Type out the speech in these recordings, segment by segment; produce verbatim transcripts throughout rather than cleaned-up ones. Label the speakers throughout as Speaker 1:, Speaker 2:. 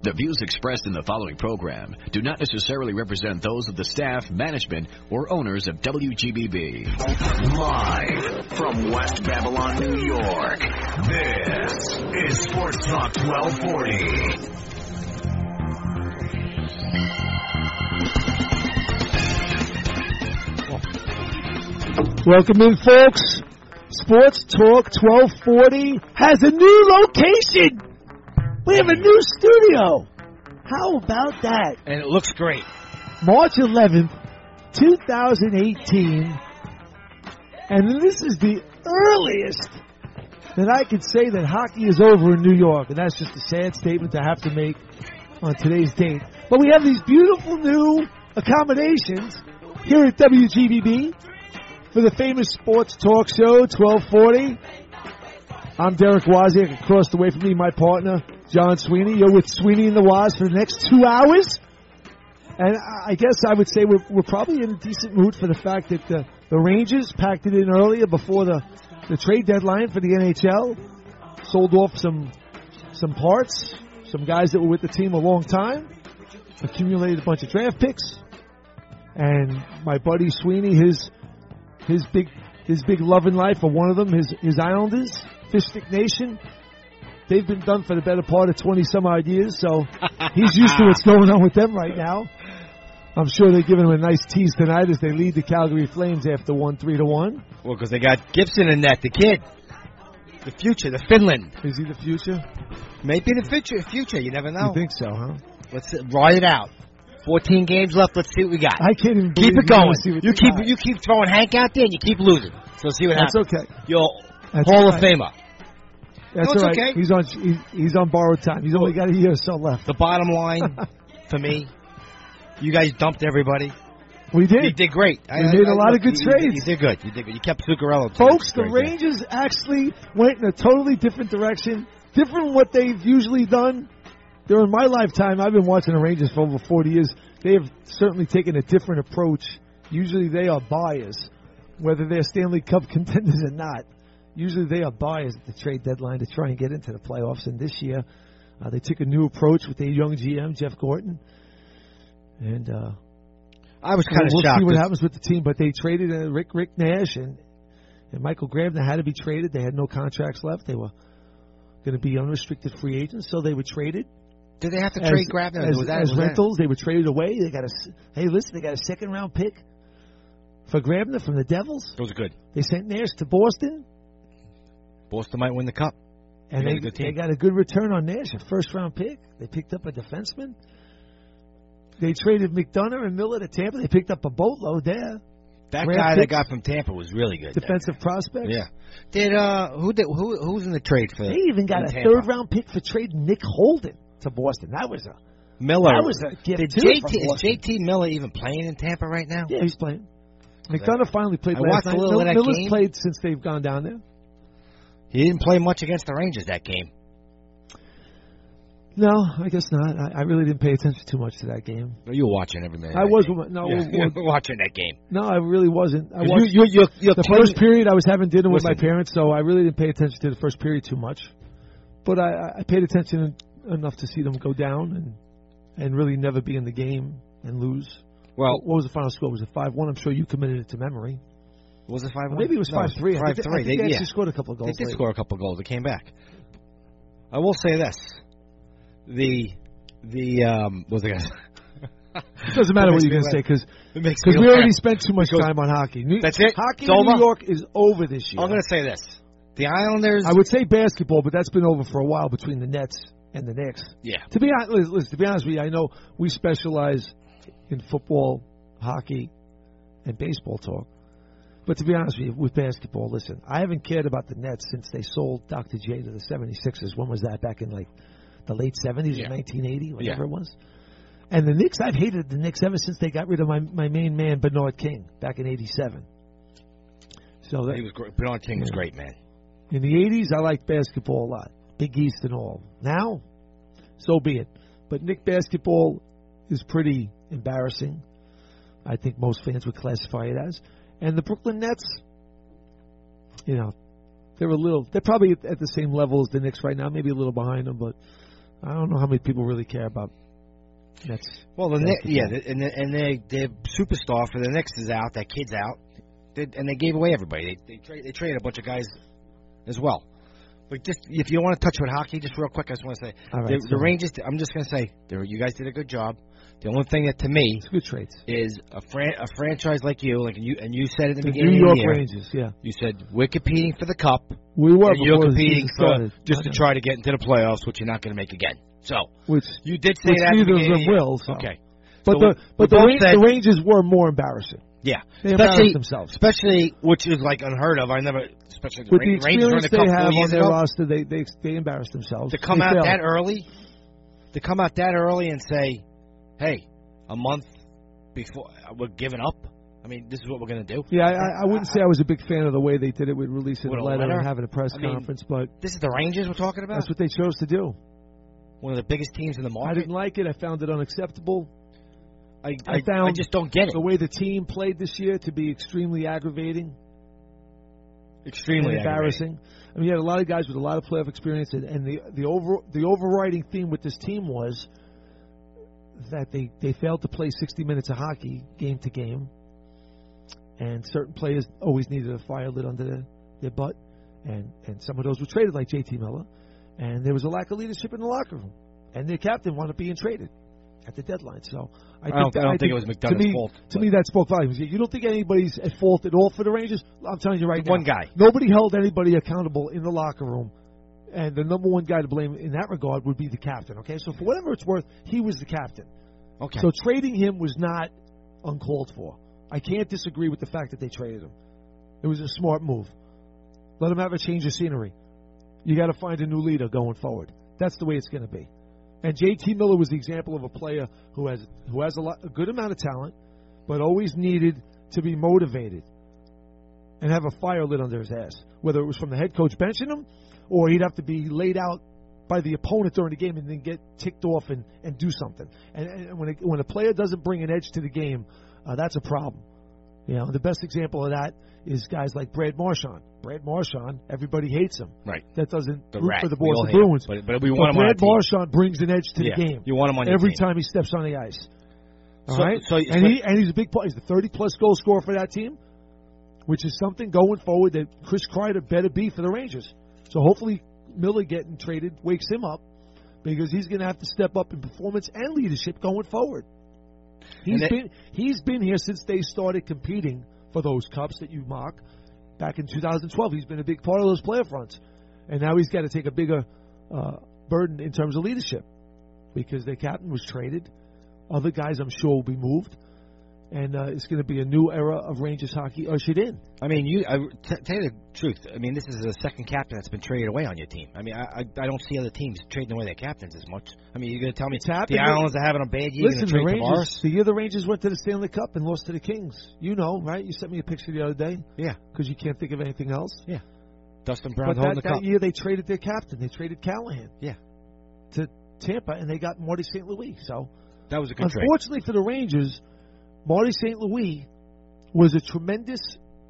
Speaker 1: The views expressed in the following program do not necessarily represent those of the staff, management, or owners of W G B B.
Speaker 2: Live from West Babylon, New York, this is Sports Talk twelve forty.
Speaker 3: Welcome in, folks. Sports Talk twelve forty has a new location. We have a new studio. How about that?
Speaker 4: And it looks great.
Speaker 3: March eleventh, twenty eighteen. And this is the earliest that I can say that hockey is over in New York. And that's just a sad statement to have to make on today's date. But we have these beautiful new accommodations here at W G B B for the famous Sports Talk Show, twelve forty. I'm Derek Wozniak. Across the way from me, my partner, John Sweeney. You're with Sweeney and the Woz for the next two hours. And I guess I would say we're, we're probably in a decent mood for the fact that the, the Rangers packed it in earlier before the, the trade deadline for the N H L. Sold off some some parts, some guys that were with the team a long time. Accumulated a bunch of draft picks. And my buddy Sweeney, his his big his big love in life, or one of them, his, his Islanders, Fish Stick Nation. They've been done for the better part of twenty-some-odd years, so he's used to what's going on with them right now. I'm sure they're giving him a nice tease tonight as they lead the Calgary Flames after one three to one.
Speaker 4: Well, because they got Gibson in net, the kid. The future, the Finland.
Speaker 3: Is he the future?
Speaker 4: Maybe the future, future. You never know.
Speaker 3: You think so, huh?
Speaker 4: Let's ride it out. fourteen games left. Let's see what we got.
Speaker 3: I can't even
Speaker 4: keep it going. You keep
Speaker 3: got.
Speaker 4: you keep throwing Hank out there, and you keep losing. So see what
Speaker 3: That's
Speaker 4: happens.
Speaker 3: That's okay.
Speaker 4: You're
Speaker 3: That's
Speaker 4: Hall
Speaker 3: right.
Speaker 4: of Famer.
Speaker 3: That's
Speaker 4: no,
Speaker 3: all right.
Speaker 4: Okay.
Speaker 3: He's on. He's, he's on borrowed time. He's only got a year or so left.
Speaker 4: The bottom line for me, you guys dumped everybody.
Speaker 3: We did.
Speaker 4: You did great.
Speaker 3: We I, made I, a lot I, of good
Speaker 4: you,
Speaker 3: trades.
Speaker 4: You did good. You did good. You kept Zuccarello.
Speaker 3: Folks, the Rangers yeah. actually went in a totally different direction, different from what they've usually done. During my lifetime, I've been watching the Rangers for over forty years. They have certainly taken a different approach. Usually they are buyers, whether they're Stanley Cup contenders or not. Usually they are buyers at the trade deadline to try and get into the playoffs. And this year, uh, they took a new approach with their young G M, Jeff Gorton. And uh,
Speaker 4: I was kind of
Speaker 3: we'll
Speaker 4: shocked.
Speaker 3: We'll see what happens with the team. But they traded uh, Rick Rick Nash and, and Michael Grabner had to be traded. They had no contracts left. They were going to be unrestricted free agents, so they were traded.
Speaker 4: Did they have to
Speaker 3: as,
Speaker 4: trade Grabner?
Speaker 3: As,
Speaker 4: was that,
Speaker 3: as
Speaker 4: was
Speaker 3: rentals?
Speaker 4: that?
Speaker 3: They were traded away. They got a hey, listen, they got a second round pick for Grabner from the Devils.
Speaker 4: Those are good.
Speaker 3: They sent Nash to Boston.
Speaker 4: Boston might win the cup.
Speaker 3: And they, they, they got a good return on Nash, a first round pick. They picked up a defenseman. They traded McDonough and Miller to Tampa. They picked up a boatload there.
Speaker 4: That
Speaker 3: Grant
Speaker 4: guy
Speaker 3: picks,
Speaker 4: they got from Tampa was really good.
Speaker 3: Defensive
Speaker 4: there.
Speaker 3: prospect.
Speaker 4: Yeah. Did uh who did who who's in the trade for?
Speaker 3: They even got a
Speaker 4: Tampa?
Speaker 3: third round pick for trading Nick Holden to Boston. That was a
Speaker 4: Miller.
Speaker 3: That was a gift
Speaker 4: did
Speaker 3: too
Speaker 4: J T
Speaker 3: from
Speaker 4: is J T Miller even playing in Tampa right now?
Speaker 3: Yeah, he's playing. McDonough finally played
Speaker 4: I
Speaker 3: last
Speaker 4: watched
Speaker 3: night.
Speaker 4: a little
Speaker 3: Mil-
Speaker 4: of that
Speaker 3: Miller's
Speaker 4: game.
Speaker 3: played since they've gone down there.
Speaker 4: He didn't play much against the Rangers that game.
Speaker 3: No, I guess not. I, I really didn't pay attention too much to that game.
Speaker 4: You were watching every minute.
Speaker 3: I was no,
Speaker 4: yeah,
Speaker 3: well,
Speaker 4: you were watching that game.
Speaker 3: No, I really wasn't. I
Speaker 4: you,
Speaker 3: watched
Speaker 4: you, you're, you're
Speaker 3: the
Speaker 4: playing,
Speaker 3: first period. I was having dinner with
Speaker 4: listen,
Speaker 3: my parents, so I really didn't pay attention to the first period too much. But I, I paid attention enough to see them go down and and really never be in the game and lose.
Speaker 4: Well,
Speaker 3: what was the final score? Was it five one? I'm sure you committed it to memory.
Speaker 4: Was it five one?
Speaker 3: Maybe it was five three.
Speaker 4: Five three.
Speaker 3: They, they actually
Speaker 4: yeah.
Speaker 3: scored a couple of goals.
Speaker 4: They did
Speaker 3: late.
Speaker 4: score a couple of goals. They came back. I will say this: the the um, what was I gonna
Speaker 3: It doesn't matter what you're going to say because we already spent too much time on hockey. New,
Speaker 4: That's it.
Speaker 3: Hockey
Speaker 4: it's
Speaker 3: in
Speaker 4: over.
Speaker 3: New York is over this year.
Speaker 4: I'm going to say this: the Islanders.
Speaker 3: I would say basketball, but that's been over for a while between the Nets and the Knicks.
Speaker 4: Yeah.
Speaker 3: To be honest, listen, to be honest with you, I know we specialize in football, hockey, and baseball talk. But to be honest with you, with basketball, listen, I haven't cared about the Nets since they sold Doctor J to the seventy-sixers. When was that? Back in like the late seventies
Speaker 4: yeah.
Speaker 3: or nineteen eighty, whatever
Speaker 4: yeah.
Speaker 3: it was. And the Knicks, I've hated the Knicks ever since they got rid of my, my main man, Bernard King, back in eighty-seven. So that,
Speaker 4: he was great. Bernard King was great, man.
Speaker 3: In the eighties, I liked basketball a lot. Big East and all. Now, so be it. But Knick basketball is pretty embarrassing. I think most fans would classify it as. And the Brooklyn Nets, you know, they're a little, they're probably at the same level as the Knicks right now, maybe a little behind them, but I don't know how many people really care about Nets.
Speaker 4: Well, the Knicks, yeah, the, and the, and they, their superstar for the Knicks is out. That kid's out, they, and they gave away everybody. They they, tra- they traded a bunch of guys as well. But just if you want to touch with hockey, just real quick, I just want to say
Speaker 3: Right,
Speaker 4: the,
Speaker 3: so
Speaker 4: the Rangers. I'm just going to say you guys did a good job. The only thing that to me
Speaker 3: it's good trades
Speaker 4: is a fran- a franchise like you, like you and you said at the,
Speaker 3: the
Speaker 4: beginning
Speaker 3: New
Speaker 4: of
Speaker 3: York
Speaker 4: the year,
Speaker 3: Rangers. Yeah,
Speaker 4: you said we're competing for the cup.
Speaker 3: we were.
Speaker 4: And you're
Speaker 3: before the
Speaker 4: competing
Speaker 3: season
Speaker 4: for
Speaker 3: started.
Speaker 4: just to try to get into the playoffs, which you're not going to make again. So
Speaker 3: Which
Speaker 4: you did say
Speaker 3: which
Speaker 4: that. at the
Speaker 3: neither of
Speaker 4: beginning
Speaker 3: them
Speaker 4: the year.
Speaker 3: will. So.
Speaker 4: Okay,
Speaker 3: But
Speaker 4: So
Speaker 3: the
Speaker 4: we-
Speaker 3: but
Speaker 4: we
Speaker 3: the,
Speaker 4: both
Speaker 3: Ra-
Speaker 4: said-
Speaker 3: the Rangers were more embarrassing.
Speaker 4: yeah,
Speaker 3: They
Speaker 4: especially
Speaker 3: embarrassed themselves.
Speaker 4: especially which is like unheard of. I never, especially the
Speaker 3: With the
Speaker 4: Ra- Rangers were in
Speaker 3: experience
Speaker 4: the
Speaker 3: they
Speaker 4: cup
Speaker 3: have
Speaker 4: four
Speaker 3: on
Speaker 4: years
Speaker 3: their
Speaker 4: ago.
Speaker 3: roster, they they they embarrassed themselves.
Speaker 4: To come
Speaker 3: They
Speaker 4: out
Speaker 3: failed.
Speaker 4: that early, to come out that early and say, "Hey, a month before we're giving up." I mean, this is what we're going to do.
Speaker 3: Yeah, I, I wouldn't say I was a big fan of the way they did it with releasing
Speaker 4: With
Speaker 3: a
Speaker 4: a
Speaker 3: letter,
Speaker 4: letter?
Speaker 3: and having a press
Speaker 4: I mean,
Speaker 3: conference, but
Speaker 4: This is the Rangers we're talking about.
Speaker 3: that's what they chose to do.
Speaker 4: One of the biggest teams in the
Speaker 3: I
Speaker 4: market.
Speaker 3: didn't like it. I found it unacceptable.
Speaker 4: I,
Speaker 3: I
Speaker 4: I,
Speaker 3: found
Speaker 4: I just don't get it.
Speaker 3: The way the team played this year to be extremely aggravating,
Speaker 4: Extremely
Speaker 3: and embarrassing. I mean, you had a lot of guys with a lot of playoff experience, and, and the the over the overriding theme with this team was that they, they failed to play sixty minutes of hockey game to game, and certain players always needed a fire lit under their, their butt, and, and some of those were traded, like J T Miller, and there was a lack of leadership in the locker room, and their captain wound up being traded at the deadline. So I,
Speaker 4: I
Speaker 3: think
Speaker 4: don't,
Speaker 3: that,
Speaker 4: I don't
Speaker 3: I
Speaker 4: think it was
Speaker 3: to
Speaker 4: McDonough's
Speaker 3: me,
Speaker 4: fault.
Speaker 3: To me, that spoke volumes. You don't think anybody's at fault at all for the Rangers? I'm telling you right now.
Speaker 4: One guy.
Speaker 3: Nobody held anybody accountable in the locker room. And the number one guy to blame in that regard would be the captain, okay? So for whatever it's worth, he was the captain.
Speaker 4: Okay.
Speaker 3: So trading him was not uncalled for. I can't disagree with the fact that they traded him. It was a smart move. Let him have a change of scenery. You got to find a new leader going forward. That's the way it's going to be. And J T Miller was the example of a player who has who has a, lot, a good amount of talent, but always needed to be motivated and have a fire lit under his ass, whether it was from the head coach benching him or he'd have to be laid out by the opponent during the game and then get ticked off and, and do something. And, and when, a, when a player doesn't bring an edge to the game, uh, that's a problem. You know, the best example of that is guys like Brad Marchand. Brad Marchand, everybody hates him.
Speaker 4: Right.
Speaker 3: That doesn't
Speaker 4: The
Speaker 3: root
Speaker 4: rat.
Speaker 3: for the
Speaker 4: We all
Speaker 3: Boston
Speaker 4: hate him.
Speaker 3: Bruins.
Speaker 4: But, but we
Speaker 3: But
Speaker 4: want him on our
Speaker 3: Brad
Speaker 4: team.
Speaker 3: Marchand brings an edge to
Speaker 4: Yeah.
Speaker 3: the game.
Speaker 4: You want him on your
Speaker 3: every
Speaker 4: team.
Speaker 3: time he steps on the ice. All
Speaker 4: So-
Speaker 3: right,
Speaker 4: so-
Speaker 3: and he and he's a big. He's the thirty-plus goal scorer for that team, which is something going forward that Chris Kreider better be for the Rangers. So hopefully Miller getting traded wakes him up, because he's going to have to step up in performance and leadership going forward. He's
Speaker 4: that-
Speaker 3: been he's been here since they started competing for those cups that you mock back in two thousand twelve. He's been a big part of those playoff runs, and now he's got to take a bigger uh, burden in terms of leadership, because their captain was traded. Other guys, I'm sure, will be moved, and uh, it's going to be a new era of Rangers hockey ushered in.
Speaker 4: I mean, you. I, t- tell you the truth. I mean, this is the second captain that's been traded away on your team. I mean, I I, I don't see other teams trading away their captains as much. I mean, you're going to tell me
Speaker 3: It's happened.
Speaker 4: the Islanders are having a bad year.
Speaker 3: Listen,
Speaker 4: You're
Speaker 3: the
Speaker 4: going to trade
Speaker 3: Rangers,
Speaker 4: Tavares?
Speaker 3: the year the Rangers went to the Stanley Cup and lost to the Kings. You know, right? You sent me a picture the other day.
Speaker 4: Yeah.
Speaker 3: Because you can't think of anything else.
Speaker 4: Yeah. Dustin Brown
Speaker 3: But
Speaker 4: holding
Speaker 3: that,
Speaker 4: the
Speaker 3: that
Speaker 4: cup.
Speaker 3: year they traded their captain. They traded Callahan.
Speaker 4: Yeah.
Speaker 3: To Tampa, and they got Marty Saint Louis. So,
Speaker 4: That was a good trade.
Speaker 3: unfortunately for the Rangers, Marty Saint Louis was a tremendous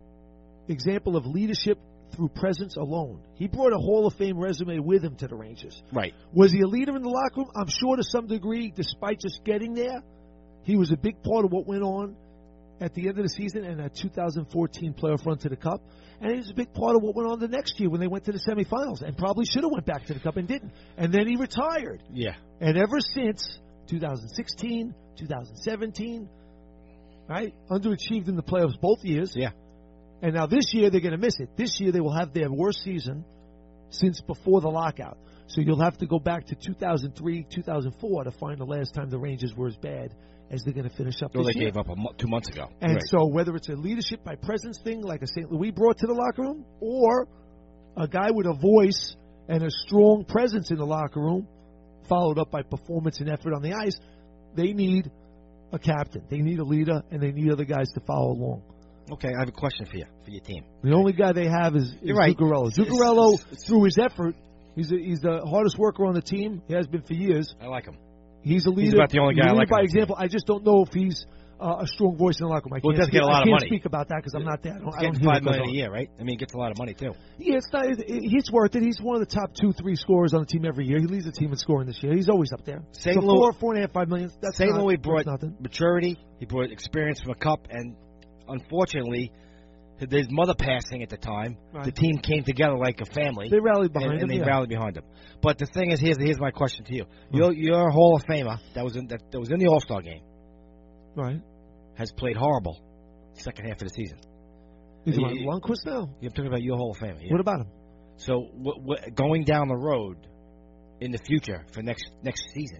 Speaker 3: example of leadership through presence alone. He brought a Hall of Fame resume with him to the Rangers.
Speaker 4: Right.
Speaker 3: Was he a leader in the locker room? I'm sure to some degree, despite just getting there, he was a big part of what went on at the end of the season and that two thousand fourteen playoff run to the Cup. And he was a big part of what went on the next year when they went to the semifinals and probably should have went back to the Cup and didn't. And then he retired.
Speaker 4: Yeah.
Speaker 3: And ever since two thousand sixteen, two thousand seventeen, right, underachieved in the playoffs both years.
Speaker 4: Yeah.
Speaker 3: And now this year they're going to miss it. This year they will have their worst season since before the lockout. So you'll have to go back to two thousand three, two thousand four to find the last time the Rangers were as bad as they're going to finish up
Speaker 4: Well,
Speaker 3: this
Speaker 4: they
Speaker 3: year.
Speaker 4: gave up a mo- two months ago.
Speaker 3: And
Speaker 4: Right.
Speaker 3: so whether it's a leadership by presence thing like a Saint Louis brought to the locker room, or a guy with a voice and a strong presence in the locker room, followed up by performance and effort on the ice, they need a captain. They need a leader, and they need other guys to follow along.
Speaker 4: Okay, I have a question for you, for your team.
Speaker 3: The only guy they have is, is
Speaker 4: You're right.
Speaker 3: Zuccarello.
Speaker 4: It's- it's-
Speaker 3: Zuccarello,
Speaker 4: it's-
Speaker 3: through his effort, he's, a, he's the hardest worker on the team. He has been for years.
Speaker 4: I like him.
Speaker 3: He's a leader.
Speaker 4: about the only guy
Speaker 3: He's a
Speaker 4: I
Speaker 3: leader
Speaker 4: like
Speaker 3: by
Speaker 4: on the
Speaker 3: example. I just don't know if he's uh, a strong voice in the locker room. I
Speaker 4: Well, he
Speaker 3: can't
Speaker 4: does get
Speaker 3: speak,
Speaker 4: a lot
Speaker 3: I
Speaker 4: of
Speaker 3: can't
Speaker 4: money.
Speaker 3: speak about that because I'm not there. I don't,
Speaker 4: He's
Speaker 3: I don't
Speaker 4: getting
Speaker 3: hear
Speaker 4: five
Speaker 3: what goes
Speaker 4: million
Speaker 3: on.
Speaker 4: a year, right? I mean, he gets a lot of money too.
Speaker 3: Yeah, it's not. It, it, he's worth it. He's one of the top two, three scorers on the team every year. He leads the team in scoring this year. He's always up there.
Speaker 4: Saint
Speaker 3: so
Speaker 4: Louis-
Speaker 3: four, four and a half, five million. That's
Speaker 4: Saint
Speaker 3: not,
Speaker 4: Louis
Speaker 3: that's
Speaker 4: brought
Speaker 3: nothing.
Speaker 4: maturity. He brought experience from a cup, and unfortunately, his mother passing at the time,
Speaker 3: Right.
Speaker 4: the team came together like a family.
Speaker 3: They rallied behind
Speaker 4: and,
Speaker 3: him.
Speaker 4: and they
Speaker 3: yeah.
Speaker 4: rallied behind him. But the thing is, here's here's my question to you: you're, you're a Hall of Famer that was in that, that was in the All Star game,
Speaker 3: Right.
Speaker 4: has played horrible second half of the season.
Speaker 3: He's
Speaker 4: You-
Speaker 3: about Lundqvist now.
Speaker 4: I'm talking about your Hall of Famer. Yeah.
Speaker 3: What about him?
Speaker 4: So w- w- going down the road in the future for next next season,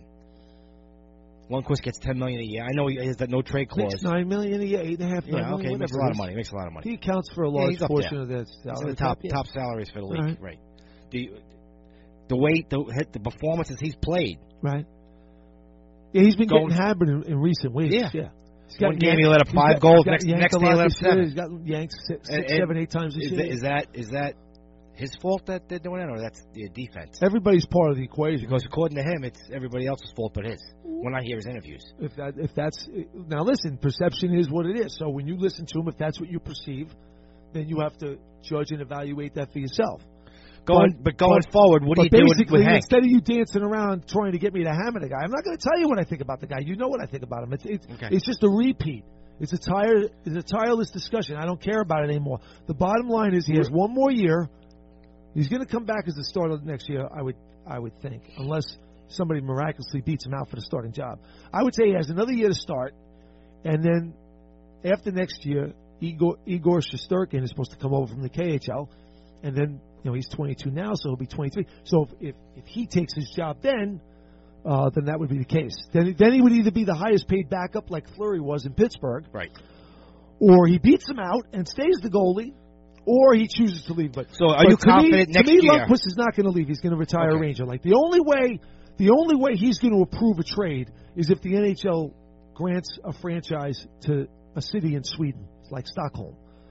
Speaker 4: Lundqvist gets ten million a year. I know he has that no trade clause.
Speaker 3: Makes nine million a year, eight and a half, nine
Speaker 4: Yeah, okay,
Speaker 3: million,
Speaker 4: he makes a
Speaker 3: whatever
Speaker 4: lot
Speaker 3: it
Speaker 4: of
Speaker 3: is.
Speaker 4: money. Makes a lot of money.
Speaker 3: He accounts for a
Speaker 4: Yeah,
Speaker 3: large
Speaker 4: he's up
Speaker 3: portion
Speaker 4: there.
Speaker 3: of that
Speaker 4: He's in
Speaker 3: salary
Speaker 4: the top
Speaker 3: cap, yeah.
Speaker 4: top salaries for the league,
Speaker 3: Right.
Speaker 4: right? The the way the hit the performances he's played.
Speaker 3: Right. Yeah, he's been
Speaker 4: Going-
Speaker 3: getting hammered in, in recent weeks.
Speaker 4: Yeah.
Speaker 3: yeah. He's
Speaker 4: One game
Speaker 3: yanked-
Speaker 4: he let up
Speaker 3: he's
Speaker 4: five
Speaker 3: got-
Speaker 4: goals.
Speaker 3: he's got
Speaker 4: Next
Speaker 3: yanked
Speaker 4: next
Speaker 3: a
Speaker 4: day he
Speaker 3: lot
Speaker 4: let up
Speaker 3: this year.
Speaker 4: seven.
Speaker 3: He's got yanked six,
Speaker 4: And-
Speaker 3: six
Speaker 4: and
Speaker 3: seven, eight times this
Speaker 4: Is
Speaker 3: year.
Speaker 4: that, is that is that his fault that they're doing it, or that's the defense?
Speaker 3: Everybody's part of the equation.
Speaker 4: Because according to him, it's everybody else's fault but his. When I hear his interviews,
Speaker 3: If that, if that's now, listen. Perception is what it is. So when you listen to him, if that's what you perceive, then you have to judge and evaluate that for yourself.
Speaker 4: going but,
Speaker 3: But-
Speaker 4: going
Speaker 3: but-
Speaker 4: forward, what do you
Speaker 3: But
Speaker 4: do with,
Speaker 3: basically,
Speaker 4: with Hank?
Speaker 3: instead of you dancing around trying to get me to hammer the guy, I'm not going to tell you what I think about the guy. You know what I think about him. It's it's,
Speaker 4: Okay.
Speaker 3: it's just a repeat. It's a tire. It's a tireless discussion. I don't care about it anymore. The bottom line is he has one more year. He's going to come back as the starter next year. I would I would think, unless somebody miraculously beats him out for the starting job. I would say he has another year to start, and then after next year, Igor Igor Shesterkin is supposed to come over from the K H L, and then you know he's twenty-two now, so he'll be twenty-three. So if if, if he takes his job then, uh, then that would be the case. Then then he would either be the highest paid backup like Fleury was in Pittsburgh,
Speaker 4: Right.
Speaker 3: or he beats him out and stays the goalie, or he chooses to leave. But
Speaker 4: So are
Speaker 3: but
Speaker 4: you
Speaker 3: to me-
Speaker 4: confident next
Speaker 3: to me,
Speaker 4: year?
Speaker 3: Lundqvist is not going to leave. He's going to retire
Speaker 4: Okay.
Speaker 3: a Ranger. Like the only way, the only way he's going to approve a trade is if the N H L grants a franchise to a city in Sweden, like Stockholm.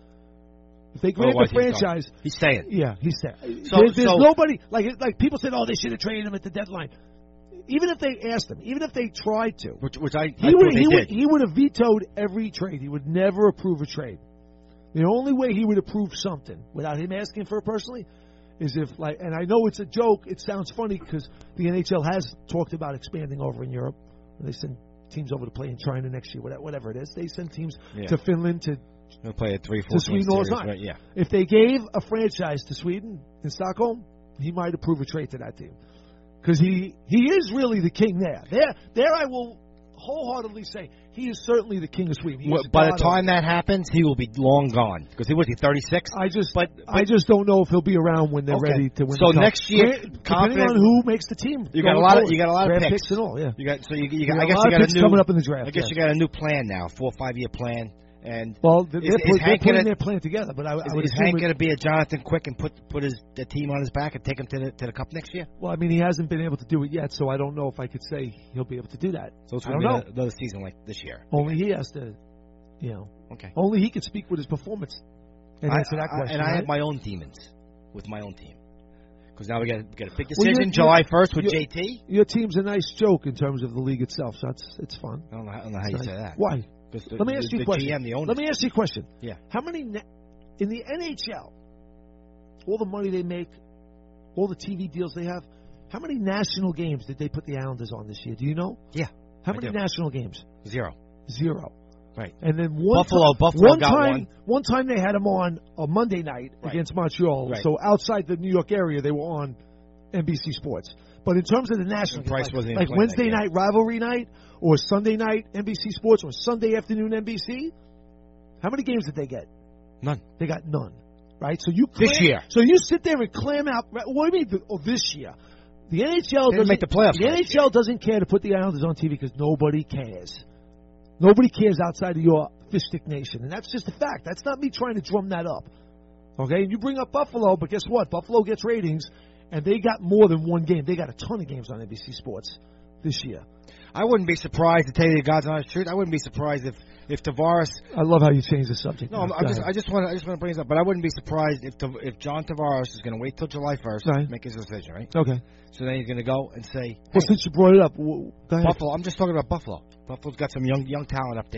Speaker 3: If they grant
Speaker 4: Otherwise
Speaker 3: the
Speaker 4: he's gone.
Speaker 3: franchise,
Speaker 4: He's staying.
Speaker 3: yeah, he's there.
Speaker 4: So-
Speaker 3: There- there's
Speaker 4: so-
Speaker 3: nobody like like people said, oh, they should have traded him at the deadline. Even if they asked him, even if they tried to,
Speaker 4: Which, which I, I
Speaker 3: he
Speaker 4: thought
Speaker 3: would
Speaker 4: they
Speaker 3: he
Speaker 4: did.
Speaker 3: would he would have vetoed every trade. He would never approve a trade. The only way he would approve something without him asking for it personally is if, like, and I know it's a joke. It sounds funny because the N H L has talked about expanding over in Europe. They send teams over to play in China next year, whatever, whatever it is. They send teams
Speaker 4: Yeah.
Speaker 3: to Finland, to
Speaker 4: He'll play a three, four
Speaker 3: to Sweden all the time.
Speaker 4: Right? Yeah.
Speaker 3: If they gave a franchise to Sweden in Stockholm, he might approve a trade to that team because he he is really the king there. There, there, I will wholeheartedly say he is certainly the king of Sweden. He
Speaker 4: Well,
Speaker 3: is
Speaker 4: by the
Speaker 3: God
Speaker 4: time
Speaker 3: over-
Speaker 4: that happens, he will be long gone. Because he was he thirty-six.
Speaker 3: I just,
Speaker 4: but,
Speaker 3: I just don't know if he'll be around when they're
Speaker 4: Okay.
Speaker 3: ready to win.
Speaker 4: So
Speaker 3: the cup.
Speaker 4: next year,
Speaker 3: Gra- depending
Speaker 4: confident-
Speaker 3: on who makes the team,
Speaker 4: You got a
Speaker 3: going
Speaker 4: lot of-
Speaker 3: forward.
Speaker 4: you got a lot of
Speaker 3: Draft
Speaker 4: picks.
Speaker 3: and all. Yeah,
Speaker 4: You got so you, you
Speaker 3: You
Speaker 4: got,
Speaker 3: got
Speaker 4: I
Speaker 3: a
Speaker 4: guess
Speaker 3: lot
Speaker 4: you
Speaker 3: of
Speaker 4: got a
Speaker 3: picks
Speaker 4: new
Speaker 3: coming up in the draft,
Speaker 4: I guess
Speaker 3: yes.
Speaker 4: you got a new plan now, four or five year plan. And
Speaker 3: well, they're,
Speaker 4: is,
Speaker 3: they're,
Speaker 4: is
Speaker 3: put, they're
Speaker 4: Hank
Speaker 3: putting
Speaker 4: gonna,
Speaker 3: their plan together. But I, I
Speaker 4: is,
Speaker 3: would
Speaker 4: is
Speaker 3: assume
Speaker 4: Hank
Speaker 3: it-
Speaker 4: going to be a Jonathan Quick and put put his the team on his back and take him to the to the cup next year?
Speaker 3: well, I mean, he hasn't been able to do it yet, so I don't know if I could say he'll be able to do that.
Speaker 4: So it's
Speaker 3: I
Speaker 4: going
Speaker 3: don't
Speaker 4: to
Speaker 3: know.
Speaker 4: be another season like this year.
Speaker 3: Only he has to, you know.
Speaker 4: Okay.
Speaker 3: Only he can speak with his performance and
Speaker 4: I,
Speaker 3: answer that
Speaker 4: I-
Speaker 3: question.
Speaker 4: and I
Speaker 3: right?
Speaker 4: have my own demons with my own team because now we got we got a big
Speaker 3: Well,
Speaker 4: decision
Speaker 3: you're-
Speaker 4: July first with
Speaker 3: you're-
Speaker 4: J T.
Speaker 3: Your team's a nice joke in terms of the league itself, so it's it's fun.
Speaker 4: I don't know, I don't know how
Speaker 3: It's
Speaker 4: you
Speaker 3: nice.
Speaker 4: say that.
Speaker 3: Why?
Speaker 4: 'Cause the,
Speaker 3: Let me
Speaker 4: the,
Speaker 3: ask you
Speaker 4: the
Speaker 3: a question.
Speaker 4: G M, the owner.
Speaker 3: Let me ask you a question.
Speaker 4: Yeah.
Speaker 3: How many na- in the N H L? All the money they make, all the T V deals they have. How many national games did they put the Islanders on this year? Do you know?
Speaker 4: Yeah.
Speaker 3: How
Speaker 4: I
Speaker 3: many
Speaker 4: do.
Speaker 3: national games?
Speaker 4: Zero.
Speaker 3: Zero.
Speaker 4: Right.
Speaker 3: And then one
Speaker 4: Buffalo-
Speaker 3: ti-
Speaker 4: Buffalo
Speaker 3: one
Speaker 4: got
Speaker 3: time,
Speaker 4: one.
Speaker 3: one time they had them on a Monday night
Speaker 4: Right.
Speaker 3: against Montreal.
Speaker 4: Right.
Speaker 3: So outside the New York area, they were on N B C Sports. But in terms of the national,
Speaker 4: And Price
Speaker 3: like,
Speaker 4: wasn't even
Speaker 3: like
Speaker 4: playing
Speaker 3: Wednesday
Speaker 4: that game.
Speaker 3: night rivalry night or Sunday night N B C Sports or Sunday afternoon N B C, how many games did they get?
Speaker 4: None.
Speaker 3: They got none. Right? So you
Speaker 4: This
Speaker 3: clam-
Speaker 4: year.
Speaker 3: So you sit there and clam out. What do you mean? Oh, this year. The N H L
Speaker 4: They didn't
Speaker 3: doesn't
Speaker 4: make the playoffs
Speaker 3: The
Speaker 4: last
Speaker 3: N H L doesn't care to put the Islanders on T V because nobody cares. Nobody cares outside of your fish stick nation, and that's just a fact. That's not me trying to drum that up. Okay, and you bring up Buffalo, but guess what? Buffalo gets ratings, and they got more than one game. They got a ton of games on N B C Sports this year.
Speaker 4: I wouldn't be surprised to tell you the God's honest truth. I wouldn't be surprised if if Tavares.
Speaker 3: I love how you change the subject.
Speaker 4: No, I'm,
Speaker 3: Go
Speaker 4: I'm just
Speaker 3: ahead.
Speaker 4: I just want to I just want to bring this up, but I wouldn't be surprised if Tav- if John Tavares is going to wait till July first
Speaker 3: Right.
Speaker 4: to make his decision, right?
Speaker 3: Okay.
Speaker 4: So then he's going to go and say,
Speaker 3: Well,
Speaker 4: hey,
Speaker 3: since you brought it up, w- go ahead.
Speaker 4: Buffalo. I'm just talking about Buffalo. Buffalo's got some young young talent up there.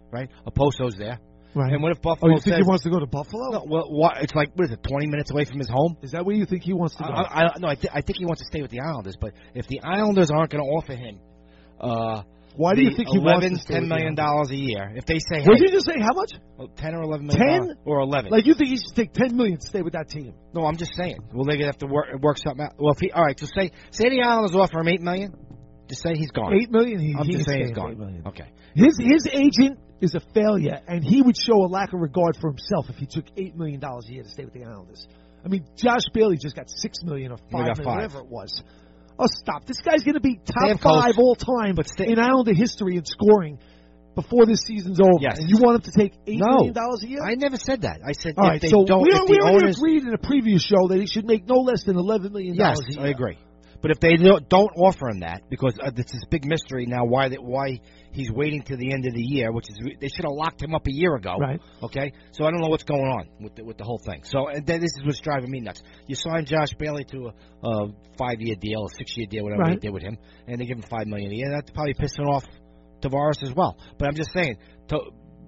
Speaker 4: right? Oposo's there.
Speaker 3: Right.
Speaker 4: And what if
Speaker 3: Oh,
Speaker 4: Buffalo
Speaker 3: you think
Speaker 4: says...
Speaker 3: he wants to go to Buffalo?
Speaker 4: No, well, what, it's like, what is it, twenty minutes away from his home?
Speaker 3: Is that where you think he wants to go?
Speaker 4: I, I, no, I, th- I think he wants to stay with the Islanders, but if the Islanders aren't going to offer him uh,
Speaker 3: Why do you think he wants to stay
Speaker 4: ten
Speaker 3: with
Speaker 4: million
Speaker 3: the
Speaker 4: dollars a year, if they say, hey,
Speaker 3: What did you just say? How much?
Speaker 4: well, ten or eleven million
Speaker 3: ten?
Speaker 4: or eleven.
Speaker 3: Like, you think he should take ten million to stay with that team?
Speaker 4: No, I'm just saying. Well, they're going to have to work, work something out. Well, if he, all right, so say, say the Islanders offer him eight million dollars. Just say he's gone.
Speaker 3: Eight million. He,
Speaker 4: I'm
Speaker 3: he
Speaker 4: just
Speaker 3: can
Speaker 4: saying
Speaker 3: stay
Speaker 4: he's
Speaker 3: at
Speaker 4: gone.
Speaker 3: eight million.
Speaker 4: Okay.
Speaker 3: His his agent is a failure, and he would show a lack of regard for himself if he took eight million dollars a year to stay with the Islanders. I mean, Josh Bailey just got six million or
Speaker 4: We
Speaker 3: five
Speaker 4: got
Speaker 3: million,
Speaker 4: five.
Speaker 3: whatever it was. Oh, stop! This guy's going to be top
Speaker 4: Stay close.
Speaker 3: five all time,
Speaker 4: But stay-
Speaker 3: in Islander history in scoring before this season's over.
Speaker 4: Yes.
Speaker 3: And you want him to take eight
Speaker 4: No.
Speaker 3: million dollars a year?
Speaker 4: I never said that. I said
Speaker 3: all
Speaker 4: if
Speaker 3: right,
Speaker 4: they
Speaker 3: so
Speaker 4: don't,
Speaker 3: we,
Speaker 4: if
Speaker 3: we
Speaker 4: the
Speaker 3: already
Speaker 4: owners...
Speaker 3: agreed in a previous show that he should make no less than eleven million
Speaker 4: Yes,
Speaker 3: dollars a year.
Speaker 4: I agree. But if they don't don't offer him that, because uh, it's this big mystery now why that why he's waiting to the end of the year, which is they should have locked him up a year ago.
Speaker 3: Right.
Speaker 4: Okay. So I don't know what's going on with the, with the whole thing. So and then this is what's driving me nuts. You sign Josh Bailey to a, a five year deal, a six year deal, whatever
Speaker 3: Right.
Speaker 4: they did with him, and they give him five million a year. That's probably pissing off Tavares as well. But I'm just saying, to,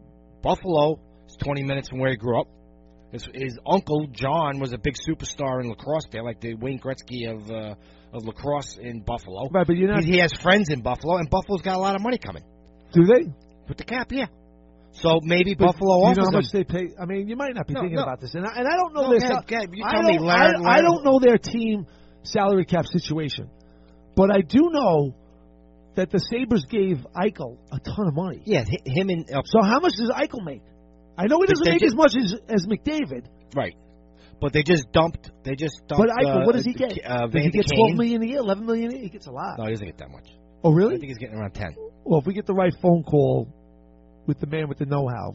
Speaker 4: Buffalo is twenty minutes from where he grew up. His, his uncle John was a big superstar in lacrosse there, like the Wayne Gretzky of uh, of lacrosse in Buffalo.
Speaker 3: Right, but you're not.
Speaker 4: He, he has friends in Buffalo, and Buffalo's got a lot of money coming
Speaker 3: Do they?
Speaker 4: with the cap. Yeah, so maybe
Speaker 3: But
Speaker 4: Buffalo
Speaker 3: you know
Speaker 4: offers
Speaker 3: how much
Speaker 4: them.
Speaker 3: they pay? I mean, you might not be
Speaker 4: No,
Speaker 3: thinking
Speaker 4: no.
Speaker 3: about this, and I, and I don't know
Speaker 4: No,
Speaker 3: their.
Speaker 4: Gabe,
Speaker 3: sal-
Speaker 4: Gabe, you
Speaker 3: I
Speaker 4: tell
Speaker 3: don't,
Speaker 4: me, Larry-
Speaker 3: I, I
Speaker 4: Larry-
Speaker 3: don't know their team salary cap situation, but I do know that the Sabres gave Eichel a ton of money.
Speaker 4: Yeah, hi- him and uh,
Speaker 3: So how much does Eichel make? I know he
Speaker 4: They-
Speaker 3: doesn't
Speaker 4: they
Speaker 3: make
Speaker 4: just-
Speaker 3: as much as, as McDavid,
Speaker 4: right, but they just dumped. They just dumped.
Speaker 3: but Eichel,
Speaker 4: uh,
Speaker 3: what does he get?
Speaker 4: Uh,
Speaker 3: does he
Speaker 4: Van de
Speaker 3: get twelve
Speaker 4: Kane.
Speaker 3: million a year, eleven million a year? He gets a lot.
Speaker 4: No, he doesn't get that much.
Speaker 3: Oh,
Speaker 4: I
Speaker 3: really?
Speaker 4: think he's getting around ten.
Speaker 3: Well, if we get the right phone call with the man with the know-how,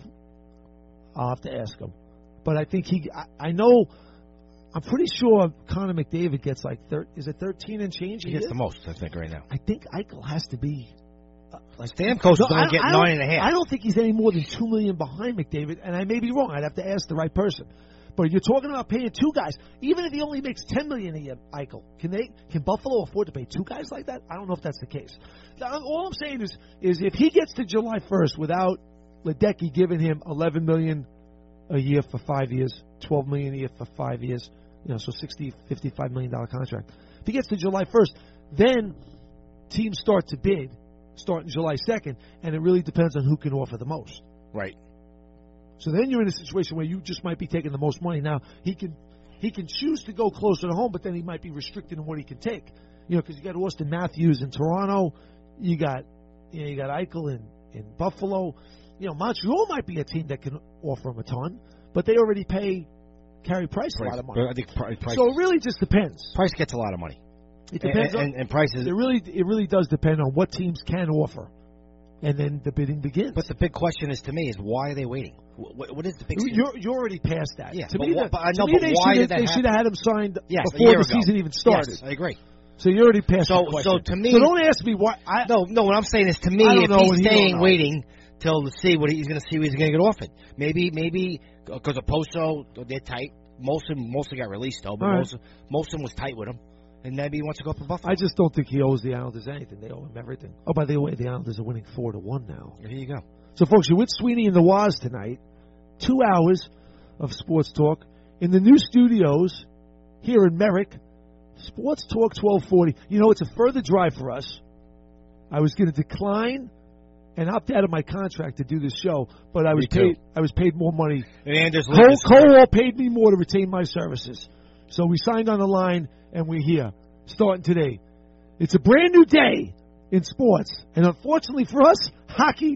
Speaker 3: I'll have to ask him. But I think he, I, I know, I'm pretty sure Connor McDavid gets like, thir- is it thirteen and change a
Speaker 4: He
Speaker 3: year?
Speaker 4: gets the most, I think, right now.
Speaker 3: I think Eichel has to be. Uh, like
Speaker 4: Stamkos
Speaker 3: No,
Speaker 4: is going
Speaker 3: I-
Speaker 4: to get
Speaker 3: I
Speaker 4: nine
Speaker 3: don't-
Speaker 4: and a half.
Speaker 3: I don't think he's any more than two million behind McDavid, and I may be wrong. I'd have to ask the right person. But you're talking about paying two guys, even if he only makes ten million a year. Eichel, can they? Can Buffalo afford to pay two guys like that? I don't know if that's the case. Now, all I'm saying is, is if he gets to July first without Ledecky giving him eleven million a year for five years, twelve million a year for five years, you know, so sixty, fifty-five million dollar contract. If he gets to July first, then teams start to bid, starting July second, and it really depends on who can offer the most.
Speaker 4: Right.
Speaker 3: So then you're in a situation where you just might be taking the most money. Now he can he can choose to go closer to home, but then he might be restricted in what he can take. You know, because you got Austin Matthews in Toronto, you got you know, you got Eichel in, in Buffalo. You know, Montreal might be a team that can offer him a ton, but they already pay Carey Price a lot of money.
Speaker 4: I think Pri- Price,
Speaker 3: So it really just depends.
Speaker 4: Price gets a lot of money.
Speaker 3: It depends
Speaker 4: and,
Speaker 3: on
Speaker 4: and, and Price is.
Speaker 3: it really it really does depend on what teams can offer, and then the bidding begins.
Speaker 4: But the big question is to me is why are they waiting? What, what is the big?
Speaker 3: You're, you're already past that.
Speaker 4: Yeah,
Speaker 3: to
Speaker 4: but
Speaker 3: me,
Speaker 4: what-
Speaker 3: the-
Speaker 4: but I
Speaker 3: to
Speaker 4: know,
Speaker 3: me
Speaker 4: but
Speaker 3: they
Speaker 4: why
Speaker 3: should
Speaker 4: did
Speaker 3: have
Speaker 4: that
Speaker 3: they
Speaker 4: happen?
Speaker 3: should have had him signed
Speaker 4: Yes, a
Speaker 3: before
Speaker 4: year
Speaker 3: the
Speaker 4: ago.
Speaker 3: season even started.
Speaker 4: Yes, I agree.
Speaker 3: So you already passed
Speaker 4: So-
Speaker 3: the question.
Speaker 4: so to me-
Speaker 3: so don't ask me why. I,
Speaker 4: No, no. What I'm saying is to me,
Speaker 3: I don't
Speaker 4: if
Speaker 3: know
Speaker 4: he's
Speaker 3: and he don't
Speaker 4: staying
Speaker 3: know.
Speaker 4: waiting till to see what he's going to see what he's going to get offered. Maybe, maybe because of Poso, they're tight. Molson mostly got released though, but
Speaker 3: All right.
Speaker 4: Molson, Molson was tight with him, and maybe he wants to go up to Buffalo.
Speaker 3: I just don't think he owes the Islanders anything. They owe him everything. Oh, by the way, the Islanders are winning four to one now.
Speaker 4: Here you go.
Speaker 3: So, folks, you're with Sweeney and the Waz tonight. Two hours of sports talk in the new studios here in Merrick. Sports Talk twelve forty. You know, it's a further drive for us. I was going to decline and opt out of my contract to do this show, but I was
Speaker 4: Me too.
Speaker 3: paid. I was paid more money.
Speaker 4: And Anders
Speaker 3: Cole,
Speaker 4: Lucas-
Speaker 3: Cole paid me more to retain my services. So we signed on the line, and we're here, starting today. It's a brand new day in sports, and unfortunately for us, hockey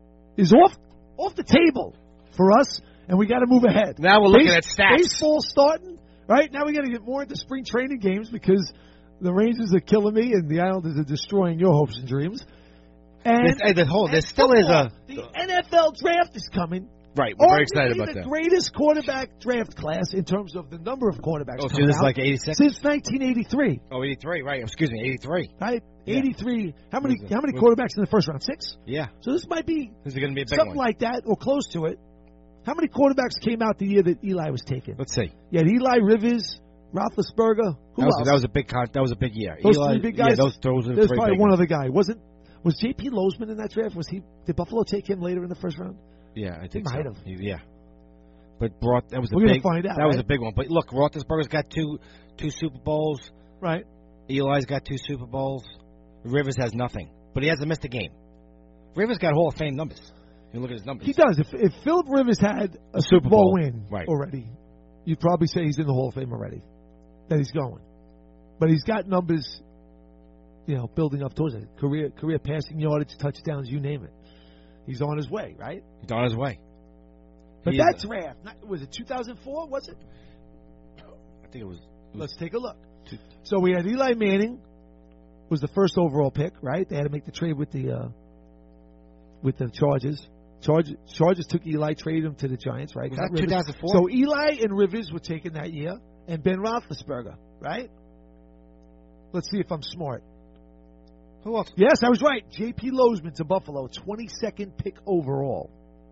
Speaker 3: is off off the table for us, and we got to move ahead.
Speaker 4: Now we're looking at stats.
Speaker 3: Baseball starting, right? Now we got to get more into spring training games because the Rangers are killing me, and the Islanders are destroying your hopes and dreams. And,
Speaker 4: There's- hey, the whole- there
Speaker 3: and
Speaker 4: still is
Speaker 3: football.
Speaker 4: a-
Speaker 3: the N F L draft is coming.
Speaker 4: Right, we're very
Speaker 3: Arguably
Speaker 4: excited about
Speaker 3: the
Speaker 4: that.
Speaker 3: greatest quarterback draft class in terms of the number of quarterbacks
Speaker 4: Oh, so
Speaker 3: coming
Speaker 4: this is
Speaker 3: out
Speaker 4: like eighty-six?
Speaker 3: since nineteen eighty-three.
Speaker 4: Oh, eighty-three, right. Excuse me, eighty-three.
Speaker 3: Right,
Speaker 4: Yeah.
Speaker 3: eighty-three. How many?
Speaker 4: Was it-
Speaker 3: How many
Speaker 4: was-
Speaker 3: quarterbacks in the first round? Six.
Speaker 4: Yeah.
Speaker 3: So this might be
Speaker 4: This is going to be a big
Speaker 3: something
Speaker 4: one.
Speaker 3: like that or close to it. How many quarterbacks came out the year that Eli was taken?
Speaker 4: Let's see.
Speaker 3: You had Eli Rivers, Roethlisberger. Who
Speaker 4: That was,
Speaker 3: else?
Speaker 4: that was a big con- that was a big year.
Speaker 3: Those
Speaker 4: Eli,
Speaker 3: three big guys?
Speaker 4: Yeah, those, those are the
Speaker 3: There's
Speaker 4: three
Speaker 3: probably
Speaker 4: big
Speaker 3: one
Speaker 4: ones.
Speaker 3: other guy. Wasn't Was J P Lozman in that draft? Was he? Did Buffalo take him later in the first round?
Speaker 4: Yeah, I think
Speaker 3: They might
Speaker 4: so.
Speaker 3: have.
Speaker 4: Yeah. But Roth, that was a
Speaker 3: We're gonna
Speaker 4: big.
Speaker 3: find out,
Speaker 4: that was
Speaker 3: right?
Speaker 4: a big one. But look, Roethlisberger's got two two Super Bowls.
Speaker 3: Right.
Speaker 4: Eli's got two Super Bowls. Rivers has nothing, but he hasn't missed a game. Rivers got Hall of Fame numbers. You look at his numbers.
Speaker 3: He does. If if Philip Rivers had a,
Speaker 4: A
Speaker 3: Super
Speaker 4: Super
Speaker 3: Bowl,
Speaker 4: Bowl.
Speaker 3: win
Speaker 4: Right.
Speaker 3: already, you'd probably say he's in the Hall of Fame already. That he's going, but he's got numbers, you know, building up towards it. Career career passing yardage, touchdowns, you name it. He's on his way, right?
Speaker 4: He's on his way.
Speaker 3: But
Speaker 4: He
Speaker 3: that
Speaker 4: is-
Speaker 3: draft, not, was it two thousand four? Was it?
Speaker 4: I think it was.
Speaker 3: Let's take a look. So we had Eli Manning was the first overall pick, right? They had to make the trade with the uh, with the Chargers. Chargers, Chargers took Eli, traded him to the Giants, right?
Speaker 4: Was
Speaker 3: Got
Speaker 4: that
Speaker 3: Rivers.
Speaker 4: two thousand four?
Speaker 3: So Eli and Rivers were taken that year, and Ben Roethlisberger, right? Let's see if I'm smart.
Speaker 4: Who else?
Speaker 3: Yes, I was right. J P Lozman to Buffalo, twenty-second pick overall.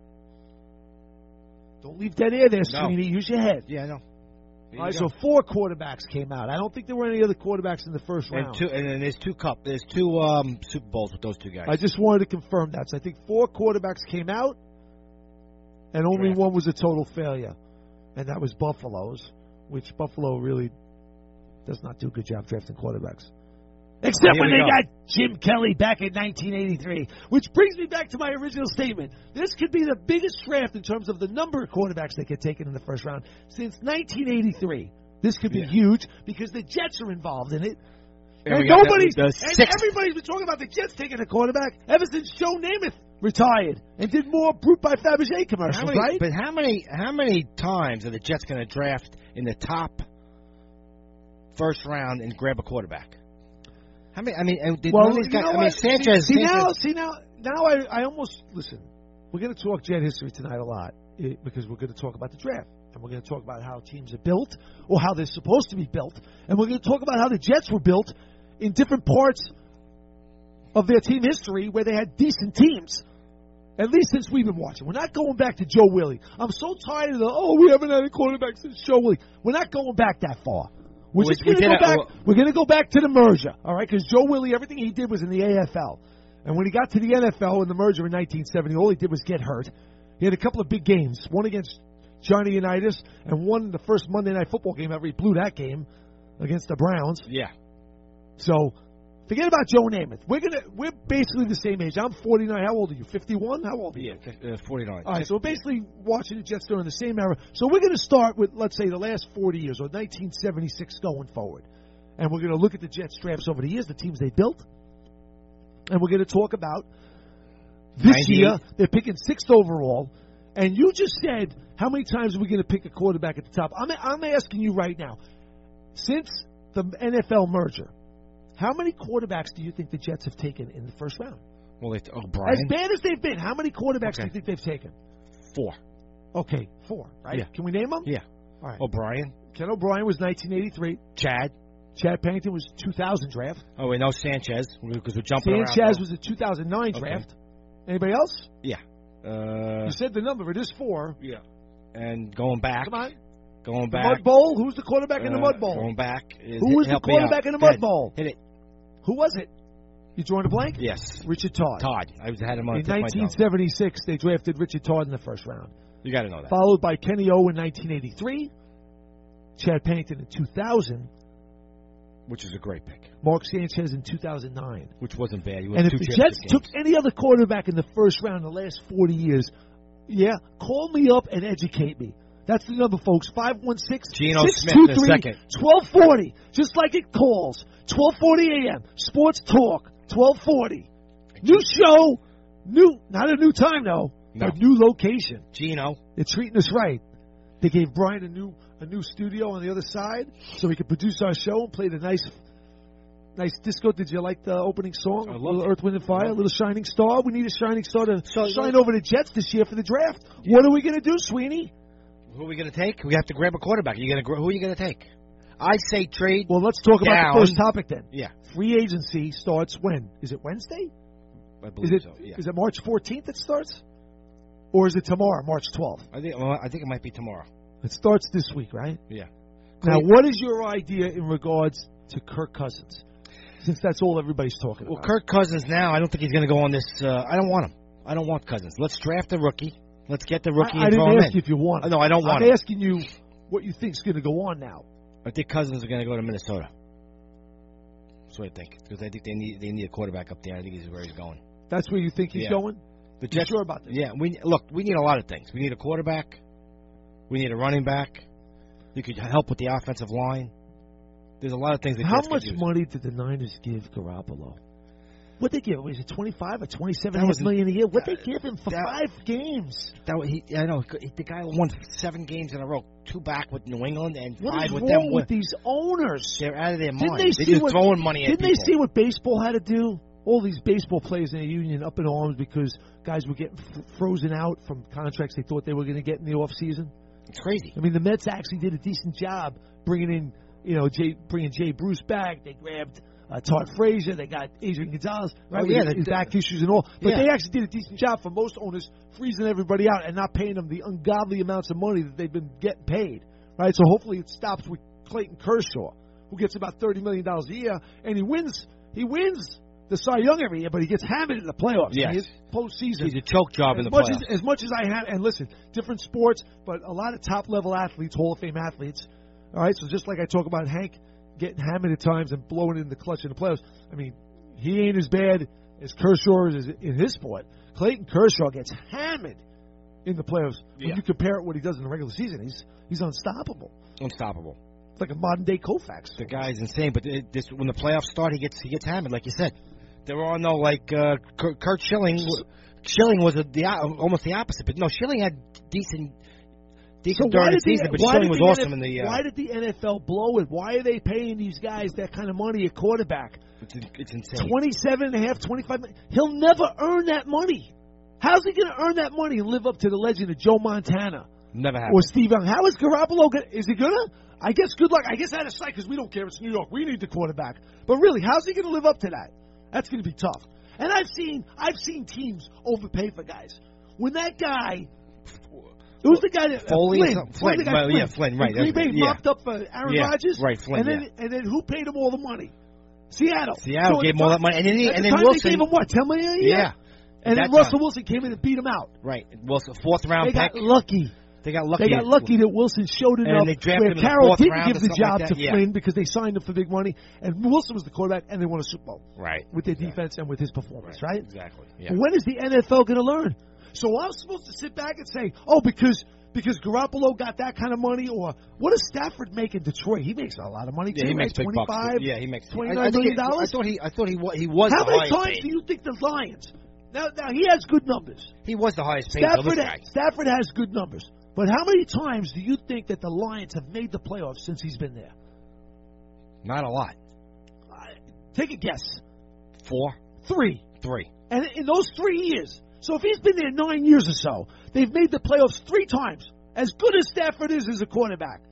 Speaker 3: Don't leave dead air there,
Speaker 4: No.
Speaker 3: Sweeney. Use your head.
Speaker 4: Yeah, I know. There
Speaker 3: All
Speaker 4: you
Speaker 3: right,
Speaker 4: go.
Speaker 3: so four quarterbacks came out. I don't think there were any other quarterbacks in the first
Speaker 4: and
Speaker 3: round.
Speaker 4: two, and then there's two cup. There's two um, Super Bowls with those two guys.
Speaker 3: I just wanted to confirm that. So I think four quarterbacks came out, and only
Speaker 4: Draft.
Speaker 3: one was a total failure, and that was Buffalo's, which Buffalo really does not do a good job drafting quarterbacks. Except
Speaker 4: Here
Speaker 3: when
Speaker 4: we
Speaker 3: they
Speaker 4: go.
Speaker 3: got Jim Kelly back in nineteen eighty-three, which brings me back to my original statement. This could be the biggest draft in terms of the number of quarterbacks that get taken in the first round since nineteen eighty-three. This could be
Speaker 4: Yeah.
Speaker 3: huge because the Jets are involved in it.
Speaker 4: And
Speaker 3: And
Speaker 4: we got the-
Speaker 3: nobody's,
Speaker 4: the
Speaker 3: and
Speaker 4: sixth-
Speaker 3: everybody's been talking about the Jets taking a quarterback ever since Joe Namath retired and did more Brute by Fabergé commercials,
Speaker 4: How many,
Speaker 3: right?
Speaker 4: But how many how many times are the Jets going to draft in the top first round and grab a quarterback? How many? I mean, and did
Speaker 3: well,
Speaker 4: one of these
Speaker 3: you
Speaker 4: guys?
Speaker 3: know
Speaker 4: I mean,
Speaker 3: what?
Speaker 4: Sanchez.
Speaker 3: See, see now,
Speaker 4: Sanchez-
Speaker 3: see now, now I, I almost listen. We're going to talk Jet history tonight a lot eh, because we're going to talk about the draft and we're going to talk about how teams are built or how they're supposed to be built, and we're going to talk about how the Jets were built in different parts of their team history where they had decent teams. At least since we've been watching. We're not going back to Joe Willie. I'm so tired of the, oh, we haven't had a quarterback since Joe Willie. We're not going back that far. We're
Speaker 4: We-
Speaker 3: just
Speaker 4: we
Speaker 3: going to
Speaker 4: did
Speaker 3: go
Speaker 4: a-
Speaker 3: back. We're going to go back to the merger, all right? Because Joe Willie, everything he did was in the A F L. And when he got to the N F L in the merger in nineteen seventy, all he did was get hurt. He had a couple of big games, one against Johnny Unitas and one the first Monday Night Football game ever. He blew that game against the Browns.
Speaker 4: yeah.
Speaker 3: So forget about Joe Namath. We're gonna we're basically the same age. I'm forty-nine. How old are you? fifty-one? How old are you?
Speaker 4: Yeah, uh, forty-nine.
Speaker 3: All right, so we're basically watching the Jets during the same era. So we're going to start with, let's say, the last forty years, or nineteen seventy-six going forward. And we're going to look at the Jets drafts over the years, the teams they built. And we're going to talk about this
Speaker 4: ninety-eight.
Speaker 3: year, they're picking sixth overall. And you just said, how many times are we going to pick a quarterback at the top? I'm, I'm asking you right now, since the N F L merger, how many quarterbacks do you think the Jets have taken in the first round?
Speaker 4: Well, it's
Speaker 3: As
Speaker 4: O'Brien.
Speaker 3: bad as they've been, how many quarterbacks do
Speaker 4: Okay.
Speaker 3: you think they've taken?
Speaker 4: Four.
Speaker 3: Okay, four, right?
Speaker 4: Yeah.
Speaker 3: Can we name them?
Speaker 4: Yeah.
Speaker 3: All right.
Speaker 4: O'Brien.
Speaker 3: Ken O'Brien was nineteen eighty-three.
Speaker 4: Chad.
Speaker 3: Chad Pennington was two thousand draft.
Speaker 4: Oh, wait, no, Sanchez, because we're jumping around.
Speaker 3: Sanchez was a two thousand nine
Speaker 4: Okay.
Speaker 3: draft. Anybody else?
Speaker 4: Yeah. Uh,
Speaker 3: You said the number. It is four.
Speaker 4: yeah. And going back.
Speaker 3: Come on.
Speaker 4: Going
Speaker 3: The
Speaker 4: back.
Speaker 3: Mud Bowl? Who's the quarterback in the
Speaker 4: uh,
Speaker 3: Mud Bowl?
Speaker 4: Going back. Is,
Speaker 3: Who was the
Speaker 4: help me out.
Speaker 3: quarterback in the
Speaker 4: Go
Speaker 3: Mud
Speaker 4: ahead.
Speaker 3: Bowl?
Speaker 4: Hit it.
Speaker 3: Who was it? You drawing a blank?
Speaker 4: Yes.
Speaker 3: Richard Todd.
Speaker 4: Todd. I was had him on
Speaker 3: In
Speaker 4: the tip of my
Speaker 3: nineteen
Speaker 4: tongue.
Speaker 3: seventy-six, they drafted Richard Todd in the first round.
Speaker 4: You got to know that.
Speaker 3: Followed by Kenny O in nineteen eighty-three. Chad Pennington in two thousand.
Speaker 4: Which is a great pick.
Speaker 3: Mark Sanchez in two thousand nine.
Speaker 4: Which wasn't bad. He won
Speaker 3: And if
Speaker 4: two
Speaker 3: the
Speaker 4: championship
Speaker 3: Jets took
Speaker 4: games.
Speaker 3: any other quarterback in the first round in the last forty years, yeah, call me up and educate me. That's the number, folks. five one six,
Speaker 4: Geno
Speaker 3: six
Speaker 4: Smith
Speaker 3: two
Speaker 4: in a
Speaker 3: three,
Speaker 4: second.
Speaker 3: twelve forty. Just like it calls. twelve forty a.m. Sports Talk, twelve forty. New show. New, not a new time, though.
Speaker 4: No.
Speaker 3: A new location.
Speaker 4: Gino.
Speaker 3: They're treating us right. They gave Brian a new a new studio on the other side so he could produce our show and play the nice nice disco. Did you like the opening song?
Speaker 4: I
Speaker 3: A
Speaker 4: loved
Speaker 3: little
Speaker 4: it.
Speaker 3: Earth, Wind, and Fire, a little Shining Star. We need a Shining Star to
Speaker 4: So-
Speaker 3: shine over the Jets this year for the draft. What are we going to do, Sweeney?
Speaker 4: Who are we going to take? We have to grab a quarterback. You gonna, who are you going to take? I say trade.
Speaker 3: Well, let's talk about
Speaker 4: Down.
Speaker 3: the first topic then.
Speaker 4: Yeah.
Speaker 3: Free agency starts when? Is it Wednesday?
Speaker 4: I
Speaker 3: Is
Speaker 4: believe
Speaker 3: it
Speaker 4: so. Yeah.
Speaker 3: is it March fourteenth it starts? Or is it tomorrow, March twelfth?
Speaker 4: I think. Well, I think it might be tomorrow.
Speaker 3: It starts this week, right?
Speaker 4: Yeah.
Speaker 3: Now,
Speaker 4: Clay-
Speaker 3: what is your idea in regards to Kirk Cousins? since that's all everybody's talking
Speaker 4: Well,
Speaker 3: about.
Speaker 4: Kirk Cousins now, I don't think he's going to go on this. Uh, I don't want him. I don't want Cousins. Let's draft a rookie. Let's get the rookie
Speaker 3: I, I
Speaker 4: and throw
Speaker 3: didn't
Speaker 4: him
Speaker 3: ask
Speaker 4: in.
Speaker 3: you if you want him.
Speaker 4: No, I don't want
Speaker 3: I'm
Speaker 4: him.
Speaker 3: asking you what you think's going to go on now.
Speaker 4: I think Cousins is going to go to Minnesota. That's what I think. Because I think they need they need a quarterback up there. I think he's where he's going.
Speaker 3: That's where you think he's
Speaker 4: Yeah.
Speaker 3: going?
Speaker 4: The
Speaker 3: You sure about this?
Speaker 4: Yeah, we look. We need a lot of things. We need a quarterback. We need a running back. You could help with the offensive line. There's a lot of things. That
Speaker 3: How
Speaker 4: Jets could
Speaker 3: much
Speaker 4: use.
Speaker 3: money did the Niners give Garoppolo? What they give? Was it twenty-five or twenty-seven
Speaker 4: That was-
Speaker 3: million a year? What
Speaker 4: that-
Speaker 3: they give him for
Speaker 4: that-
Speaker 3: five games?
Speaker 4: That was- he, I know the guy won seven games in a row, two back with New England and
Speaker 3: What
Speaker 4: five
Speaker 3: is
Speaker 4: with
Speaker 3: wrong
Speaker 4: them.
Speaker 3: with these owners?
Speaker 4: They're out of their
Speaker 3: Didn't
Speaker 4: mind.
Speaker 3: they
Speaker 4: They're
Speaker 3: see
Speaker 4: just
Speaker 3: what,
Speaker 4: throwing money at
Speaker 3: Didn't
Speaker 4: people.
Speaker 3: they see what baseball had to do? All these baseball players in the union up in arms because guys were getting f- frozen out from contracts they thought they were going to get in the off season.
Speaker 4: It's crazy.
Speaker 3: I mean, the Mets actually did a decent job bringing in, you know, Jay, bringing Jay Bruce back. They grabbed uh, Todd Frazier. They got Adrian Gonzalez, right?
Speaker 4: Oh, yeah,
Speaker 3: with his
Speaker 4: the-
Speaker 3: back issues and all. But
Speaker 4: Yeah.
Speaker 3: they actually did a decent job for most owners, freezing everybody out and not paying them the ungodly amounts of money that they've been getting paid, right? So hopefully it stops with Clayton Kershaw, who gets about thirty million dollars a year, and he wins. He wins the Cy Young every year, but he gets hammered in the playoffs.
Speaker 4: Yes.
Speaker 3: I mean, it's postseason.
Speaker 4: He's a choke job
Speaker 3: as
Speaker 4: in the
Speaker 3: much
Speaker 4: playoffs.
Speaker 3: as, as much as I have, and listen, different sports, but a lot of top level athletes, Hall of Fame athletes. All right, so just like I talk about Hank getting hammered at times and blowing it in the clutch in the playoffs. I mean, he ain't as bad as Kershaw is in his sport. Clayton Kershaw gets hammered in the playoffs. When
Speaker 4: Yeah.
Speaker 3: you compare it what he does in the regular season, he's he's unstoppable.
Speaker 4: Unstoppable.
Speaker 3: It's like a modern day Koufax.
Speaker 4: The guy's insane. But it, this, when the playoffs start, he gets he gets hammered, like you said. There are no like uh, Kurt, Kurt Schilling. Schilling was a, the almost the opposite. But no, Schilling had decent.
Speaker 3: So
Speaker 4: Decent
Speaker 3: why
Speaker 4: during
Speaker 3: did
Speaker 4: the season,
Speaker 3: the,
Speaker 4: but
Speaker 3: why
Speaker 4: Schilling
Speaker 3: did
Speaker 4: was
Speaker 3: the
Speaker 4: awesome
Speaker 3: N F L,
Speaker 4: in the. Uh,
Speaker 3: why did the N F L blow it? Why are they paying these guys that kind of money at quarterback?
Speaker 4: it's, it's insane.
Speaker 3: twenty-seven and a half, twenty-five million. He'll never earn that money. How's he going to earn that money and live up to the legend of Joe Montana
Speaker 4: Never happened.
Speaker 3: or Steve Young? How is Garoppolo going to, is he going to? I guess good luck. I guess out of sight because we don't care. It's New York. We need the quarterback. But really, how's he going to live up to that? That's going to be tough. And I've seen, I've seen teams overpay for guys. When that guy, who's the guy that,
Speaker 4: Foley or
Speaker 3: Flynn,
Speaker 4: something?
Speaker 3: Flynn, the
Speaker 4: Flynn.
Speaker 3: guy
Speaker 4: Well, yeah, Flynn, right.
Speaker 3: Green Bay
Speaker 4: That's- yeah.
Speaker 3: mopped up for Aaron
Speaker 4: Yeah,
Speaker 3: Rodgers.
Speaker 4: right, Flynn,
Speaker 3: And then,
Speaker 4: yeah.
Speaker 3: and then who paid him all the money? Seattle.
Speaker 4: Seattle
Speaker 3: So
Speaker 4: gave
Speaker 3: at
Speaker 4: him
Speaker 3: the
Speaker 4: all
Speaker 3: time-
Speaker 4: that money, and then he,
Speaker 3: at
Speaker 4: and
Speaker 3: the
Speaker 4: then
Speaker 3: time
Speaker 4: Wilson.
Speaker 3: they gave him what, ten million a year?
Speaker 4: Yeah.
Speaker 3: And
Speaker 4: At
Speaker 3: then
Speaker 4: that
Speaker 3: Russell
Speaker 4: time.
Speaker 3: Wilson came in and beat him out.
Speaker 4: Right. Wilson, fourth round
Speaker 3: They got
Speaker 4: pick.
Speaker 3: lucky.
Speaker 4: They got lucky.
Speaker 3: They got lucky that Wilson showed
Speaker 4: And
Speaker 3: enough
Speaker 4: they drafted
Speaker 3: where
Speaker 4: him in the
Speaker 3: Carroll
Speaker 4: fourth
Speaker 3: didn't
Speaker 4: round
Speaker 3: give
Speaker 4: or
Speaker 3: the
Speaker 4: something
Speaker 3: job
Speaker 4: like
Speaker 3: to
Speaker 4: that, yeah.
Speaker 3: Flynn because they signed him for big money. And Wilson was the quarterback, and they won a Super Bowl
Speaker 4: Right.
Speaker 3: with their defense and with his performance, right?
Speaker 4: Exactly. Yeah.
Speaker 3: But when is the N F L going to learn? So I'm supposed to sit back and say, oh, because because Garoppolo got that kind of money, or what does Stafford make in Detroit? He makes a lot of money too,
Speaker 4: Yeah, he
Speaker 3: right?
Speaker 4: makes big bucks.
Speaker 3: twenty-five,
Speaker 4: Yeah, he makes
Speaker 3: twenty-nine
Speaker 4: I, I think
Speaker 3: million
Speaker 4: he- I
Speaker 3: dollars.
Speaker 4: thought he. I thought he. wa- He was
Speaker 3: How
Speaker 4: the
Speaker 3: many
Speaker 4: highest
Speaker 3: times
Speaker 4: paid.
Speaker 3: do you think the Lions? Now, now he has good numbers.
Speaker 4: He was the highest paid. So
Speaker 3: Stafford,
Speaker 4: this guy.
Speaker 3: Stafford has good numbers. But how many times do you think that the Lions have made the playoffs since he's been there?
Speaker 4: Not a lot.
Speaker 3: Uh, take a guess.
Speaker 4: Four,
Speaker 3: Three.
Speaker 4: three.
Speaker 3: And in those three years, so if he's been there nine years or so, they've made the playoffs three times. As good as Stafford is as a quarterback.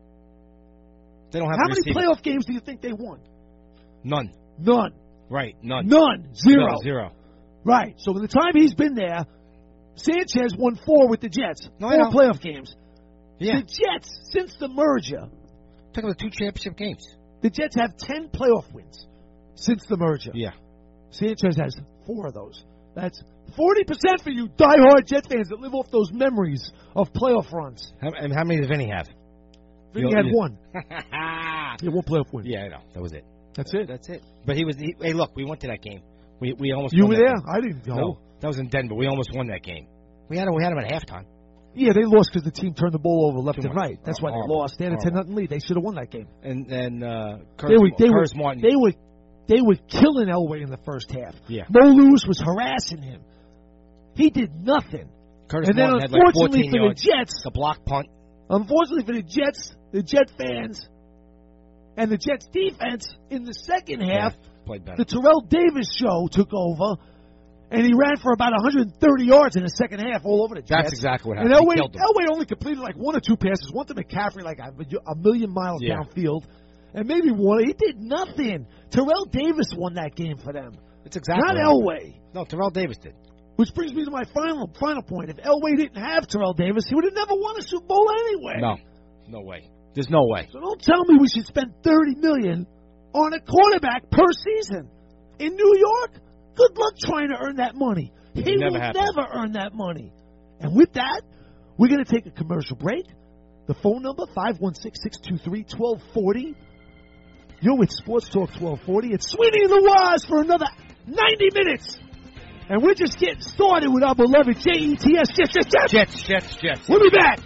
Speaker 4: They don't have
Speaker 3: How
Speaker 4: the
Speaker 3: many
Speaker 4: receivers.
Speaker 3: playoff games do you think they won?
Speaker 4: None.
Speaker 3: None.
Speaker 4: Right. None.
Speaker 3: None. Zero.
Speaker 4: No, zero.
Speaker 3: Right. So in the time he's been there, Sanchez won four with the Jets.
Speaker 4: No, I
Speaker 3: four
Speaker 4: know.
Speaker 3: playoff games.
Speaker 4: Yeah.
Speaker 3: The Jets, since the merger,
Speaker 4: Took him to two championship games.
Speaker 3: the Jets have ten playoff wins since the merger.
Speaker 4: Yeah.
Speaker 3: Sanchez has four of those. That's forty percent for you diehard Jets fans that live off those memories of playoff runs.
Speaker 4: How, and how many did Vinny have?
Speaker 3: Vinny
Speaker 4: You-
Speaker 3: had
Speaker 4: you-
Speaker 3: one. He had one playoff win.
Speaker 4: Yeah, I know. That was it.
Speaker 3: That's it.
Speaker 4: That's it. But he was. He, hey, look, we went to that game. We we almost.
Speaker 3: You
Speaker 4: won
Speaker 3: were
Speaker 4: that
Speaker 3: there?
Speaker 4: game.
Speaker 3: I didn't go.
Speaker 4: No, that was in Denver. We almost won that game. We had we had him at halftime.
Speaker 3: Yeah, they lost because the team turned the ball over left
Speaker 4: Too
Speaker 3: and
Speaker 4: much.
Speaker 3: right. That's why they
Speaker 4: Horrible.
Speaker 3: lost. They had a ten nothing lead. They should have won that game.
Speaker 4: And then uh, Curtis,
Speaker 3: They were they were
Speaker 4: Curtis Martin.
Speaker 3: they were they were killing Elway in the first half.
Speaker 4: Yeah.
Speaker 3: Mo Lewis was harassing him. He did nothing.
Speaker 4: Curtis
Speaker 3: and then
Speaker 4: Martin had like
Speaker 3: unfortunately
Speaker 4: fourteen
Speaker 3: for
Speaker 4: yards.
Speaker 3: the Jets,
Speaker 4: The block punt.
Speaker 3: unfortunately for the Jets, the Jet fans and the Jets defense in the second half,
Speaker 4: Yeah, played better.
Speaker 3: the Terrell Davis show took over. And he ran for about one hundred thirty yards in the second half all over the Jets.
Speaker 4: That's exactly what
Speaker 3: And
Speaker 4: happened. He
Speaker 3: Elway,
Speaker 4: killed them.
Speaker 3: Elway only completed like one or two passes. One to McCaffrey, like a, a million miles
Speaker 4: Yeah.
Speaker 3: downfield. And maybe one. He did nothing. Terrell Davis won that game for them.
Speaker 4: It's exactly
Speaker 3: Not
Speaker 4: what
Speaker 3: Elway.
Speaker 4: happened. No, Terrell Davis did.
Speaker 3: Which brings me to my final final point. If Elway didn't have Terrell Davis, he would have never won a Super Bowl anyway.
Speaker 4: No, no way. There's no way.
Speaker 3: So don't tell me we should spend thirty million dollars on a quarterback per season. In New York, good luck trying to earn that money. He will never earn that money. And with that, we're going to take a commercial break. The phone number, five one six, six two three, one two four zero. You're with Sports Talk twelve forty. It's Sweeney and the Waz for another ninety minutes. And we're just getting started with our beloved J E T S. Jets, Jets, Jets.
Speaker 4: Jets, Jets, Jets.
Speaker 3: We'll be back.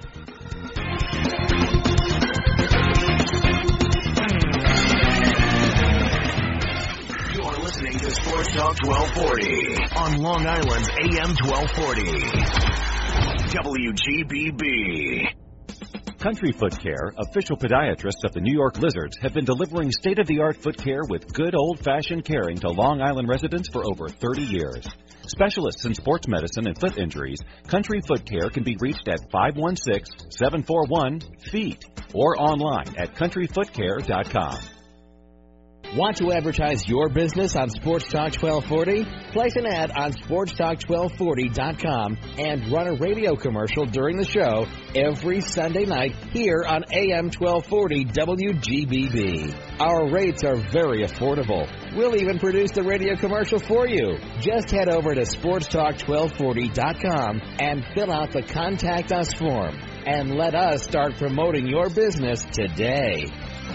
Speaker 2: You're listening to Sports Talk twelve forty on Long Island's A M twelve forty. W G B B.
Speaker 5: Country Foot Care, official podiatrists of the New York Lizards, have been delivering state-of-the-art foot care with good old-fashioned caring to Long Island residents for over thirty years. Specialists in sports medicine and foot injuries, Country Foot Care can be reached at five one six, seven four one, F E E T or online at country foot care dot com.
Speaker 1: Want to advertise your business on Sports Talk twelve forty? Place an ad on sports talk twelve forty dot com and run a radio commercial during the show every Sunday night here on A M twelve forty W G B B. Our rates are very affordable. We'll even produce the radio commercial for you. Just head over to sports talk twelve forty dot com and fill out the Contact Us form. And let us start promoting your business today.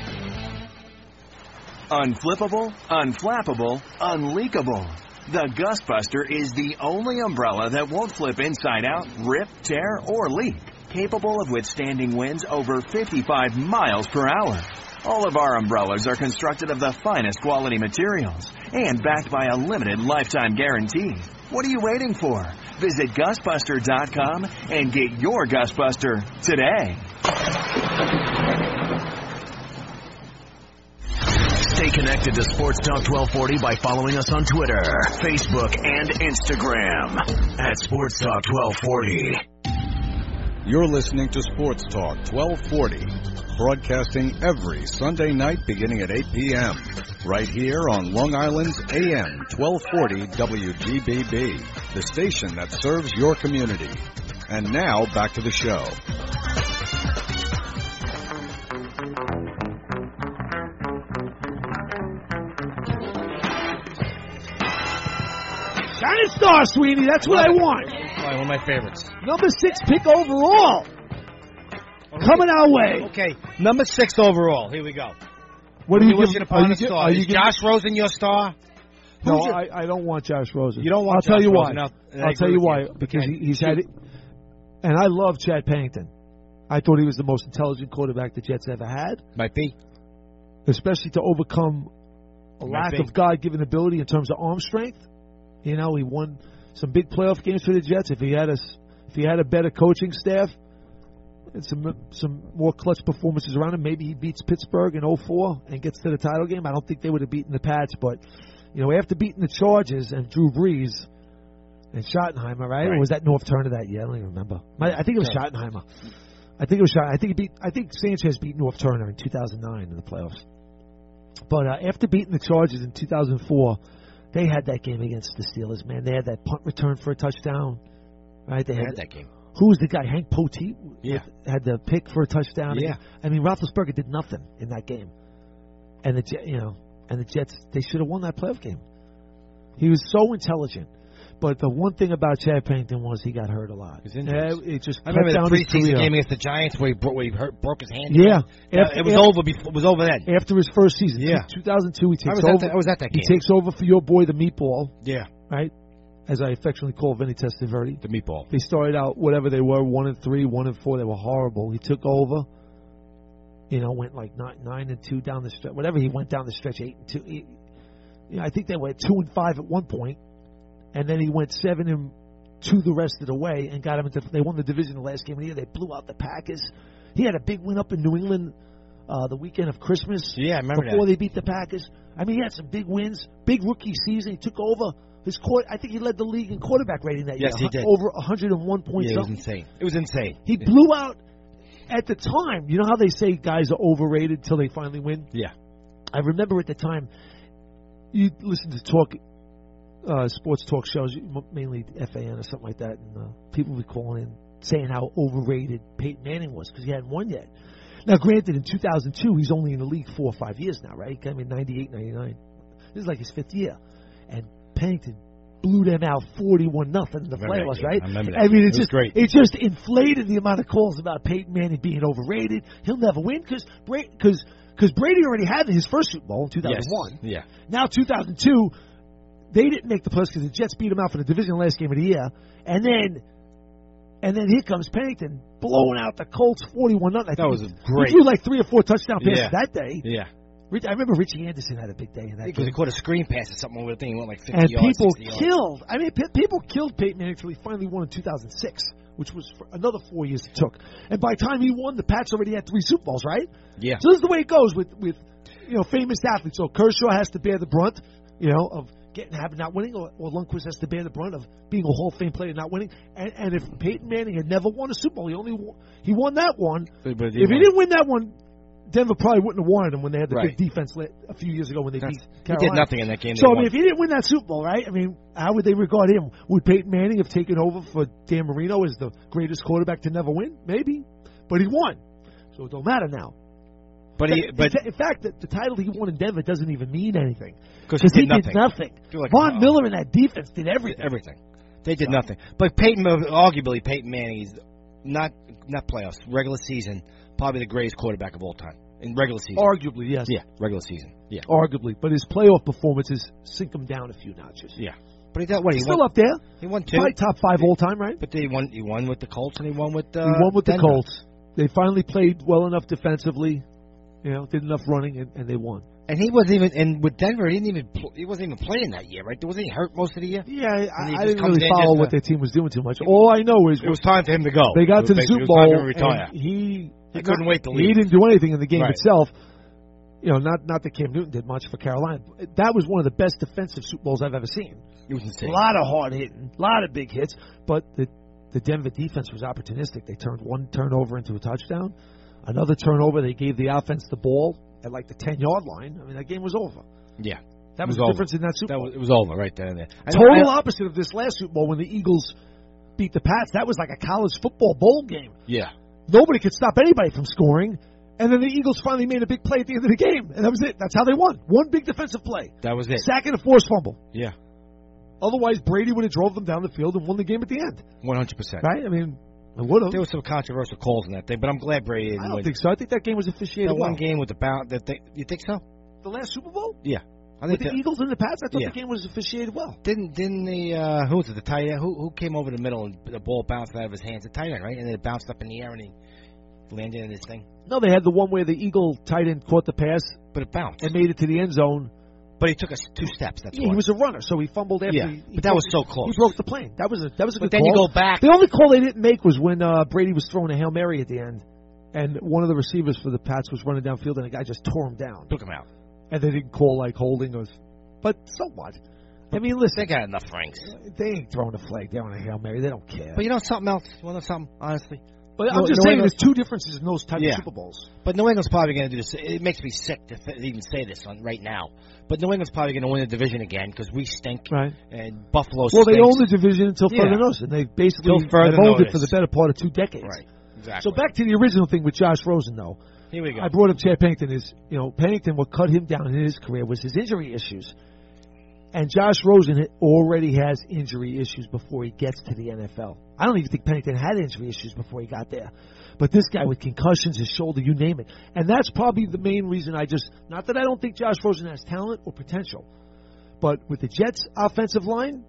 Speaker 2: Unflippable, unflappable, unleakable. The Gustbuster is the only umbrella that won't flip inside out, rip, tear, or leak. Capable of withstanding winds over fifty-five miles per hour. All of our umbrellas are constructed of the finest quality materials and backed by a limited lifetime guarantee. What are you waiting for? Visit Gustbuster dot com and get your Gustbuster today. Stay connected to Sports Talk twelve forty by following us on Twitter, Facebook, and Instagram at Sports Talk twelve forty.
Speaker 6: You're listening to Sports Talk twelve forty, broadcasting every Sunday night beginning at eight p.m. right here on Long Island's A M twelve forty W G B B, the station that serves your community. And now, back to the show.
Speaker 3: Shining Star, Sweeney. That's what I want.
Speaker 4: One of my favorites.
Speaker 3: Number six pick overall. Okay. Coming our way.
Speaker 4: Okay, number six overall. Here we go.
Speaker 3: What are you
Speaker 4: wishing upon a
Speaker 3: give,
Speaker 4: star? Is Josh Rosen your star?
Speaker 3: No, your... I, I don't want Josh Rosen.
Speaker 4: You don't want
Speaker 3: I'll
Speaker 4: Josh
Speaker 3: tell you
Speaker 4: Rosen.
Speaker 3: why.
Speaker 4: I'll,
Speaker 3: I'll tell you why. You. Because okay. he, he's had it. And I love Chad Pennington. I thought he was the most intelligent quarterback the Jets ever had.
Speaker 4: Might be.
Speaker 3: Especially to overcome a Might lack be. of God-given ability in terms of arm strength. You know, he won some big playoff games for the Jets. If he had a, if he had a better coaching staff and some some more clutch performances around him, maybe he beats Pittsburgh in oh four and gets to the title game. I don't think they would have beaten the Pats, but you know, after beating the Chargers and Drew Brees and Schottenheimer, right? right. Or was that North Turner that year? I don't even remember. I think it was right. Schottenheimer. I think it was Schottenheimer. I think he beat. I think Sanchez beat North Turner in two thousand nine in the playoffs. But uh, after beating the Chargers in two thousand four. They had that game against the Steelers, man. They had that punt return for a touchdown, right? They,
Speaker 4: they
Speaker 3: had,
Speaker 4: had that game.
Speaker 3: Who was the guy? Hank Poteet?
Speaker 4: Yeah.
Speaker 3: Had the pick for a touchdown.
Speaker 4: Yeah.
Speaker 3: I mean, Roethlisberger did nothing in that game. And the you know, and the Jets, they should have won that playoff game. He was so intelligent. But the one thing about Chad Pennington was he got hurt a lot. Yeah, it just
Speaker 4: I remember the preseason game against the Giants where he, broke, where he hurt, broke his hand.
Speaker 3: Yeah.
Speaker 4: After, it was after, over before, it was over then.
Speaker 3: After his first season.
Speaker 4: Yeah.
Speaker 3: two thousand two, he takes
Speaker 4: I was
Speaker 3: over.
Speaker 4: At the, I was at that game.
Speaker 3: He takes over for your boy, the Meatball.
Speaker 4: Yeah.
Speaker 3: Right? As I affectionately call Vinny Testaverde.
Speaker 4: The Meatball.
Speaker 3: They started out, whatever they were, one and three, one and four. They were horrible. He took over. You know, went like nine, nine and two down the stretch. Whatever he went down the stretch, eight and two. He, you know, I think they went two and five at one point. And then he went seven and two the rest of the way and got them into. They won the division the last game of the year. They blew out the Packers. He had a big win up in New England uh, the weekend of Christmas.
Speaker 4: Yeah, I remember
Speaker 3: before
Speaker 4: that.
Speaker 3: they beat the Packers. I mean, he had some big wins. Big rookie season. He took over his court. I think he led the league in quarterback rating that
Speaker 4: yes,
Speaker 3: year.
Speaker 4: Yes, he did.
Speaker 3: Over one hundred one points.
Speaker 4: Yeah, it was insane. It was insane.
Speaker 3: He blew out at the time. You know how they say guys are overrated till they finally win?
Speaker 4: Yeah.
Speaker 3: I remember at the time. You listen to talk. Uh, sports talk shows, mainly F A N or something like that, and uh, people would be calling in saying how overrated Peyton Manning was because he hadn't won yet. Now, granted, in two thousand two, he's only in the league four or five years now, right? He came in ninety-eight, ninety-nine. This is like his fifth year. And Pennington blew them out forty-one nothing in the playoffs, right?
Speaker 4: I remember that.
Speaker 3: I mean,
Speaker 4: it
Speaker 3: it's
Speaker 4: was
Speaker 3: just
Speaker 4: great.
Speaker 3: It just inflated the amount of calls about Peyton Manning being overrated. He'll never win because because because Brady already had his first Super Bowl in two thousand one.
Speaker 4: Yes. Yeah.
Speaker 3: Now two thousand two, they didn't make the playoffs because the Jets beat them out for the division last game of the year, and then and then here comes Pennington blowing out the Colts forty-one nothing.
Speaker 4: That was great.
Speaker 3: He threw like three or four touchdown passes
Speaker 4: Yeah.
Speaker 3: that day.
Speaker 4: Yeah.
Speaker 3: I remember Richie Anderson had a big day in that
Speaker 4: Because
Speaker 3: game.
Speaker 4: he caught a screen pass or something over the thing. He went like fifty
Speaker 3: And
Speaker 4: yards,
Speaker 3: people
Speaker 4: sixty yards.
Speaker 3: killed. I mean, pe- people killed Peyton Manning until he finally won in two thousand six, which was for another four years it took. And by the time he won, the Pats already had three Super Bowls, right?
Speaker 4: Yeah.
Speaker 3: So this is the way it goes with, with you know, famous athletes. So Kershaw has to bear the brunt, you know, of getting having not winning, or, or Lundqvist has to bear the brunt of being a Hall of Fame player not winning. And, and if Peyton Manning had never won a Super Bowl, he only won, he won that one.
Speaker 4: But, but
Speaker 3: If he didn't win that one, Denver probably wouldn't have wanted him when they had the
Speaker 4: Right.
Speaker 3: big defense lit a few years ago when they
Speaker 4: That's,
Speaker 3: beat
Speaker 4: he
Speaker 3: Carolina.
Speaker 4: did nothing in that game.
Speaker 3: So,
Speaker 4: They
Speaker 3: I mean,
Speaker 4: won.
Speaker 3: if he didn't win that Super Bowl, right, I mean, how would they regard him? Would Peyton Manning have taken over for Dan Marino as the greatest quarterback to never win? Maybe. But he won. So it don't matter now.
Speaker 4: But he,
Speaker 3: In
Speaker 4: but
Speaker 3: fa- in fact, the, the title he won in Denver doesn't even mean anything.
Speaker 4: because
Speaker 3: Because
Speaker 4: he
Speaker 3: he
Speaker 4: did
Speaker 3: did
Speaker 4: nothing.
Speaker 3: nothing.
Speaker 4: Feel like,
Speaker 3: Von
Speaker 4: wow.
Speaker 3: Miller and that defense did everything.
Speaker 4: Everything. They did nothing. But Peyton, arguably, Peyton Manning is not not playoffs, regular season, probably the greatest quarterback of all time in regular season.
Speaker 3: Arguably, yes.
Speaker 4: Yeah, regular season. Yeah,
Speaker 3: Arguably. But his playoff performances sink him down a few notches.
Speaker 4: yeah. But he got what? He
Speaker 3: He's still
Speaker 4: won.
Speaker 3: up there.
Speaker 4: He won two.
Speaker 3: Probably top five all time, right?
Speaker 4: But he won. He won with the Colts, and he won with. Uh,
Speaker 3: He won with the
Speaker 4: Denver.
Speaker 3: Colts. They finally played well enough defensively, you know, did enough running, and, and they won.
Speaker 4: And he wasn't even. And with Denver, he didn't even. Pl- he wasn't even playing that year, right? Wasn't he hurt most of the year?
Speaker 3: Yeah, I,
Speaker 4: he
Speaker 3: I
Speaker 4: just
Speaker 3: didn't
Speaker 4: comes
Speaker 3: really
Speaker 4: in
Speaker 3: follow
Speaker 4: just
Speaker 3: what
Speaker 4: to-
Speaker 3: their team was doing too much. All I know is
Speaker 4: It was time for him to go.
Speaker 3: they got
Speaker 4: It
Speaker 3: to
Speaker 4: was
Speaker 3: the
Speaker 4: basically-
Speaker 3: Super
Speaker 4: it was time
Speaker 3: Bowl,
Speaker 4: to retire.
Speaker 3: and he
Speaker 4: He couldn't wait to
Speaker 3: He
Speaker 4: leave.
Speaker 3: didn't do anything in the game
Speaker 4: Right.
Speaker 3: itself. You know, not not that Cam Newton did much for Carolina. That was one of the best defensive Super Bowls I've ever seen.
Speaker 4: It was
Speaker 3: A
Speaker 4: insane.
Speaker 3: lot of hard hitting, a lot of big hits, but the the Denver defense was opportunistic. They turned one turnover into a touchdown, another turnover. They gave the offense the ball at like the ten yard line. I mean, that game was over.
Speaker 4: Yeah,
Speaker 3: That
Speaker 4: It
Speaker 3: was,
Speaker 4: was
Speaker 3: the
Speaker 4: over.
Speaker 3: difference in that Super
Speaker 4: that
Speaker 3: Bowl.
Speaker 4: was, it was over right there and there. I know-
Speaker 3: Total
Speaker 4: I-
Speaker 3: opposite of this last Super Bowl when the Eagles beat the Pats. That was like a college football bowl game.
Speaker 4: Yeah,
Speaker 3: Nobody could stop anybody from scoring. And then the Eagles finally made a big play at the end of the game. And that was it. That's how they won. One big defensive play.
Speaker 4: that was it.
Speaker 3: Sack and a forced fumble.
Speaker 4: Yeah,
Speaker 3: Otherwise, Brady would have drove them down the field and won the game at the end.
Speaker 4: one hundred percent.
Speaker 3: Right? I mean, it would have.
Speaker 4: There was some controversial calls in that thing, but I'm glad Brady didn't
Speaker 3: I don't
Speaker 4: win.
Speaker 3: think so. I think that game was officiated
Speaker 4: That
Speaker 3: well.
Speaker 4: one game with the bounce. That thing, you think so?
Speaker 3: The last Super Bowl?
Speaker 4: Yeah, I
Speaker 3: With
Speaker 4: think
Speaker 3: the
Speaker 4: that,
Speaker 3: Eagles and the Pats? I thought
Speaker 4: Yeah.
Speaker 3: the game was officiated well.
Speaker 4: didn't didn't the uh, who was it? The tight end who who came over the middle and the ball bounced out of his hands. The tight end, right? And then it bounced up in the air and he landed in his thing.
Speaker 3: No, they had the one where the Eagle tight end caught the pass
Speaker 4: But it bounced.
Speaker 3: and made it to the end zone.
Speaker 4: But he took us two steps. That's
Speaker 3: Yeah,
Speaker 4: why.
Speaker 3: he was a runner, so he fumbled after
Speaker 4: Yeah,
Speaker 3: he, he
Speaker 4: but that
Speaker 3: broke-
Speaker 4: was so close.
Speaker 3: He broke the plane. That was a that was a
Speaker 4: But
Speaker 3: good
Speaker 4: then you
Speaker 3: call.
Speaker 4: go back.
Speaker 3: The only call they didn't make was when uh, Brady was throwing a Hail Mary at the end, and one of the receivers for the Pats was running downfield, and a guy just tore him down.
Speaker 4: Took him out.
Speaker 3: And they didn't call like holding or. But so what? I mean, listen,
Speaker 4: They got enough rings.
Speaker 3: they ain't throwing a flag. They're on a Hail Mary. They don't care.
Speaker 4: But you know something else? You want to know something? Honestly.
Speaker 3: But
Speaker 4: No-
Speaker 3: I'm just
Speaker 4: New
Speaker 3: saying,
Speaker 4: England-
Speaker 3: there's two differences in those type
Speaker 4: Yeah.
Speaker 3: of Super Bowls.
Speaker 4: But New England's probably going to do this. It makes me sick to th- even say this on right now. But New England's probably going to win the division again because we stink.
Speaker 3: Right.
Speaker 4: And Buffalo
Speaker 3: Well,
Speaker 4: stinks.
Speaker 3: they own the division until
Speaker 4: Yeah.
Speaker 3: further notice, and they basically
Speaker 4: Till further
Speaker 3: have owned it
Speaker 4: notice.
Speaker 3: for the better part of two decades.
Speaker 4: Right. Exactly.
Speaker 3: So back to the original thing with Josh Rosen, though.
Speaker 4: Here we go.
Speaker 3: I brought up Chad Pennington. Is you know Pennington, what cut him down in his career was his injury issues, and Josh Rosen already has injury issues before he gets to the N F L. I don't even think Pennington had injury issues before he got there, but this guy with concussions, his shoulder, you name it, and that's probably the main reason I just not that I don't think Josh Rosen has talent or potential, but with the Jets' offensive line,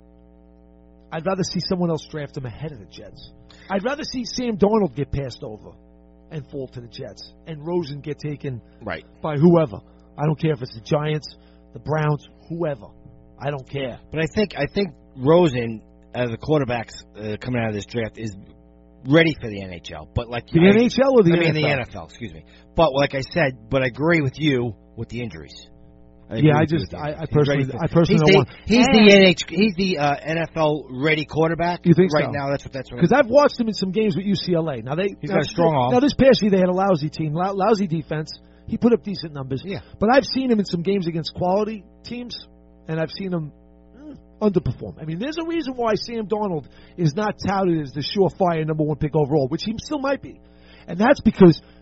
Speaker 3: I'd rather see someone else draft him ahead of the Jets. I'd rather see Sam Darnold get passed over and fall to the Jets, and Rosen get taken
Speaker 4: Right.
Speaker 3: by whoever. I don't care if it's the Giants, the Browns, whoever. I don't care.
Speaker 4: But I think I think Rosen, out of the quarterbacks uh, coming out of this draft, is ready for the N H L. But like
Speaker 3: The
Speaker 4: I,
Speaker 3: N H L or the
Speaker 4: I mean
Speaker 3: N F L?
Speaker 4: the N F L, excuse me. But like I said, but I agree with you with the injuries. I agree
Speaker 3: Yeah, I
Speaker 4: with you
Speaker 3: just,
Speaker 4: with the
Speaker 3: I, I
Speaker 4: injuries. He's
Speaker 3: personally,
Speaker 4: ready for-
Speaker 3: I personally
Speaker 4: he's
Speaker 3: don't
Speaker 4: the,
Speaker 3: want.
Speaker 4: He's the N H. He's the uh, N F L ready quarterback.
Speaker 3: You think
Speaker 4: right
Speaker 3: so?
Speaker 4: now? That's what that's what.
Speaker 3: Because I've watched him in some games with U C L A. Now they,
Speaker 4: He's
Speaker 3: now,
Speaker 4: got a strong arm.
Speaker 3: Now this past year they had a lousy team, lou- lousy defense. He put up decent numbers.
Speaker 4: Yeah.
Speaker 3: But I've seen him in some games against quality teams, and I've seen him mm, underperform. I mean, there's a reason why Sam Darnold is not touted as the surefire number one pick overall, which he still might be, and that's because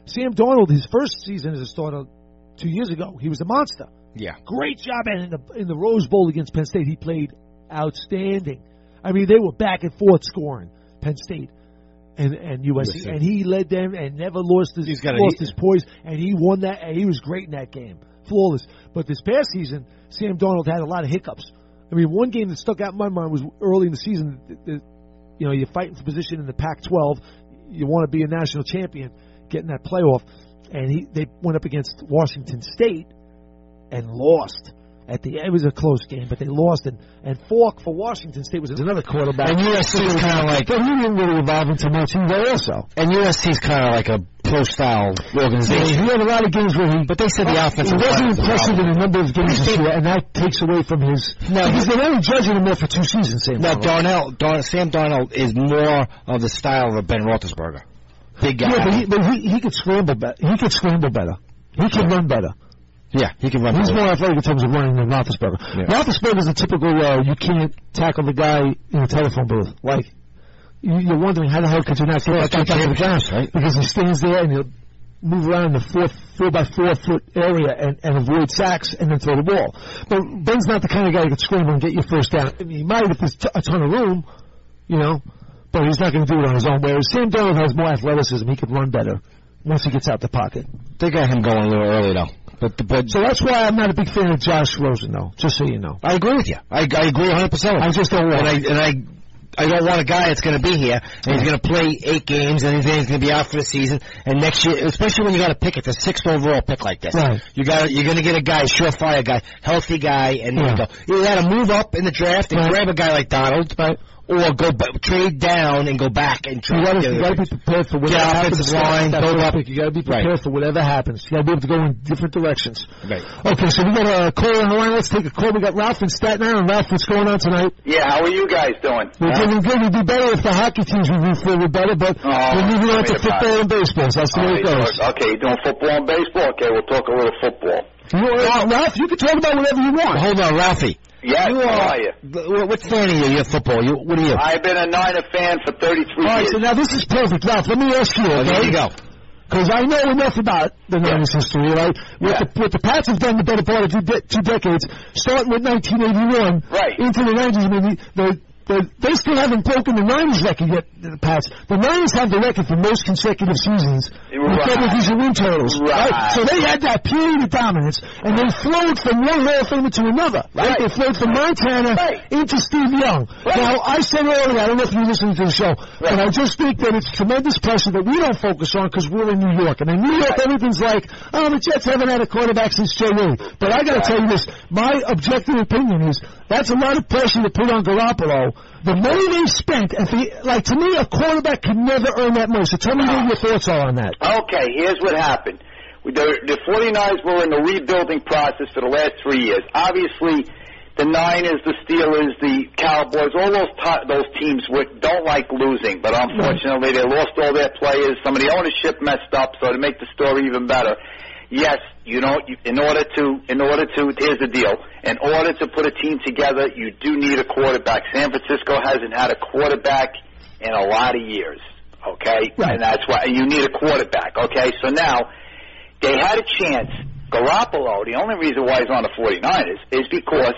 Speaker 3: Sam Darnold, his first season as a starter two years ago, he was a monster.
Speaker 4: Yeah.
Speaker 3: Great job. And in the, in the Rose Bowl against Penn State, he played outstanding. I mean, they were back and forth scoring, Penn State and, and U S C. U S C. And he led them and never lost his,
Speaker 4: He's got
Speaker 3: lost
Speaker 4: a,
Speaker 3: his poise. And he won that, and he was great in that game. Flawless. But this past season, Sam Darnold had a lot of hiccups. I mean, one game that stuck out in my mind was early in the season. The, the, you know, you're fighting for position in the Pac twelve. You want to be a national champion, getting that playoff. And he they went up against Washington State and lost. At the it was a close game, but they lost. And, and Falk for Washington State was another quarterback.
Speaker 4: And U S C is kind of like...
Speaker 3: But he didn't really evolve into much either also.
Speaker 4: And U S C is kind of like a pro-style organization.
Speaker 3: Yeah, he had a lot of games where he...
Speaker 4: But they said the offense...
Speaker 3: He wasn't impressive in a number of games this year, and that takes away from his... No, because they're only judging him there for two seasons, Sam
Speaker 4: No,
Speaker 3: Darnold.
Speaker 4: Darnell, Dar, Sam Darnold is more of the style of a Ben Roethlisberger. Big guy.
Speaker 3: Yeah, but he, but he, he could scramble better. He could scramble better. He could run better.
Speaker 4: Yeah, he can run.
Speaker 3: He's more athletic in terms of running than Roethlisberger. Yeah. Roethlisberger's a typical, uh, you can't tackle the guy in a telephone booth. Like, you, you're wondering how the hell could you not get that guy
Speaker 4: Jones, right?
Speaker 3: Because he stands there and he'll move around in the four, four by four foot area and, and avoid sacks and then throw the ball. But Ben's not the kind of guy who can scramble and get your first down. I mean, he might if there's t- a ton of room, you know, but he's not going to do it on his own. Whereas Sam Darnold has more athleticism. He can run better once he gets out the pocket.
Speaker 4: They got him going a little early, though. But, but
Speaker 3: so that's why I'm not a big fan of Josh Rosen, though. Just so you know,
Speaker 4: I agree with you. I, I agree one hundred percent.
Speaker 3: I just don't want.
Speaker 4: And I and I, I don't want a guy that's going to be here and he's going to play eight games and he's going to be out for the season. And next year, especially when you got to pick, it's a sixth overall pick like this.
Speaker 3: Right.
Speaker 4: You got you're going to get a guy, surefire guy, healthy guy, and
Speaker 3: yeah.
Speaker 4: you go. You got to move up in the draft and
Speaker 3: right.
Speaker 4: grab a guy like Donald. Right. Or go b- trade down and go back and try.
Speaker 3: You got to be prepared for whatever happens.
Speaker 4: Line, go up.
Speaker 3: You got to be prepared
Speaker 4: right.
Speaker 3: for whatever happens. You got to be able to go in different directions.
Speaker 4: Right.
Speaker 3: Okay, so we got a caller on the line. Let's take a call. We got Ralph in Staten Island. Ralph, what's going on tonight?
Speaker 7: Yeah, how are you guys doing?
Speaker 3: We're
Speaker 7: huh?
Speaker 3: doing good. We'd be better if the hockey teams we root for were better, but
Speaker 7: oh,
Speaker 3: we're moving on to football and baseball. So that's the way it goes.
Speaker 7: Okay, you're doing football and baseball. Okay, we'll talk a little football.
Speaker 3: You know, uh, Ralph, you can talk about whatever you want.
Speaker 4: Hold on, Ralphie.
Speaker 7: Yeah,
Speaker 4: you
Speaker 7: how
Speaker 4: are,
Speaker 7: are you?
Speaker 4: What fan are you? You're football. You, what are you?
Speaker 7: I've been a Niner fan for thirty-three
Speaker 3: All right,
Speaker 7: years.
Speaker 3: so now this is perfect. Ralph, let me ask you, okay?
Speaker 4: There you go.
Speaker 3: Because I know enough about the Niners yeah. history, right? What,
Speaker 7: yeah.
Speaker 3: the, what the Pats have done the better part of two, de- two decades, starting with nineteen eighty-one
Speaker 7: right.
Speaker 3: into the nineties. I mean, the, the, the, they still haven't broken the Niners record yet, the Pats. The Niners have the record for most consecutive seasons
Speaker 7: right.
Speaker 3: with Federal Division win totals,
Speaker 7: right.
Speaker 3: right? So they had that period of dominance, and they flowed from one Hall of Famer to another, right? right. They flowed from Montana
Speaker 7: right.
Speaker 3: into Steve Young. Right. Now, I said earlier, I don't know if you're listening to the show, right. but I just think that it's tremendous pressure that we don't focus on because we're in New York. And in New York, right. everything's like, oh, the Jets haven't had a quarterback since Joe Louis. But I got to right. tell you this, my objective opinion is that's a lot of pressure to put on Garoppolo. The money they spent, if he, like, to me, a quarterback could never earn that money. So tell me what your thoughts are on that.
Speaker 7: Okay, here's what happened. The, the 49ers were in the rebuilding process for the last three years. Obviously, the Niners, the Steelers, the Cowboys, all those t- those teams would, don't like losing. But unfortunately, they lost all their players. Some of the ownership messed up, so to make the story even better, yes, you know, in order to, in order to, here's the deal. In order to put a team together, you do need a quarterback. San Francisco hasn't had a quarterback in a lot of years, okay?
Speaker 3: Right.
Speaker 7: And that's why you need a quarterback, okay? So now, they had a chance. Garoppolo, the only reason why he's on the 49ers is because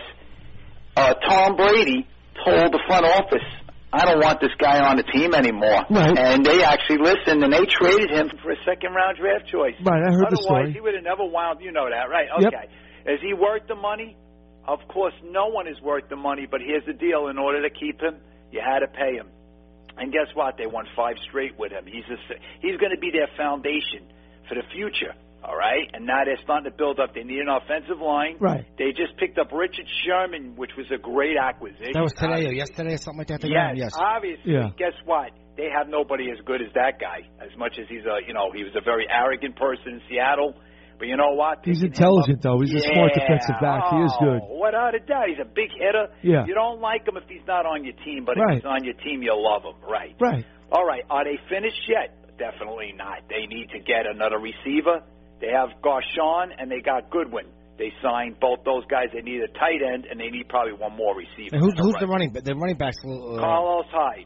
Speaker 7: uh, Tom Brady told the front office, I don't want this guy on the team anymore.
Speaker 3: Right.
Speaker 7: And they actually listened, and they traded him for a second-round draft choice.
Speaker 3: Right, I heard
Speaker 7: Otherwise,
Speaker 3: the story.
Speaker 7: he would have never wound, you know that, right? Okay.
Speaker 3: Yep.
Speaker 7: Is he worth the money? Of course, no one is worth the money, but here's the deal. In order to keep him, you had to pay him. And guess what? They won five straight with him. He's a, he's going to be their foundation for the future. All right, and now they're starting to build up. They need an offensive line.
Speaker 3: Right.
Speaker 7: They just picked up Richard Sherman, which was a great acquisition.
Speaker 4: That was today or yesterday or something like that.
Speaker 7: Yes,
Speaker 4: yes.
Speaker 7: obviously.
Speaker 3: Yeah.
Speaker 7: Guess what? They have nobody as good as that guy. As much as he's a, you know, he was a very arrogant person in Seattle. But you know what?
Speaker 3: He's intelligent, though. He's
Speaker 7: yeah.
Speaker 3: a smart defensive back.
Speaker 7: Oh,
Speaker 3: he is good.
Speaker 7: Without a doubt, he's a big hitter.
Speaker 3: Yeah.
Speaker 7: You don't like him if he's not on your team, but
Speaker 3: right.
Speaker 7: if he's on your team, you love him. Right.
Speaker 3: Right.
Speaker 7: All right. Are they finished yet? Definitely not. They need to get another receiver. They have Garshon and they got Goodwin. They signed both those guys. They need a tight end and they need probably one more receiver.
Speaker 4: And who, who's the running? The running backs. Uh,
Speaker 7: Carlos Hyde.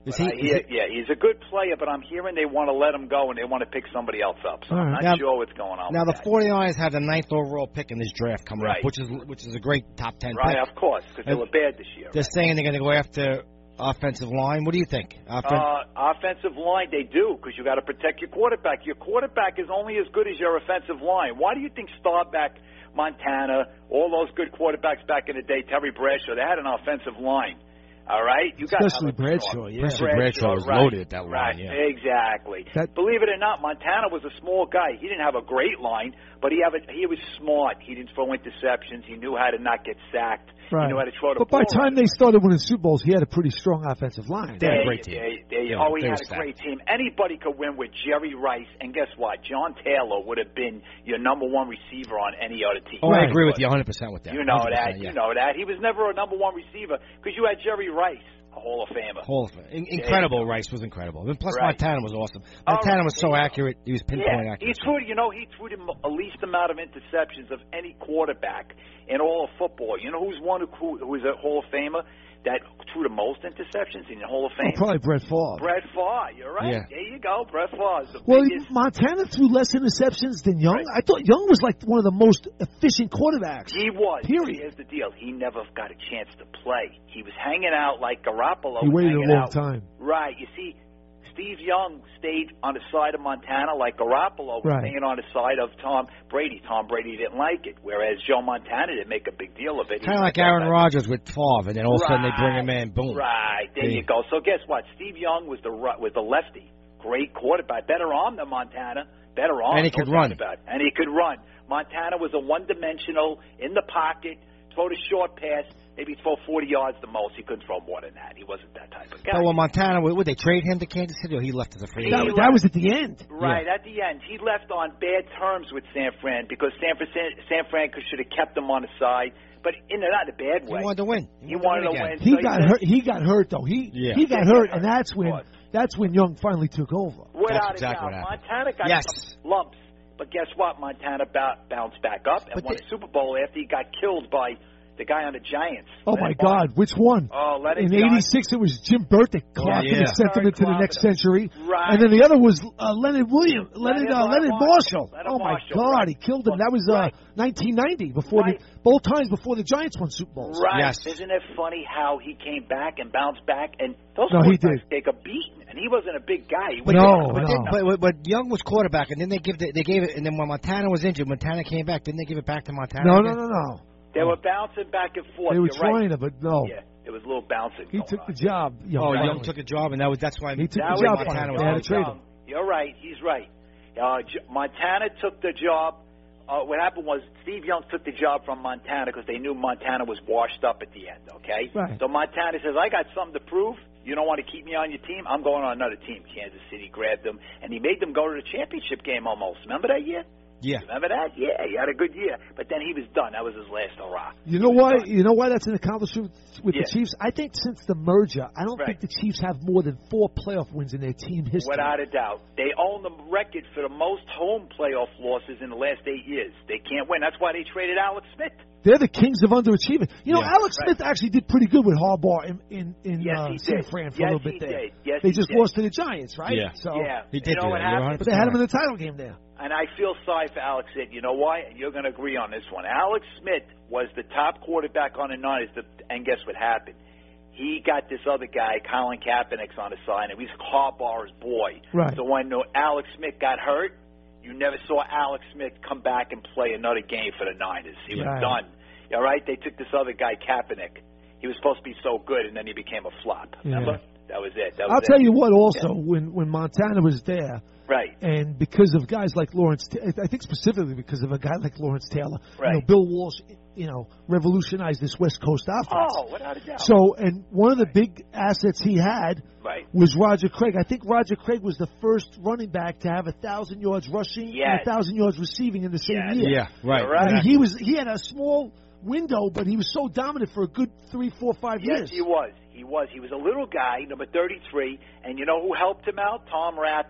Speaker 4: Is
Speaker 7: But
Speaker 4: he,
Speaker 7: I hear,
Speaker 4: is he,
Speaker 7: yeah, he's a good player, but I'm hearing they want to let him go and they want to pick somebody else up. So I'm
Speaker 3: right.
Speaker 7: not
Speaker 4: Now-
Speaker 7: sure what's going on.
Speaker 4: now
Speaker 7: with
Speaker 4: the
Speaker 7: that.
Speaker 4: 49ers have the ninth overall pick in this draft coming
Speaker 7: Right.
Speaker 4: up, which is which is a great top ten
Speaker 7: Right,
Speaker 4: pick.
Speaker 7: of course, because they
Speaker 4: And
Speaker 7: were bad this year.
Speaker 4: They're
Speaker 7: right?
Speaker 4: saying they're going to go after offensive line. What do you think? Offen-
Speaker 7: Uh, offensive line, they do, because you got to protect your quarterback. Your quarterback is only as good as your offensive line. Why do you think Starback, Montana, all those good quarterbacks back in the day, Terry Bradshaw, they had an offensive line? All right, you got
Speaker 3: Especially Bradshaw, yeah.
Speaker 4: Especially Bradshaw was
Speaker 7: right,
Speaker 4: loaded at that line,
Speaker 7: right,
Speaker 4: yeah.
Speaker 7: exactly.
Speaker 3: That-
Speaker 7: Believe it or not, Montana was a small guy. He didn't have a great line, but he have a, he was smart. He didn't throw interceptions. He knew how to not get sacked.
Speaker 3: Right.
Speaker 7: He knew how to throw the
Speaker 3: But by
Speaker 7: ball.
Speaker 3: the time they started winning Super Bowls, he had a pretty strong offensive line.
Speaker 4: They had a
Speaker 7: There
Speaker 4: great
Speaker 7: you-
Speaker 4: team.
Speaker 7: there you- there you-
Speaker 4: Yeah,
Speaker 7: oh, he
Speaker 4: they
Speaker 7: had
Speaker 4: were
Speaker 7: a great
Speaker 4: stacked.
Speaker 7: team. Anybody could win with Jerry Rice, and guess what? John Taylor would have been your number one receiver on any other team.
Speaker 4: Oh, I
Speaker 3: Right.
Speaker 4: agree with you one hundred percent with that.
Speaker 7: You know
Speaker 4: one hundred percent,
Speaker 7: that.
Speaker 4: yeah.
Speaker 7: You know that. He was never a number one receiver because you had Jerry Rice, a Hall of Famer.
Speaker 4: Hall of Fame. In- incredible. Rice was incredible. And plus,
Speaker 7: Right.
Speaker 4: Montana was awesome.
Speaker 7: Oh,
Speaker 4: Montana was so
Speaker 7: yeah.
Speaker 4: accurate. He was pinpoint
Speaker 7: Yeah, he
Speaker 4: accurate.
Speaker 7: threw. You know, he threw the mo- least amount of interceptions of any quarterback in all of football. You know who's one who, who, who is a Hall of Famer that threw the most interceptions in the Hall of
Speaker 3: Oh,
Speaker 7: Fame?
Speaker 3: probably Brett Favre.
Speaker 7: Brett Favre. You're right.
Speaker 4: Yeah.
Speaker 7: There you go. Brett Favre. is the
Speaker 3: Well,
Speaker 7: biggest.
Speaker 3: Montana threw less interceptions than Young.
Speaker 7: Right.
Speaker 3: I thought Young was like one of the most efficient quarterbacks.
Speaker 7: He was.
Speaker 3: Period.
Speaker 7: Here's the deal. He never got a chance to play. He was hanging out like Garoppolo.
Speaker 3: He
Speaker 7: was
Speaker 3: waited a
Speaker 7: hanging
Speaker 3: long
Speaker 7: out.
Speaker 3: time.
Speaker 7: Right. You see, Steve Young stayed on the side of Montana like Garoppolo was
Speaker 3: Right.
Speaker 7: staying on the side of Tom Brady. Tom Brady didn't like it, whereas Joe Montana didn't make a big deal of it.
Speaker 4: Kind
Speaker 7: He
Speaker 4: of like
Speaker 7: said
Speaker 4: Aaron
Speaker 7: that-
Speaker 4: Rodgers with Favre, and then all of a sudden they bring him in. Boom.
Speaker 7: Right. There
Speaker 4: Yeah.
Speaker 7: you go. So guess what? Steve Young was the ru- was the lefty. Great quarterback. Better arm than Montana. Better arm.
Speaker 4: And he
Speaker 7: no
Speaker 4: could
Speaker 7: doubt
Speaker 4: run.
Speaker 7: about it. And he could run. Montana was a one-dimensional, in the pocket, throw the short pass, maybe throw forty yards the most. He couldn't throw more than that. He wasn't that type of guy.
Speaker 4: But well, Montana, would, would they trade him to Kansas City, or he left as a free
Speaker 7: He
Speaker 3: That,
Speaker 4: agent?
Speaker 3: that was at the end.
Speaker 7: Right, at the end. He left on bad terms with San Fran because San Fran, San Fran should have kept him on the side, but in a, not a bad
Speaker 4: He
Speaker 7: way.
Speaker 4: wanted to win.
Speaker 7: He wanted to
Speaker 4: again.
Speaker 7: win.
Speaker 3: He
Speaker 7: So
Speaker 3: got
Speaker 7: said-
Speaker 3: hurt. He got hurt though. He
Speaker 4: Yeah.
Speaker 3: he got
Speaker 7: He
Speaker 3: hurt,
Speaker 7: got
Speaker 3: and
Speaker 7: hurt,
Speaker 3: that's when
Speaker 7: of course.
Speaker 3: that's when Young finally took over.
Speaker 7: Without
Speaker 4: That's
Speaker 7: a
Speaker 4: exactly
Speaker 7: doubt.
Speaker 4: what happened.
Speaker 7: Montana got
Speaker 4: Yes.
Speaker 7: some lumps, but guess what? Montana ba- bounced back up and
Speaker 4: But
Speaker 7: won
Speaker 4: they-
Speaker 7: a Super Bowl after he got killed by the guy on the Giants.
Speaker 3: Oh my
Speaker 7: Leonard Fournette.
Speaker 3: God, which one?
Speaker 7: Oh, Leonard
Speaker 3: In
Speaker 7: Johnson.
Speaker 3: eighty-six, it was Jim Burt that clocked
Speaker 4: yeah.
Speaker 3: him and sent him
Speaker 7: Very
Speaker 3: into the next
Speaker 7: confident.
Speaker 3: century.
Speaker 7: Right.
Speaker 3: And then the other was uh, Leonard Williams, Leonard,
Speaker 7: Leonard-
Speaker 3: uh,
Speaker 7: Leonard
Speaker 3: Leonard Marshall.
Speaker 7: Leonard
Speaker 3: Oh my
Speaker 7: Marshall,
Speaker 3: God,
Speaker 7: right.
Speaker 3: he killed him. That was uh,
Speaker 7: Right.
Speaker 3: nineteen ninety, before
Speaker 7: Right.
Speaker 3: the both times before the Giants won Super Bowls.
Speaker 7: Right.
Speaker 4: Yes.
Speaker 7: Isn't it funny how he came back and bounced back? And those
Speaker 3: No, he
Speaker 7: quarterbacks
Speaker 3: did.
Speaker 7: take a beating, and he wasn't a big guy. He
Speaker 4: But
Speaker 3: No,
Speaker 4: then-
Speaker 3: no.
Speaker 4: but, then- but, but, but Young was quarterback, and then they give the, they gave it, and then when Montana was injured, Montana came back. Didn't they give it back to Montana?
Speaker 3: No, no,
Speaker 4: again?
Speaker 3: no, no.
Speaker 7: They were bouncing back and forth.
Speaker 3: They were
Speaker 7: You're right.
Speaker 3: trying to, but no.
Speaker 7: Yeah, there was a little bouncing.
Speaker 3: He
Speaker 7: going
Speaker 3: took
Speaker 7: on.
Speaker 3: the job. Young
Speaker 4: Oh,
Speaker 3: finally.
Speaker 4: Young took a job, and that was that's why
Speaker 3: He took
Speaker 7: That
Speaker 3: the
Speaker 7: was
Speaker 3: job.
Speaker 7: it.
Speaker 3: Finally.
Speaker 4: Montana
Speaker 3: They had to
Speaker 4: was
Speaker 3: trade
Speaker 7: Young.
Speaker 3: him.
Speaker 7: You're right. He's right. Uh, J- Montana took the job. Uh, what happened was Steve Young took the job from Montana because they knew Montana was washed up at the end, okay?
Speaker 3: Right.
Speaker 7: So Montana says, I got something to prove. You don't want to keep me on your team? I'm going on another team. Kansas City grabbed them, and he made them go to the championship game almost. Remember that year?
Speaker 4: Yeah.
Speaker 7: Remember that? Yeah, he had a good year. But then he was done. That was his last hurrah.
Speaker 3: You know why? You know why that's an accomplishment with
Speaker 7: Yeah.
Speaker 3: the Chiefs? I think since the merger, I don't
Speaker 7: Right.
Speaker 3: think the Chiefs have more than four playoff wins in their team history.
Speaker 7: Without a doubt. They own the record for the most home playoff losses in the last eight years. They can't win. That's why they traded Alex Smith.
Speaker 3: They're the kings of underachievement. You know,
Speaker 4: Yeah.
Speaker 3: Alex
Speaker 7: Right.
Speaker 3: Smith actually did pretty good with Harbaugh in in, in
Speaker 7: Yes,
Speaker 3: uh,
Speaker 7: he
Speaker 3: San
Speaker 7: did.
Speaker 3: Fran for
Speaker 7: Yes,
Speaker 3: a little
Speaker 7: he
Speaker 3: bit there.
Speaker 7: did. Yes,
Speaker 3: they
Speaker 7: he
Speaker 3: just
Speaker 7: did.
Speaker 3: lost to the Giants, right?
Speaker 4: Yeah.
Speaker 3: So,
Speaker 7: Yeah.
Speaker 4: He did
Speaker 7: you know
Speaker 4: do
Speaker 7: what
Speaker 4: that. You're
Speaker 7: happened?
Speaker 3: but they had him in the title game there.
Speaker 7: And I feel sorry for Alex Smith. You know why? And you're going to agree on this one. Alex Smith was the top quarterback on the Niners, and guess what happened? He got this other guy, Colin Kaepernick's on the side, and he's Harbaugh's boy.
Speaker 3: Right.
Speaker 7: So when Alex Smith got hurt, you never saw Alex Smith come back and play another game for the Niners. He was
Speaker 3: Right.
Speaker 7: done. All right? They took this other guy, Kaepernick. He was supposed to be so good, and then he became a flop. Remember?
Speaker 3: Yeah.
Speaker 7: That was it. That was
Speaker 3: I'll
Speaker 7: it.
Speaker 3: tell you what. Also, when when Montana was there,
Speaker 7: Right.
Speaker 3: and because of guys like Lawrence, I think specifically because of a guy like Lawrence Taylor, you know,
Speaker 7: Right.
Speaker 3: Bill Walsh, you know, revolutionized this West Coast offense.
Speaker 7: Oh, without a doubt.
Speaker 3: So, and one of the big assets he had
Speaker 7: Right.
Speaker 3: was Roger Craig. I think Roger Craig was the first running back to have a thousand yards rushing
Speaker 7: Yes.
Speaker 3: and a thousand yards receiving in the same
Speaker 7: Yes.
Speaker 3: year.
Speaker 4: Yeah, right.
Speaker 7: You're right.
Speaker 3: I mean, he was he had a small window, but he was so dominant for a good three, four, five
Speaker 7: Yes,
Speaker 3: years.
Speaker 7: he was. He was. He was a little guy, number thirty-three, and you know who helped him out? Tom Rathman.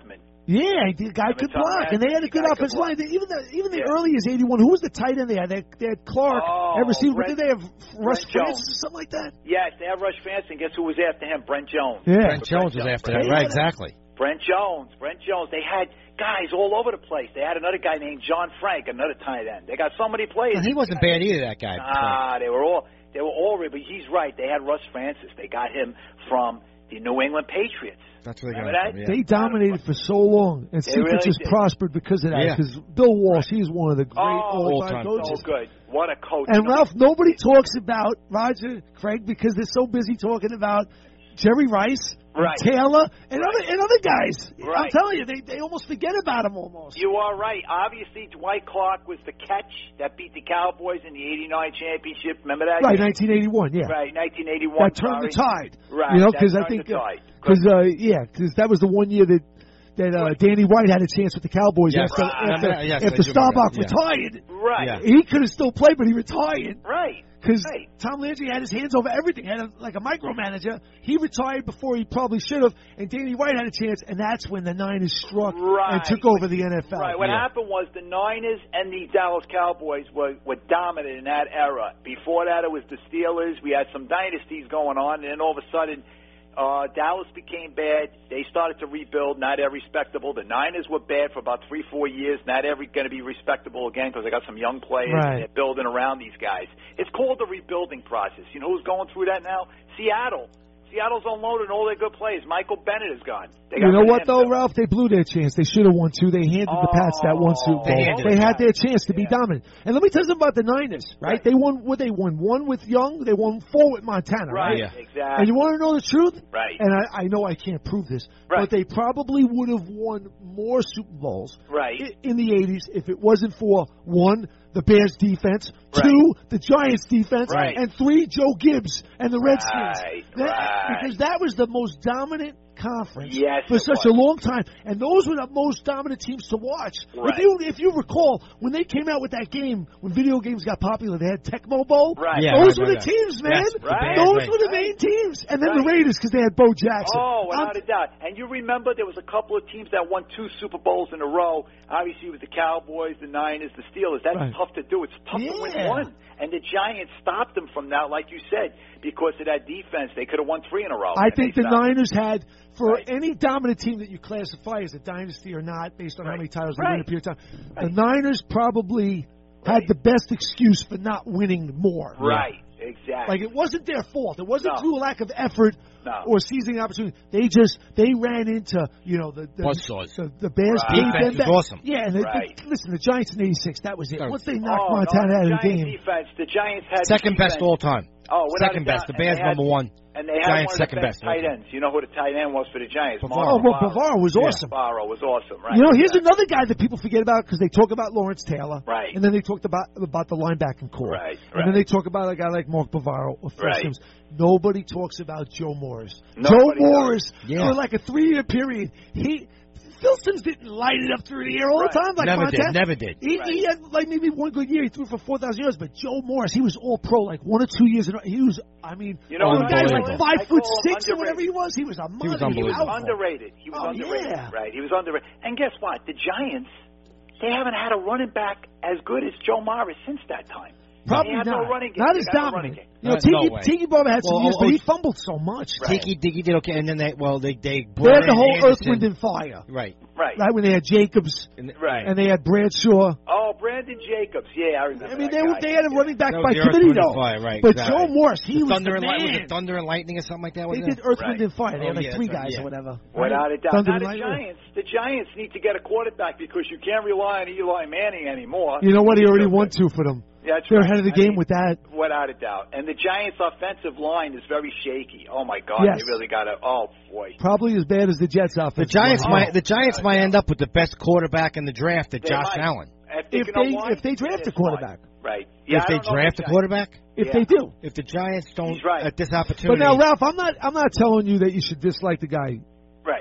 Speaker 3: Yeah, the guy
Speaker 7: Remember
Speaker 3: could
Speaker 7: Tom
Speaker 3: block, and they had a
Speaker 7: Rankin?
Speaker 3: good
Speaker 7: The guy could
Speaker 3: offensive line.
Speaker 7: block.
Speaker 3: They- Even the even the
Speaker 7: Yeah.
Speaker 3: early as eighty-one, who was the tight end they had? They, they had Clark,
Speaker 7: Oh,
Speaker 3: at receiver, but
Speaker 7: Brent-
Speaker 3: did they have Russ
Speaker 7: Brent Jones.
Speaker 3: Francis or something like that?
Speaker 7: Yes, they have Rush Fancy, and guess who was after him? Brent Jones.
Speaker 3: Yeah.
Speaker 4: Brent Jones was after that.
Speaker 3: Brent
Speaker 4: Right,
Speaker 3: Jones.
Speaker 4: exactly.
Speaker 7: Brent Jones. Brent Jones. They had guys all over the place. They had another guy named John Frank, another tight end. They got so many players.
Speaker 4: Well, he wasn't bad either, that guy.
Speaker 7: Ah, they were all they were all but he's right. They had Russ Francis. They got him from the New England Patriots.
Speaker 4: That's where they got
Speaker 7: Remember
Speaker 4: him from,
Speaker 7: that?
Speaker 4: yeah.
Speaker 3: They dominated for so long, and
Speaker 7: They
Speaker 3: St.
Speaker 7: really
Speaker 3: just
Speaker 7: did.
Speaker 3: prospered because of that.
Speaker 4: Yeah.
Speaker 3: Because Bill Walsh, he's one of the great
Speaker 7: Oh,
Speaker 3: all-time
Speaker 4: all-time
Speaker 3: coaches.
Speaker 7: so good. What a coach.
Speaker 3: And
Speaker 7: You know,
Speaker 3: Ralph, nobody talks about Roger Craig because they're so busy talking about Jerry Rice, and
Speaker 7: Right.
Speaker 3: Taylor, and
Speaker 7: Right.
Speaker 3: other and other guys. I'm
Speaker 7: Right.
Speaker 3: telling you, they they almost forget about him almost.
Speaker 7: You are right. Obviously, Dwight Clark was the catch that beat the Cowboys in the eighty-nine championship. Remember that?
Speaker 3: Right, nineteen eighty-one, yeah.
Speaker 7: Right, nineteen eighty-one.
Speaker 3: That turned the
Speaker 7: sorry.
Speaker 3: tide.
Speaker 7: Right,
Speaker 3: You know,
Speaker 7: that
Speaker 3: because I
Speaker 7: turned
Speaker 3: think
Speaker 7: the tide.
Speaker 3: because uh, yeah, because that was the one year that that uh,
Speaker 7: Right.
Speaker 3: Danny White had a chance with the Cowboys
Speaker 4: Yes.
Speaker 3: after
Speaker 7: Right.
Speaker 3: after,
Speaker 4: Uh, yes, I
Speaker 3: after
Speaker 4: do remember
Speaker 3: Staubach
Speaker 4: that, yeah.
Speaker 3: retired.
Speaker 7: Right,
Speaker 4: Yeah.
Speaker 3: He could have still played, but he retired
Speaker 7: right.
Speaker 3: because
Speaker 7: Right.
Speaker 3: Tom Landry had his hands over everything. Had a, like a micromanager. He retired before he probably should have, and Danny White had a chance, and that's when the Niners struck
Speaker 7: Right.
Speaker 3: and took over the N F L.
Speaker 7: Right. What
Speaker 4: Yeah.
Speaker 7: happened was the Niners and the Dallas Cowboys were, were dominant in that era. Before that, it was the Steelers. We had some dynasties going on, and then all of a sudden, uh, Dallas became bad. They started to rebuild. Not every respectable. The Niners were bad for about three, four years. Not every going to be respectable again because they got some young players.
Speaker 3: Right.
Speaker 7: And they're building around these guys. It's called the rebuilding process. You know who's going through that now? Seattle. Seattle's unloading all their good players. Michael Bennett is gone. They got
Speaker 3: You know
Speaker 7: rid of
Speaker 3: what,
Speaker 7: him,
Speaker 3: though,
Speaker 7: too.
Speaker 3: Ralph? They blew their chance. They should have won two. They handed the Pats that one Super Bowl.
Speaker 4: They handed
Speaker 3: They
Speaker 4: it.
Speaker 3: had their chance to be
Speaker 7: Yeah.
Speaker 3: dominant. And let me tell you something about the Niners, right?
Speaker 7: Right.
Speaker 3: They won. What they won? One with Young. They won four with Montana, right?
Speaker 7: Right,
Speaker 4: Yeah.
Speaker 7: exactly.
Speaker 3: And you want to know the truth?
Speaker 7: Right.
Speaker 3: And I, I know I can't prove this,
Speaker 7: Right.
Speaker 3: but they probably would have won more Super Bowls
Speaker 7: Right.
Speaker 3: i- in the eighties if it wasn't for one, the Bears defense,
Speaker 7: Right.
Speaker 3: two, the Giants defense,
Speaker 7: Right.
Speaker 3: and three, Joe Gibbs and the Redskins.
Speaker 7: Right,
Speaker 3: That-
Speaker 7: right.
Speaker 3: Because that was the most dominant conference
Speaker 7: Yes,
Speaker 3: for
Speaker 7: it
Speaker 3: such
Speaker 7: was.
Speaker 3: a long time, and those were the most dominant teams to watch.
Speaker 7: Right.
Speaker 3: If you if you recall, when they came out with that game, when video games got popular, they had Tecmo Bowl.
Speaker 7: Right.
Speaker 4: Yeah,
Speaker 3: those
Speaker 4: right,
Speaker 3: were
Speaker 4: right,
Speaker 3: the
Speaker 4: right.
Speaker 3: teams, man.
Speaker 4: Yes, the
Speaker 7: Right.
Speaker 3: Those
Speaker 4: Bears,
Speaker 3: were the
Speaker 7: right.
Speaker 3: main teams, and then the
Speaker 7: Right.
Speaker 3: Raiders because they had Bo Jackson.
Speaker 7: Oh,
Speaker 3: I'm-
Speaker 7: without a doubt. And you remember there was a couple of teams that won two Super Bowls in a row. Obviously, with the Cowboys, the Niners, the Steelers. That's
Speaker 3: Right.
Speaker 7: tough to do. It's tough to win
Speaker 3: Yeah.
Speaker 7: one. And the Giants stopped them from that, like you said, because of that defense. They could have won three in a row.
Speaker 3: I
Speaker 7: and
Speaker 3: think
Speaker 7: they
Speaker 3: the
Speaker 7: stopped them.
Speaker 3: Niners had, for
Speaker 7: Right.
Speaker 3: any dominant team that you classify as a dynasty or not, based on how
Speaker 7: Right.
Speaker 3: many titles they
Speaker 7: Right.
Speaker 3: win in a period of time,
Speaker 7: Right.
Speaker 3: the Niners probably had
Speaker 7: Right.
Speaker 3: the best excuse for not winning more.
Speaker 7: Right. Exactly.
Speaker 3: Like, it wasn't their fault. It wasn't
Speaker 7: No.
Speaker 3: through a lack of effort
Speaker 7: No.
Speaker 3: or seizing opportunity. They just they ran into you know the the,
Speaker 4: Buzzsaws.
Speaker 3: the, the Bears
Speaker 7: Right.
Speaker 3: paid
Speaker 4: Defense
Speaker 3: them
Speaker 4: was
Speaker 3: back.
Speaker 4: awesome.
Speaker 3: Yeah, and the,
Speaker 7: Right.
Speaker 3: the, listen, the Giants in eighty-six, that was it.
Speaker 4: That
Speaker 3: Once
Speaker 4: was-
Speaker 3: they knocked
Speaker 7: oh,
Speaker 3: Montana
Speaker 7: no,
Speaker 3: out of the
Speaker 7: Giants
Speaker 3: game,
Speaker 7: defense. The Giants had
Speaker 4: Second
Speaker 7: defense.
Speaker 4: best all time.
Speaker 7: Oh, without
Speaker 4: Second
Speaker 7: a doubt.
Speaker 4: best. The
Speaker 7: And they
Speaker 4: Bears
Speaker 7: had-
Speaker 4: number one.
Speaker 7: And they had
Speaker 4: Giants
Speaker 7: one of
Speaker 4: second
Speaker 7: the best
Speaker 4: best.
Speaker 7: tight ends. You know who the tight end was for the Giants?
Speaker 4: Bavaro.
Speaker 7: Mark
Speaker 3: oh, well, Bavaro was
Speaker 4: Yeah.
Speaker 3: awesome.
Speaker 7: Bavaro was awesome, right?
Speaker 3: You know, here's
Speaker 7: Exactly.
Speaker 3: another guy that people forget about because they talk about Lawrence Taylor,
Speaker 7: Right.
Speaker 3: And then they talked about about the linebacking core,
Speaker 7: Right,
Speaker 3: And then
Speaker 7: right.
Speaker 3: they talk about a guy like Mark Bavaro or Phil
Speaker 7: Right.
Speaker 3: Simms. Nobody talks about Joe Morris.
Speaker 7: Nobody
Speaker 3: Joe
Speaker 7: does.
Speaker 3: Morris
Speaker 4: Yeah.
Speaker 3: for like a three-year period, he Phil Simms didn't light it up through the air all
Speaker 7: Right.
Speaker 3: the time like
Speaker 4: Never
Speaker 3: Montana.
Speaker 4: did. Never did.
Speaker 3: He,
Speaker 7: Right.
Speaker 3: he had like maybe one good year. He threw for four thousand yards, but Joe Morris, he was all pro like one or two years. In a, he was, I mean,
Speaker 7: You know
Speaker 3: the
Speaker 7: what
Speaker 3: guy was
Speaker 7: I
Speaker 3: like
Speaker 7: call him?
Speaker 3: five
Speaker 7: I
Speaker 3: foot
Speaker 7: call him
Speaker 3: six or whatever he
Speaker 7: underrated.
Speaker 3: was. He was a monster.
Speaker 4: was
Speaker 7: He was
Speaker 4: unbelievable.
Speaker 7: underrated. He was
Speaker 3: Oh,
Speaker 7: underrated.
Speaker 3: yeah.
Speaker 7: Right. He was underrated. And guess what? The Giants, they haven't had a running back as good as Joe Morris since that time.
Speaker 3: Probably
Speaker 7: they had
Speaker 3: not.
Speaker 7: no running game.
Speaker 3: Not
Speaker 7: They
Speaker 3: as
Speaker 7: got no running
Speaker 3: dominant.
Speaker 7: game.
Speaker 3: You know,
Speaker 4: Uh,
Speaker 3: Tiki,
Speaker 4: no way.
Speaker 3: Tiki Barber had some
Speaker 4: Well,
Speaker 3: years,
Speaker 4: oh,
Speaker 3: but
Speaker 4: oh,
Speaker 3: he fumbled so much.
Speaker 7: Right.
Speaker 4: Tiki Diggy did okay, and then they well they they
Speaker 3: They
Speaker 4: brought
Speaker 3: had the
Speaker 4: in
Speaker 3: whole Earth,
Speaker 4: Anderson.
Speaker 3: Wind, and Fire.
Speaker 4: Right.
Speaker 7: Right.
Speaker 3: Right when they had Jacobs
Speaker 4: And,
Speaker 7: Right.
Speaker 3: and they had Bradshaw.
Speaker 7: Oh, Brandon Jacobs. Yeah, I remember.
Speaker 3: I mean,
Speaker 7: that
Speaker 3: they
Speaker 7: guy.
Speaker 3: were, they had a running back
Speaker 4: That
Speaker 3: by
Speaker 4: was the Earth,
Speaker 3: committee
Speaker 4: Wind, and
Speaker 3: though.
Speaker 4: Fire, right,
Speaker 3: But
Speaker 4: exactly.
Speaker 3: Joe Morris, he was
Speaker 4: Thunder
Speaker 3: the
Speaker 4: and Light, was
Speaker 3: man.
Speaker 4: it Thunder and Lightning or something like that?
Speaker 3: They
Speaker 4: Was
Speaker 3: did
Speaker 4: it?
Speaker 3: Earth,
Speaker 7: Right.
Speaker 3: Wind, and Fire. They
Speaker 4: Oh,
Speaker 3: had like
Speaker 4: yeah,
Speaker 3: three
Speaker 4: that's right,
Speaker 3: guys
Speaker 4: yeah.
Speaker 3: or whatever.
Speaker 7: Without a doubt.
Speaker 3: Thunder
Speaker 7: Now
Speaker 3: and
Speaker 7: the
Speaker 3: Lightning.
Speaker 7: Giants, the Giants need to get a quarterback because you can't rely on Eli Manning anymore.
Speaker 3: You know what? He already won two for them.
Speaker 7: Yeah, that's
Speaker 3: They're
Speaker 7: right.
Speaker 3: ahead of the
Speaker 7: I
Speaker 3: game
Speaker 7: mean,
Speaker 3: with that.
Speaker 7: Without a doubt. And the Giants' offensive line is very shaky. Oh my God,
Speaker 3: Yes.
Speaker 7: they really got to. Oh boy.
Speaker 3: Probably as bad as the Jets
Speaker 4: The
Speaker 3: offense.
Speaker 4: Giants
Speaker 7: Oh,
Speaker 4: might the Giants
Speaker 7: God,
Speaker 4: might
Speaker 7: yeah.
Speaker 4: end up with the best quarterback in the draft, at
Speaker 7: They
Speaker 4: Josh
Speaker 7: might.
Speaker 4: Allen.
Speaker 7: If
Speaker 3: If
Speaker 7: you know
Speaker 3: they
Speaker 7: why?
Speaker 3: if they draft a
Speaker 7: It's
Speaker 3: quarterback.
Speaker 7: fine. Right. Yeah,
Speaker 4: if
Speaker 7: I
Speaker 4: they
Speaker 7: don't know
Speaker 4: draft a
Speaker 7: about
Speaker 4: quarterback,
Speaker 3: If
Speaker 7: Yeah.
Speaker 3: they do.
Speaker 4: if the Giants don't
Speaker 7: He's right.
Speaker 4: at this
Speaker 3: But
Speaker 4: opportunity.
Speaker 3: now, Ralph, I'm not I'm not telling you that you should dislike the guy.
Speaker 7: Right.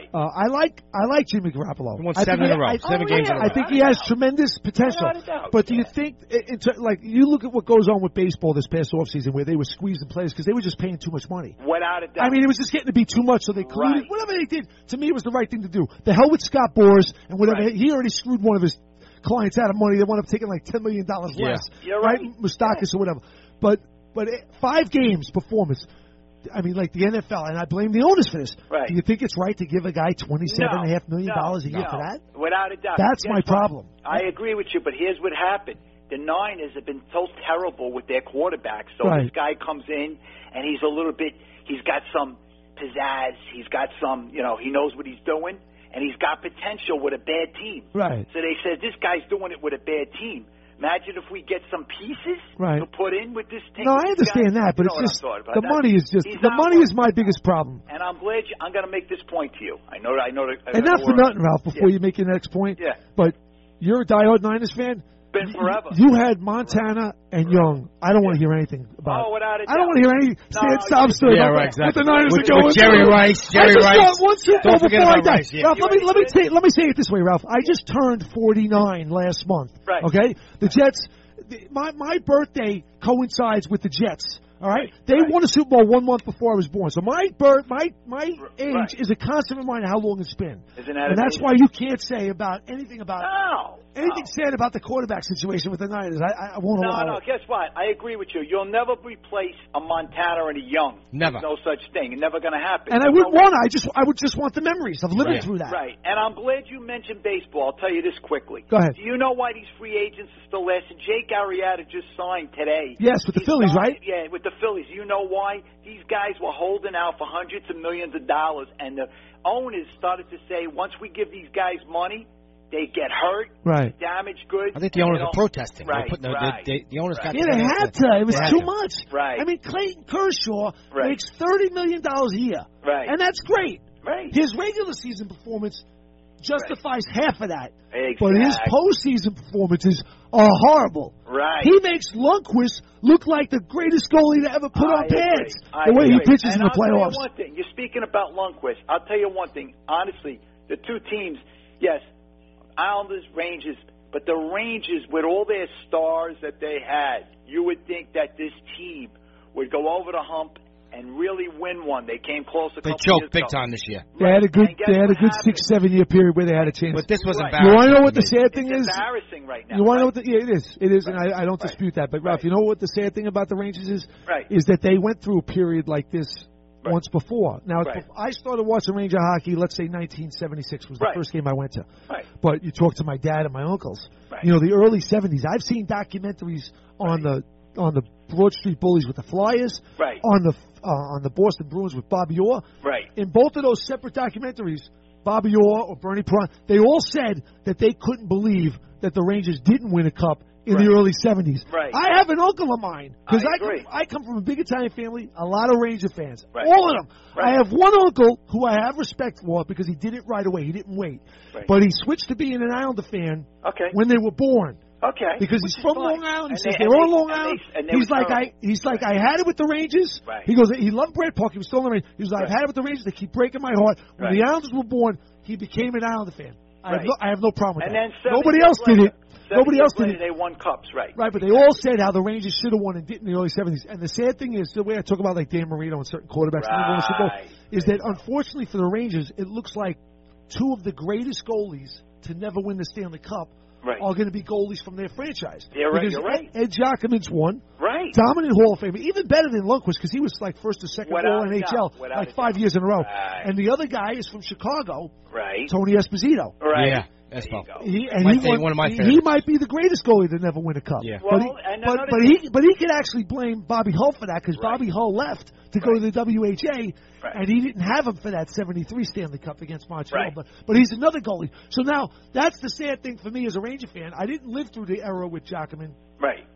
Speaker 7: Right.
Speaker 3: Uh, I like I like Jimmy Garoppolo.
Speaker 4: He won
Speaker 3: I
Speaker 4: seven
Speaker 3: think
Speaker 4: in a row.
Speaker 3: I,
Speaker 4: Seven
Speaker 7: oh,
Speaker 4: games
Speaker 7: yeah.
Speaker 4: in a
Speaker 3: I
Speaker 4: row.
Speaker 3: think he has tremendous potential.
Speaker 7: Without a doubt,
Speaker 3: But do you
Speaker 7: yeah.
Speaker 3: think, it- it's like, you look at what goes on with baseball this past offseason where they were squeezing players because they were just paying too much money.
Speaker 7: Without a doubt.
Speaker 3: I mean, it was just getting to be too much, so they colluded.
Speaker 7: Right.
Speaker 3: Whatever they did, to me, it was the right thing to do. The hell with Scott Boras and whatever.
Speaker 7: Right.
Speaker 3: He already screwed one of his clients out of money. They wound up taking like ten million dollars
Speaker 4: Yeah.
Speaker 3: less.
Speaker 7: You're right.
Speaker 3: Mustakis or whatever. But, but it, five games performance. I mean, like the N F L, and I blame the owners for this.
Speaker 7: Right.
Speaker 3: Do you think it's right to give a guy twenty-seven
Speaker 7: No,
Speaker 3: and a half million dollars a
Speaker 7: no,
Speaker 3: year
Speaker 7: no.
Speaker 3: for that?
Speaker 7: Without a doubt.
Speaker 3: That's
Speaker 7: Guess
Speaker 3: my
Speaker 7: what?
Speaker 3: problem.
Speaker 7: I agree with you, but here's what happened. The Niners have been so terrible with their quarterbacks. So
Speaker 3: Right.
Speaker 7: this guy comes in, and he's a little bit, he's got some pizzazz. He's got some, you know, he knows what he's doing, and he's got potential with a bad team.
Speaker 3: Right.
Speaker 7: So they said, this guy's doing it with a bad team. Imagine if we get some pieces
Speaker 3: Right.
Speaker 7: to put in with this team.
Speaker 3: No, I
Speaker 7: with these
Speaker 3: understand
Speaker 7: guys.
Speaker 3: that, but
Speaker 7: You know
Speaker 3: it's just
Speaker 7: what I'm talking about.
Speaker 3: the
Speaker 7: That's-
Speaker 3: money is just
Speaker 7: he's
Speaker 3: the
Speaker 7: not
Speaker 3: money is
Speaker 7: worth
Speaker 3: my
Speaker 7: it.
Speaker 3: biggest problem.
Speaker 7: And I'm glad you, I'm going to make this point to you. I know, I know. that- I
Speaker 3: And
Speaker 7: know
Speaker 3: not for
Speaker 7: we're-
Speaker 3: nothing, Ralph. Before
Speaker 7: Yeah.
Speaker 3: you make your next point,
Speaker 7: Yeah.
Speaker 3: but you're a diehard Niners fan.
Speaker 7: Been forever.
Speaker 3: You had Montana and Young. I don't want to hear anything about.
Speaker 7: Oh, without a
Speaker 3: I don't
Speaker 7: doubt.
Speaker 3: want to hear any
Speaker 7: No,
Speaker 3: sad sob
Speaker 7: you-
Speaker 3: story
Speaker 4: Yeah,
Speaker 3: about
Speaker 4: right,
Speaker 3: what
Speaker 4: exactly.
Speaker 3: the Niners
Speaker 4: With-
Speaker 3: are going
Speaker 4: with Jerry
Speaker 3: through.
Speaker 4: Rice, Jerry
Speaker 3: I just
Speaker 4: Rice.
Speaker 3: want one Super Bowl
Speaker 4: Don't forget
Speaker 3: before I
Speaker 4: about
Speaker 3: die.
Speaker 4: Rice, yeah.
Speaker 3: Ralph, let me
Speaker 7: You
Speaker 3: let me
Speaker 7: already
Speaker 3: say let me say it this way, Ralph. I just turned forty-nine last month.
Speaker 7: Right.
Speaker 3: Okay, the Jets. the- My my birthday coincides with the Jets. All right, they
Speaker 7: right.
Speaker 3: won a Super Bowl one month before I was born. So my birth, my my age
Speaker 7: right.
Speaker 3: is a constant reminder how long it's been.
Speaker 7: Isn't that
Speaker 3: and that's
Speaker 7: amazing?
Speaker 3: why you can't say about anything about
Speaker 7: No.
Speaker 3: anything
Speaker 7: no.
Speaker 3: said about the quarterback situation with the Niners. I, I, I won't
Speaker 7: No,
Speaker 3: allow
Speaker 7: no.
Speaker 3: it.
Speaker 7: Guess what? I agree with you. You'll never replace a Montana and a Young.
Speaker 4: Never.
Speaker 7: There's no such thing. It's never going to happen.
Speaker 3: And I
Speaker 7: There's
Speaker 3: would
Speaker 7: no-
Speaker 3: want. I just I would just want the memories of living
Speaker 4: Right.
Speaker 3: through that.
Speaker 7: Right. And I'm glad you mentioned baseball. I'll tell you this quickly.
Speaker 3: Go ahead.
Speaker 7: Do you know why these free agents are still lasting? Jake Arrieta just signed today.
Speaker 3: Yes, with the
Speaker 7: He
Speaker 3: Phillies,
Speaker 7: signed-
Speaker 3: right?
Speaker 7: Yeah, with the Phillies. You know why? These guys were holding out for hundreds of millions of dollars, and the owners started to say, once we give these guys money, they get hurt,
Speaker 3: Right.
Speaker 7: damage goods.
Speaker 4: I think the
Speaker 7: and
Speaker 4: owners
Speaker 7: they
Speaker 4: are
Speaker 7: don't-
Speaker 4: protesting.
Speaker 7: Right,
Speaker 4: They're putting the,
Speaker 7: right.
Speaker 4: the, the, the owners got
Speaker 7: Right.
Speaker 3: Yeah, they had to. It was
Speaker 4: They had
Speaker 3: too
Speaker 4: to.
Speaker 3: much.
Speaker 7: Right.
Speaker 3: I mean, Clayton Kershaw
Speaker 7: Right.
Speaker 3: makes thirty million dollars a year,
Speaker 7: Right.
Speaker 3: and that's great.
Speaker 7: Right.
Speaker 3: His regular season performance justifies half of that,
Speaker 7: Exactly.
Speaker 3: but his postseason performances are horrible.
Speaker 7: Right.
Speaker 3: He makes Lundqvist look like the greatest goalie to ever put
Speaker 7: I
Speaker 3: on
Speaker 7: agree.
Speaker 3: pads.
Speaker 7: I
Speaker 3: The way he
Speaker 7: agree.
Speaker 3: pitches
Speaker 7: and
Speaker 3: in the
Speaker 7: I'll
Speaker 3: playoffs.
Speaker 7: Tell you one thing. You're speaking about Lundqvist. I'll tell you one thing. Honestly, the two teams, yes, Islanders, Rangers, but the Rangers, with all their stars that they had, you would think that this team would go over the hump and really win one. They came close a
Speaker 4: They
Speaker 7: couple
Speaker 4: choked
Speaker 7: years
Speaker 4: big
Speaker 7: ago.
Speaker 4: time this year.
Speaker 3: They had a good,
Speaker 7: And guess
Speaker 3: they had a
Speaker 7: what
Speaker 3: good
Speaker 7: happened?
Speaker 3: six, seven year period where they had a chance.
Speaker 4: But this was
Speaker 7: Right.
Speaker 3: You
Speaker 4: embarrassing.
Speaker 3: want to know what the
Speaker 4: to me.
Speaker 3: sad thing
Speaker 7: It's
Speaker 3: is?
Speaker 7: embarrassing right now.
Speaker 3: You want to know
Speaker 7: right?
Speaker 3: what the, yeah, it is. It is, and
Speaker 7: Right.
Speaker 3: I, I don't
Speaker 7: Right.
Speaker 3: dispute that. But Ralph,
Speaker 7: Right.
Speaker 3: you know what the sad thing about the Rangers is?
Speaker 7: Right.
Speaker 3: Is that they went through a period like this
Speaker 7: Right.
Speaker 3: once before. Now,
Speaker 7: Right.
Speaker 3: if I started watching Ranger hockey, let's say nineteen seventy-six was the
Speaker 7: Right.
Speaker 3: first game I went to.
Speaker 7: Right.
Speaker 3: But you talk to my dad and my uncles.
Speaker 7: Right.
Speaker 3: You know, the early seventies. I've seen documentaries on the on the Broad Street Bullies with the Flyers.
Speaker 7: Right.
Speaker 3: On the uh, on the Boston Bruins with Bobby Orr.
Speaker 7: Right.
Speaker 3: In both of those separate documentaries, Bobby Orr or Bernie Perron, they all said that they couldn't believe that the Rangers didn't win a cup in
Speaker 7: Right.
Speaker 3: the early seventies.
Speaker 7: Right.
Speaker 3: I have an uncle of mine because
Speaker 7: I
Speaker 3: I,
Speaker 7: agree.
Speaker 3: come, I come from a big Italian family, a lot of Ranger fans,
Speaker 7: Right.
Speaker 3: all of them.
Speaker 7: Right.
Speaker 3: I have one uncle who I have respect for because he did it right away. He didn't wait,
Speaker 7: Right.
Speaker 3: but he switched to being an Islander fan
Speaker 7: Okay.
Speaker 3: when they were born.
Speaker 7: Okay.
Speaker 3: Because
Speaker 7: Which
Speaker 3: he's
Speaker 7: is
Speaker 3: from
Speaker 7: fine.
Speaker 3: Long Island. He
Speaker 7: And
Speaker 3: says
Speaker 7: they-
Speaker 3: they, are
Speaker 7: and
Speaker 3: on
Speaker 7: they-
Speaker 3: Long
Speaker 7: and
Speaker 3: Island.
Speaker 7: they- and they
Speaker 3: He's
Speaker 7: were
Speaker 3: like I.
Speaker 7: terrible.
Speaker 3: He's like I had it with the Rangers.
Speaker 7: Right.
Speaker 3: He goes. He loved Brad Park. He was still in the Rangers. He was like I've
Speaker 7: Right.
Speaker 3: had it with the Rangers. They keep breaking my heart. When
Speaker 7: Right.
Speaker 3: the Islanders were born, he became an Islander fan. I have
Speaker 7: Right.
Speaker 3: no. I have no problem with
Speaker 7: And
Speaker 3: that.
Speaker 7: then seven
Speaker 3: Nobody
Speaker 7: years
Speaker 3: else did
Speaker 7: later-
Speaker 3: it.
Speaker 7: seven
Speaker 3: Nobody
Speaker 7: years
Speaker 3: else did
Speaker 7: later,
Speaker 3: it.
Speaker 7: They won cups, right?
Speaker 3: Right, but they all said how the Rangers should have won and didn't in the early seventies. And the sad thing is, the way I talk about like Dan Marino and certain quarterbacks in the Super Bowl,
Speaker 7: Right.
Speaker 3: is that unfortunately for the Rangers, it looks like two of the greatest goalies to never win the Stanley Cup
Speaker 7: Right.
Speaker 3: are going to be goalies from their franchise.
Speaker 7: You're right,
Speaker 3: Because
Speaker 7: you're right.
Speaker 3: Ed, Ed Giacomin's one,
Speaker 7: Right.
Speaker 3: dominant Hall of Famer, even better than Lundqvist because he was like first or second
Speaker 7: Without
Speaker 3: All
Speaker 7: a
Speaker 3: N H L
Speaker 7: doubt, without
Speaker 3: like
Speaker 7: a
Speaker 3: five
Speaker 7: doubt.
Speaker 3: years in a row.
Speaker 7: Right.
Speaker 3: And the other guy is from Chicago,
Speaker 7: Right.
Speaker 3: Tony Esposito.
Speaker 7: Right.
Speaker 4: Yeah, that's
Speaker 7: There you
Speaker 4: fine.
Speaker 7: go.
Speaker 3: He, and
Speaker 4: My
Speaker 3: he,
Speaker 4: fa-
Speaker 3: won,
Speaker 4: one of my
Speaker 3: he,
Speaker 4: favorites.
Speaker 3: he might be the greatest goalie to never win a cup.
Speaker 4: Yeah.
Speaker 3: But, he,
Speaker 7: Well, and
Speaker 3: but,
Speaker 7: another
Speaker 3: but
Speaker 7: thing-
Speaker 3: he but he could actually blame Bobby Hull for that because
Speaker 7: Right.
Speaker 3: Bobby Hull left to go to the W H A,
Speaker 7: Right.
Speaker 3: and he didn't have him for that seventy-three Stanley Cup against Montreal.
Speaker 7: Right.
Speaker 3: But but he's another goalie. So now that's the sad thing for me as a Ranger fan. I didn't live through the era with Giacomin,
Speaker 7: Right.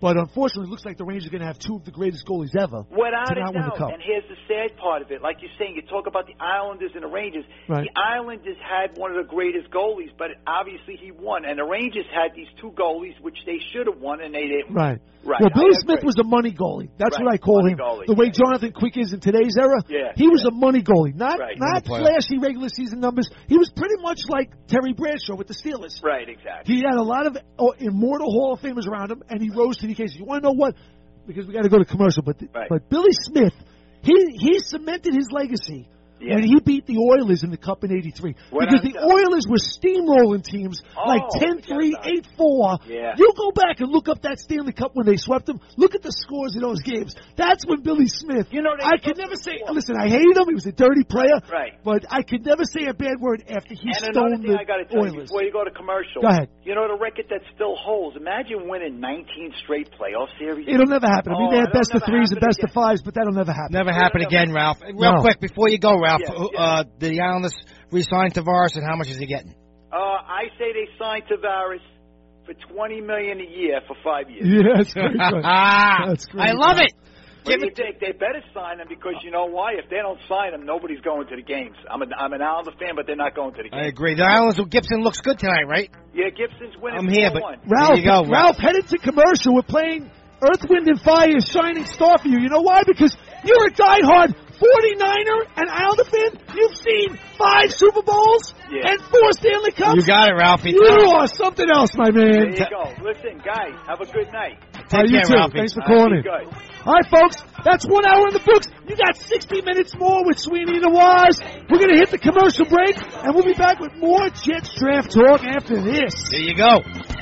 Speaker 3: But unfortunately, it looks like the Rangers are going to have two of the greatest goalies ever
Speaker 7: Without
Speaker 3: to
Speaker 7: a
Speaker 3: not win the
Speaker 7: doubt.
Speaker 3: cup.
Speaker 7: And here's the sad part of it. Like you're saying, you talk about the Islanders and the Rangers.
Speaker 3: Right.
Speaker 7: The Islanders had one of the greatest goalies, but obviously he won. And the Rangers had these two goalies, which they should have won, and they didn't.
Speaker 3: Right.
Speaker 7: Right.
Speaker 3: Well,
Speaker 7: I
Speaker 3: Billy
Speaker 7: agree.
Speaker 3: Smith was a money goalie. That's
Speaker 7: Right.
Speaker 3: what I call
Speaker 7: Money
Speaker 3: him.
Speaker 7: goalie,
Speaker 3: The way
Speaker 7: yeah.
Speaker 3: Jonathan Quick is in today's era,
Speaker 7: Yeah,
Speaker 3: he was
Speaker 7: yeah.
Speaker 3: a money goalie. Not
Speaker 7: Right.
Speaker 3: not
Speaker 4: In the playoffs.
Speaker 3: flashy regular season numbers. He was pretty much like Terry Bradshaw with the Steelers.
Speaker 7: Right, exactly.
Speaker 3: He had a lot of uh, immortal Hall of Famers around him, and he rose to the occasion. You want to know what? Because we got to go to commercial, but
Speaker 7: Right.
Speaker 3: but Billy Smith, he he cemented his legacy
Speaker 7: Yeah.
Speaker 3: when he beat the Oilers in the Cup in eighty-three.
Speaker 7: Without
Speaker 3: Because
Speaker 7: a
Speaker 3: the
Speaker 7: doubt.
Speaker 3: Oilers were steamrolling teams
Speaker 7: Oh,
Speaker 3: like ten three,
Speaker 7: forget about it.
Speaker 3: eight four.
Speaker 7: Yeah.
Speaker 3: You go back and look up that Stanley Cup when they swept them. Look at the scores in those games. That's when Billy Smith.
Speaker 7: You know, they
Speaker 3: I could
Speaker 7: swept
Speaker 3: never
Speaker 7: them
Speaker 3: say.
Speaker 7: before.
Speaker 3: Listen, I hated him. He was a dirty player.
Speaker 7: Right.
Speaker 3: But I could never say a bad word after he
Speaker 7: And another
Speaker 3: stoned
Speaker 7: thing
Speaker 3: the
Speaker 7: I got to tell you
Speaker 3: Oilers.
Speaker 7: before you go to commercial.
Speaker 3: Go ahead.
Speaker 7: You know the record that still holds. Imagine winning nineteen straight playoff series.
Speaker 3: It'll never happen. I mean,
Speaker 7: Oh,
Speaker 3: they had
Speaker 7: it'll
Speaker 3: best of
Speaker 7: never
Speaker 3: threes and
Speaker 7: happen
Speaker 3: best of
Speaker 7: again.
Speaker 3: fives, but that'll never happen.
Speaker 4: Never happen
Speaker 7: never-
Speaker 4: again, Ralph. Real
Speaker 3: No.
Speaker 4: quick, before you go, Ralph,
Speaker 7: Yes,
Speaker 4: uh,
Speaker 7: yes.
Speaker 4: uh, the Islanders re-signed Tavares, and how much is he getting?
Speaker 7: Uh, I say they signed Tavares for twenty million dollars a year for five years.
Speaker 3: Yeah, that's great. That's great.
Speaker 4: I love it.
Speaker 7: What
Speaker 4: Give
Speaker 7: do you
Speaker 4: it.
Speaker 7: think? They better sign him because you know why? If they don't sign him, nobody's going to the games. I'm, a, I'm an Islander fan, but they're not going to the
Speaker 4: I
Speaker 7: games.
Speaker 4: agree. The Islanders with Gibson looks good tonight, right?
Speaker 7: Yeah, Gibson's winning.
Speaker 4: I'm here, but-
Speaker 7: four one.
Speaker 3: Ralph,
Speaker 4: There you go,
Speaker 3: Ralph,
Speaker 4: Ralph.
Speaker 3: headed to commercial. We're playing Earth, Wind, and Fire, Shining Star for you. You know why? Because you're a diehard forty-niner and Islander fan. You've seen five Super Bowls
Speaker 7: Yeah.
Speaker 3: and four Stanley Cups.
Speaker 4: You got it, Ralphie.
Speaker 3: You are something else, my
Speaker 7: There
Speaker 3: man.
Speaker 7: you go. Listen, guys, have a good night.
Speaker 3: All right, you
Speaker 4: care,
Speaker 3: too.
Speaker 4: Ralphie.
Speaker 3: Thanks for
Speaker 7: All right,
Speaker 3: calling
Speaker 7: be
Speaker 3: in.
Speaker 7: good.
Speaker 3: All right, folks, that's one hour in the books. You got sixty minutes more with Sweeney and the Waz. We're going to hit the commercial break, and we'll be back with more Jets draft talk after this.
Speaker 4: There you go.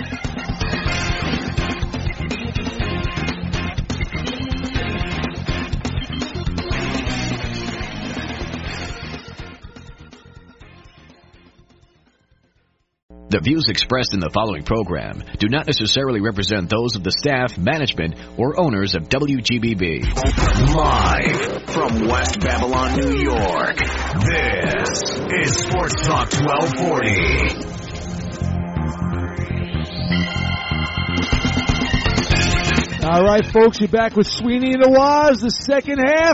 Speaker 8: The views expressed in the following program do not necessarily represent those of the staff, management, or owners of W G B B.
Speaker 2: Live from West Babylon, New York, this is Sports Talk twelve forty.
Speaker 3: All right, folks, you're back with Sweeney and the Waz, the second half.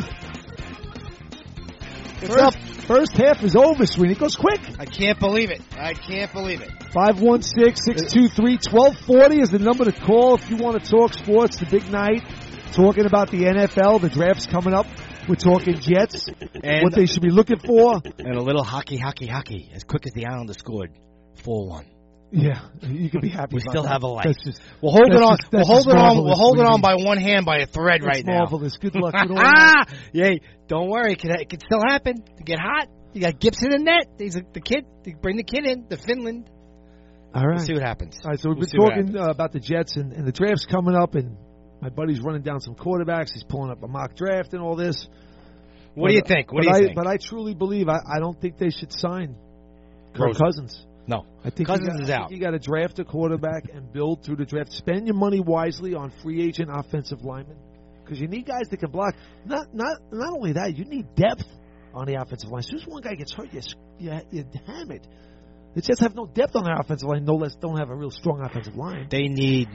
Speaker 3: First, first half is over, Sweeney. It goes quick.
Speaker 4: I can't believe it. I can't believe it.
Speaker 3: five one six, six two three, one two four zero is the number to call if you want to talk sports. The big night, talking about the N F L. The draft's coming up. We're talking Jets,
Speaker 4: And-
Speaker 3: what they should be looking for.
Speaker 4: And a little hockey, hockey, hockey. As quick as the Islanders scored, four one.
Speaker 3: Yeah, you can be happy.
Speaker 4: We
Speaker 3: about
Speaker 4: still
Speaker 3: that.
Speaker 4: have a life.
Speaker 3: That's just,
Speaker 4: We'll hold
Speaker 3: That's
Speaker 4: it on.
Speaker 3: just-
Speaker 4: We'll
Speaker 3: that's
Speaker 4: hold
Speaker 3: just
Speaker 4: it on.
Speaker 3: marvelous,
Speaker 4: We'll hold it on
Speaker 3: Sweeney.
Speaker 4: by one hand by a thread
Speaker 3: that's
Speaker 4: right now.
Speaker 3: marvelous. Good luck with all that.
Speaker 4: Yay! Don't worry. It can, it can still happen. You get hot. You got Gibson in net. He's a, the kid. They bring the kid in. The Finland.
Speaker 3: All right.
Speaker 4: We'll see what happens.
Speaker 3: All right, so we've
Speaker 4: We'll
Speaker 3: been
Speaker 4: see what
Speaker 3: talking uh, about the Jets, and, and the draft's coming up, and my buddy's running down some quarterbacks. He's pulling up a mock draft and all this.
Speaker 4: What do you think? What
Speaker 3: but
Speaker 4: do you
Speaker 3: I,
Speaker 4: think?
Speaker 3: But I truly believe I, I don't think they should sign Kirk
Speaker 4: Rosen.
Speaker 3: Cousins.
Speaker 4: No.
Speaker 3: I think
Speaker 4: Cousins
Speaker 3: you got,
Speaker 4: is
Speaker 3: I
Speaker 4: out.
Speaker 3: think you got to draft a quarterback and build through the draft. Spend your money wisely on free agent offensive linemen because you need guys that can block. Not not not only that, you need depth on the offensive line. As soon as one guy gets hurt, you you, you damn it. The Jets have no depth on their offensive line. No less, don't have a real strong offensive line.
Speaker 4: They need.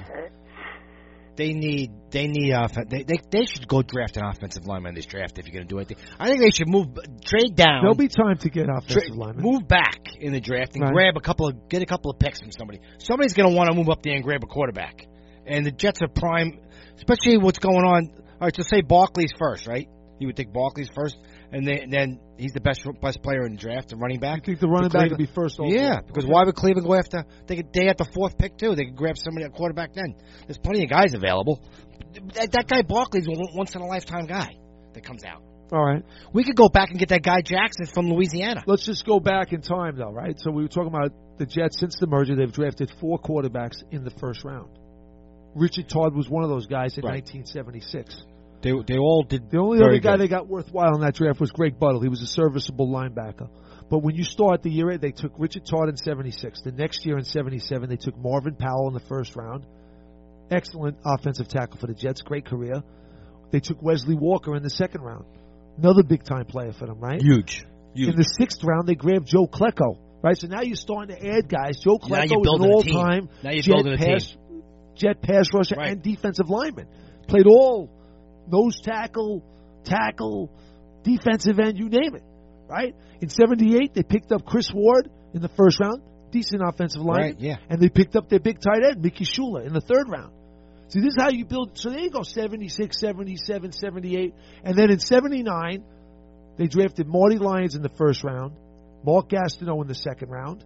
Speaker 4: They need. They need. Uh, they, they they should go draft an offensive lineman in this draft if you're going to do anything. I think they should move trade down.
Speaker 3: There'll be time to get offensive
Speaker 4: Tra-
Speaker 3: linemen.
Speaker 4: move back in the draft and
Speaker 3: Right.
Speaker 4: grab a couple of get a couple of picks from somebody. Somebody's going to want to move up there and grab a quarterback. And the Jets are prime, especially what's going on. All right, so say Barkley's first, right? You would think Barkley's first, and then, then he's the best best player in the draft, the running
Speaker 3: You
Speaker 4: back.
Speaker 3: think the running
Speaker 4: For
Speaker 3: back will
Speaker 4: Cleveland.
Speaker 3: be first overall?
Speaker 4: Yeah, because
Speaker 3: Okay.
Speaker 4: why would Cleveland go after? They could, they at the fourth pick too. They could grab somebody at quarterback then. There's plenty of guys available. That, that guy Barkley's a once in a lifetime guy that comes out.
Speaker 3: All right.
Speaker 4: We could go back and get that guy Jackson from Louisiana.
Speaker 3: Let's just go back in time, though, right? So we were talking about the Jets since the merger. They've drafted four quarterbacks in the first round. Richard Todd was one of those guys in
Speaker 4: Right.
Speaker 3: nineteen seventy-six.
Speaker 4: They they all did.
Speaker 3: The only
Speaker 4: very
Speaker 3: other guy
Speaker 4: good.
Speaker 3: they got worthwhile in that draft was Greg Buttle. He was a serviceable linebacker. But when you start the year, they took Richard Todd in seventy-six. The next year in seventy-seven, they took Marvin Powell in the first round. Excellent offensive tackle for the Jets. Great career. They took Wesley Walker in the second round. Another big-time player for them, right?
Speaker 4: Huge. Huge.
Speaker 3: In the sixth round, they grabbed Joe Klecko, right? So now you're starting to add guys. Joe
Speaker 4: Now
Speaker 3: Klecko
Speaker 4: you're
Speaker 3: is
Speaker 4: building
Speaker 3: an
Speaker 4: a team.
Speaker 3: all-time
Speaker 4: Now you're
Speaker 3: Jet
Speaker 4: building a
Speaker 3: pass
Speaker 4: team.
Speaker 3: Jet pass rusher
Speaker 4: Right.
Speaker 3: and defensive lineman. Played all nose tackle, tackle, defensive end, you name it. Right? In seventy-eight, they picked up Chris Ward in the first round, decent offensive lineman.
Speaker 4: Right, yeah.
Speaker 3: And they picked up their big tight end, Mickey Shula, in the third round. See, this is how you build. So there you go, seventy-six, seventy-seven, seventy-eight. And then in seventy-nine, they drafted Marty Lyons in the first round, Mark Gastineau in the second round.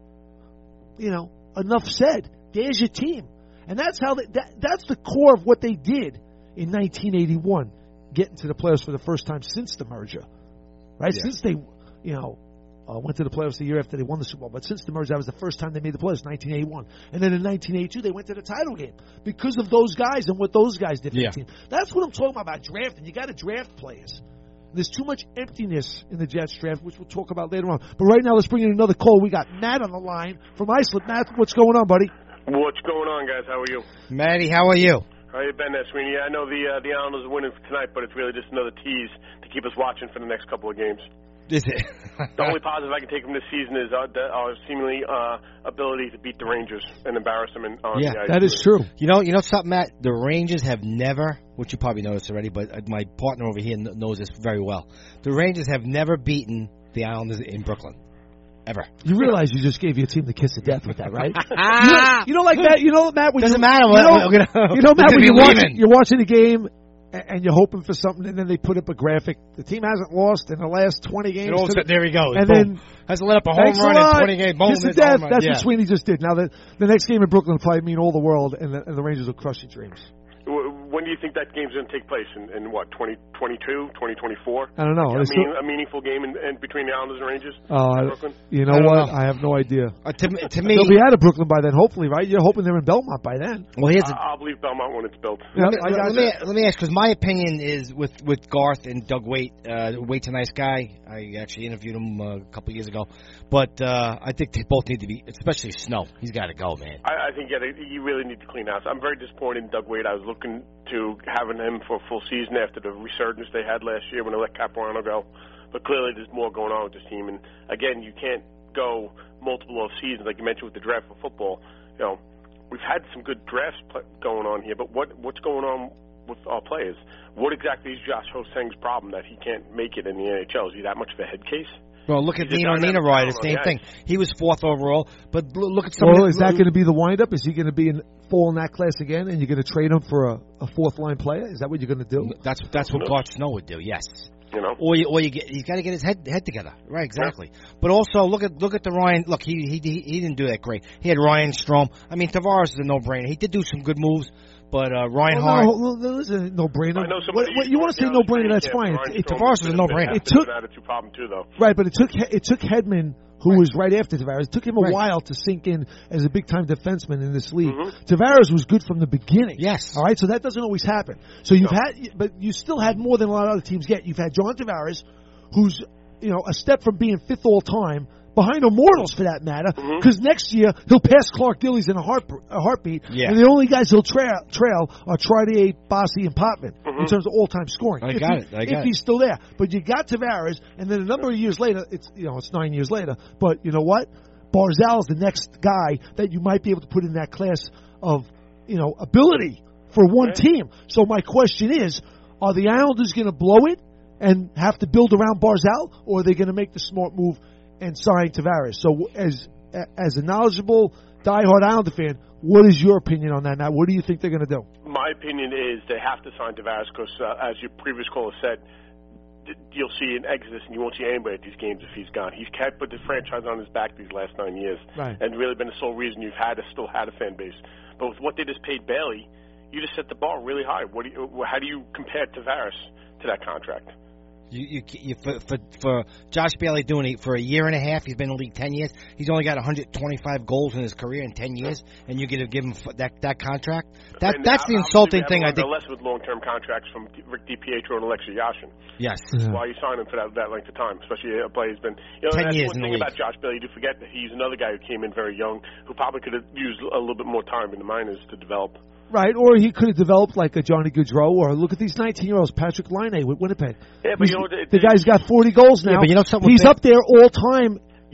Speaker 3: You know, enough said. There's your team. And that's how they, that, that's the core of what they did in nineteen eighty-one, getting to the playoffs for the first time since the merger. Right?
Speaker 4: Yeah.
Speaker 3: Since they, you know, uh, went to the playoffs the year after they won the Super Bowl. But since the merger, that was the first time they made the playoffs, nineteen eighty-one. And then in nineteen eighty-two, they went to the title game because of those guys and what those guys did for
Speaker 4: Yeah.
Speaker 3: the team. That's what I'm talking about, about drafting. You got to draft players. There's too much emptiness in the Jets draft, which we'll talk about later on. But right now, let's bring in another call. We got Matt on the line from Iceland. Matt, what's going on, buddy?
Speaker 9: What's going on, guys? How are you?
Speaker 4: Matty, how are you?
Speaker 9: How you been there, Sweeney? I know the uh, the Islanders are winning for tonight, but it's really just another tease to keep us watching for the next couple of games.
Speaker 4: Is it?
Speaker 9: The only positive I can take from this season is our, our seemingly uh, ability to beat the Rangers and embarrass them in, on
Speaker 4: Yeah,
Speaker 9: the ice.
Speaker 3: That is true.
Speaker 4: You know, you know something, Matt? The Rangers have never, which you probably noticed already, but my partner over here kn- knows this very well. The Rangers have never beaten the Islanders in Brooklyn. Ever.
Speaker 3: You realize you just gave your team the kiss of death with that, right? you, know, you know, like that. You know, Matt. When
Speaker 4: Doesn't
Speaker 3: you,
Speaker 4: matter.
Speaker 3: You
Speaker 4: What,
Speaker 3: know,
Speaker 4: we're gonna,
Speaker 3: you know Matt. When
Speaker 4: we're
Speaker 3: you're watching,
Speaker 4: leaving.
Speaker 3: you're watching a game and, and you're hoping for something, and then they put up a graphic. The team hasn't lost in the last twenty games.
Speaker 4: And all of a sudden, there he goes.
Speaker 3: And
Speaker 4: Boom.
Speaker 3: then
Speaker 4: hasn't let up a home
Speaker 3: thanks a
Speaker 4: run in
Speaker 3: lot.
Speaker 4: twenty games. Boom,
Speaker 3: Kiss of
Speaker 4: it's a home
Speaker 3: death.
Speaker 4: run.
Speaker 3: That's
Speaker 4: Yeah.
Speaker 3: what Sweeney just did. Now the the next game in Brooklyn will probably mean all the world, and the, and the Rangers will crush your dreams.
Speaker 9: When do you think that game's going to take place? In, in what, twenty twenty-two, twenty twenty-four?
Speaker 3: I don't know.
Speaker 9: A,
Speaker 3: It's
Speaker 9: mean, a meaningful game in, in between the Islanders and Rangers?
Speaker 3: Uh,
Speaker 9: Brooklyn?
Speaker 3: you know
Speaker 4: I don't
Speaker 3: what?
Speaker 4: know.
Speaker 3: I have no idea.
Speaker 4: Uh, to, to me,
Speaker 3: They'll be out of Brooklyn by then, hopefully, right? You're hoping they're in Belmont by then.
Speaker 4: well, here's
Speaker 9: I,
Speaker 4: a,
Speaker 9: I'll believe Belmont when it's built.
Speaker 3: Yeah,
Speaker 4: let, me,
Speaker 3: I got
Speaker 4: let,
Speaker 3: you.
Speaker 4: me, let me ask, because my opinion is with, with Garth and Doug Waite. Uh, Waite's a nice guy. I actually interviewed him uh, a couple years ago. But uh, I think they both need to be, especially Snow. He's got to go, man.
Speaker 9: I, I think yeah, they, you really need to clean house. I'm very disappointed in Doug Waite. I was looking to having him for a full season after the resurgence they had last year when they let Capuano go. But clearly there's more going on with this team. And, again, you can't go multiple off seasons like you mentioned with the draft for football. You know, we've had some good drafts pl- going on here, but what what's going on with our players? What exactly is Josh Ho-Seng's problem that he can't make it in the N H L? Is he that much of a head case?
Speaker 4: Well, look at
Speaker 9: He's a
Speaker 4: Nino
Speaker 9: dynamic
Speaker 4: Niederreiter, the
Speaker 9: talent,
Speaker 4: same
Speaker 9: yeah.
Speaker 4: thing. He was fourth overall, but l- look at some
Speaker 3: Well,
Speaker 4: of
Speaker 3: is that going to be the windup? Is he going to be in fall in that class again, and you're going to trade him for a, a fourth line player? Is that what you're going to do?
Speaker 4: That's that's what Garth Snow would do. Yes.
Speaker 9: You know?
Speaker 4: Or you, or you get, he's got to get his head head together, right? Exactly. But also look at look at the Ryan. Look, he he he didn't do that great. He had Ryan Strome. I mean, Tavares is a no brainer. He did do some good moves, but uh, Ryan
Speaker 3: Well,
Speaker 4: Hart.
Speaker 3: no, well, there is a no-brainer.
Speaker 9: I know
Speaker 3: What,
Speaker 9: somebody
Speaker 3: what, you want to say no-brainer? That's fine. It, it,
Speaker 4: Tavares is a no-brainer.
Speaker 3: It took-
Speaker 9: an attitude problem too, though.
Speaker 3: right, but it took it took Hedman, who
Speaker 4: Right.
Speaker 3: was right after Tavares. It took him a
Speaker 4: Right.
Speaker 3: while to sink in as a big-time defenseman in this league.
Speaker 9: Mhm.
Speaker 3: Tavares was good from the beginning.
Speaker 4: Yes.
Speaker 3: All right, so that doesn't always happen. So you've
Speaker 9: No.
Speaker 3: had, but you still had more than a lot of other teams get. You've had John Tavares, who's you know a step from being fifth all time, behind Immortals for that matter,
Speaker 9: Mhm.
Speaker 3: because next year he'll pass Clark Gillies in a, heart, a heartbeat.
Speaker 4: Yeah.
Speaker 3: And the only guys he'll trail, trail are Tridier, Bossy, and Potvin in
Speaker 9: Mhm.
Speaker 3: terms of all-time scoring.
Speaker 4: I
Speaker 3: if
Speaker 4: got
Speaker 3: he,
Speaker 4: it, I
Speaker 3: if
Speaker 4: got
Speaker 3: he's still there. But you got Tavares, and then a number of years later, it's you know it's nine years later. But you know what? Barzal's the next guy that you might be able to put in that class of you know ability for one
Speaker 9: Right.
Speaker 3: team. So my question is, are the Islanders going to blow it and have to build around Barzal, or are they going to make the smart move and sign Tavares? So as as a knowledgeable, diehard Islander fan, what is your opinion on that now? What do you think they're going to do?
Speaker 9: My opinion is they have to sign Tavares because, uh, as your previous caller said, th- you'll see an exodus and you won't see anybody at these games if he's gone. He's kept put the franchise on his back these last nine years,
Speaker 3: Right.
Speaker 9: and really been the sole reason you've had a, still had a fan base. But with what they just paid Bailey, you just set the bar really high. What do you, how do you compare Tavares to that contract?
Speaker 4: You, you, you for, for for Josh Bailey doing it for a year and a half. He's been in the league ten years. He's only got one hundred twenty-five goals in his career in ten years, and you're going to give him f- that that contract. That
Speaker 9: And
Speaker 4: that's
Speaker 9: I-
Speaker 4: the
Speaker 9: I
Speaker 4: insulting
Speaker 9: believe we
Speaker 4: thing. I
Speaker 9: have
Speaker 4: think.
Speaker 9: learned a lesson with long-term contracts from Rick DiPietro and Alexei Yashin.
Speaker 4: Yes.
Speaker 3: Yeah.
Speaker 9: Why you sign him for that, that length of time, especially a player who's been you know,
Speaker 4: Ten
Speaker 9: that's
Speaker 4: years
Speaker 9: one
Speaker 4: in the
Speaker 9: thing
Speaker 4: league.
Speaker 9: about Josh Bailey. You do forget that he's another guy who came in very young, who probably could have used a little bit more time in the minors to develop.
Speaker 3: Right, or he could have developed like a Johnny Gaudreau, or look at these nineteen-year-olds, Patrick Laine with Winnipeg.
Speaker 9: Yeah, but
Speaker 3: He's-
Speaker 9: you know, it-
Speaker 3: the
Speaker 9: it-
Speaker 3: guy's got forty goals now.
Speaker 4: Yeah, but you know something
Speaker 3: He's
Speaker 4: with
Speaker 3: up there all time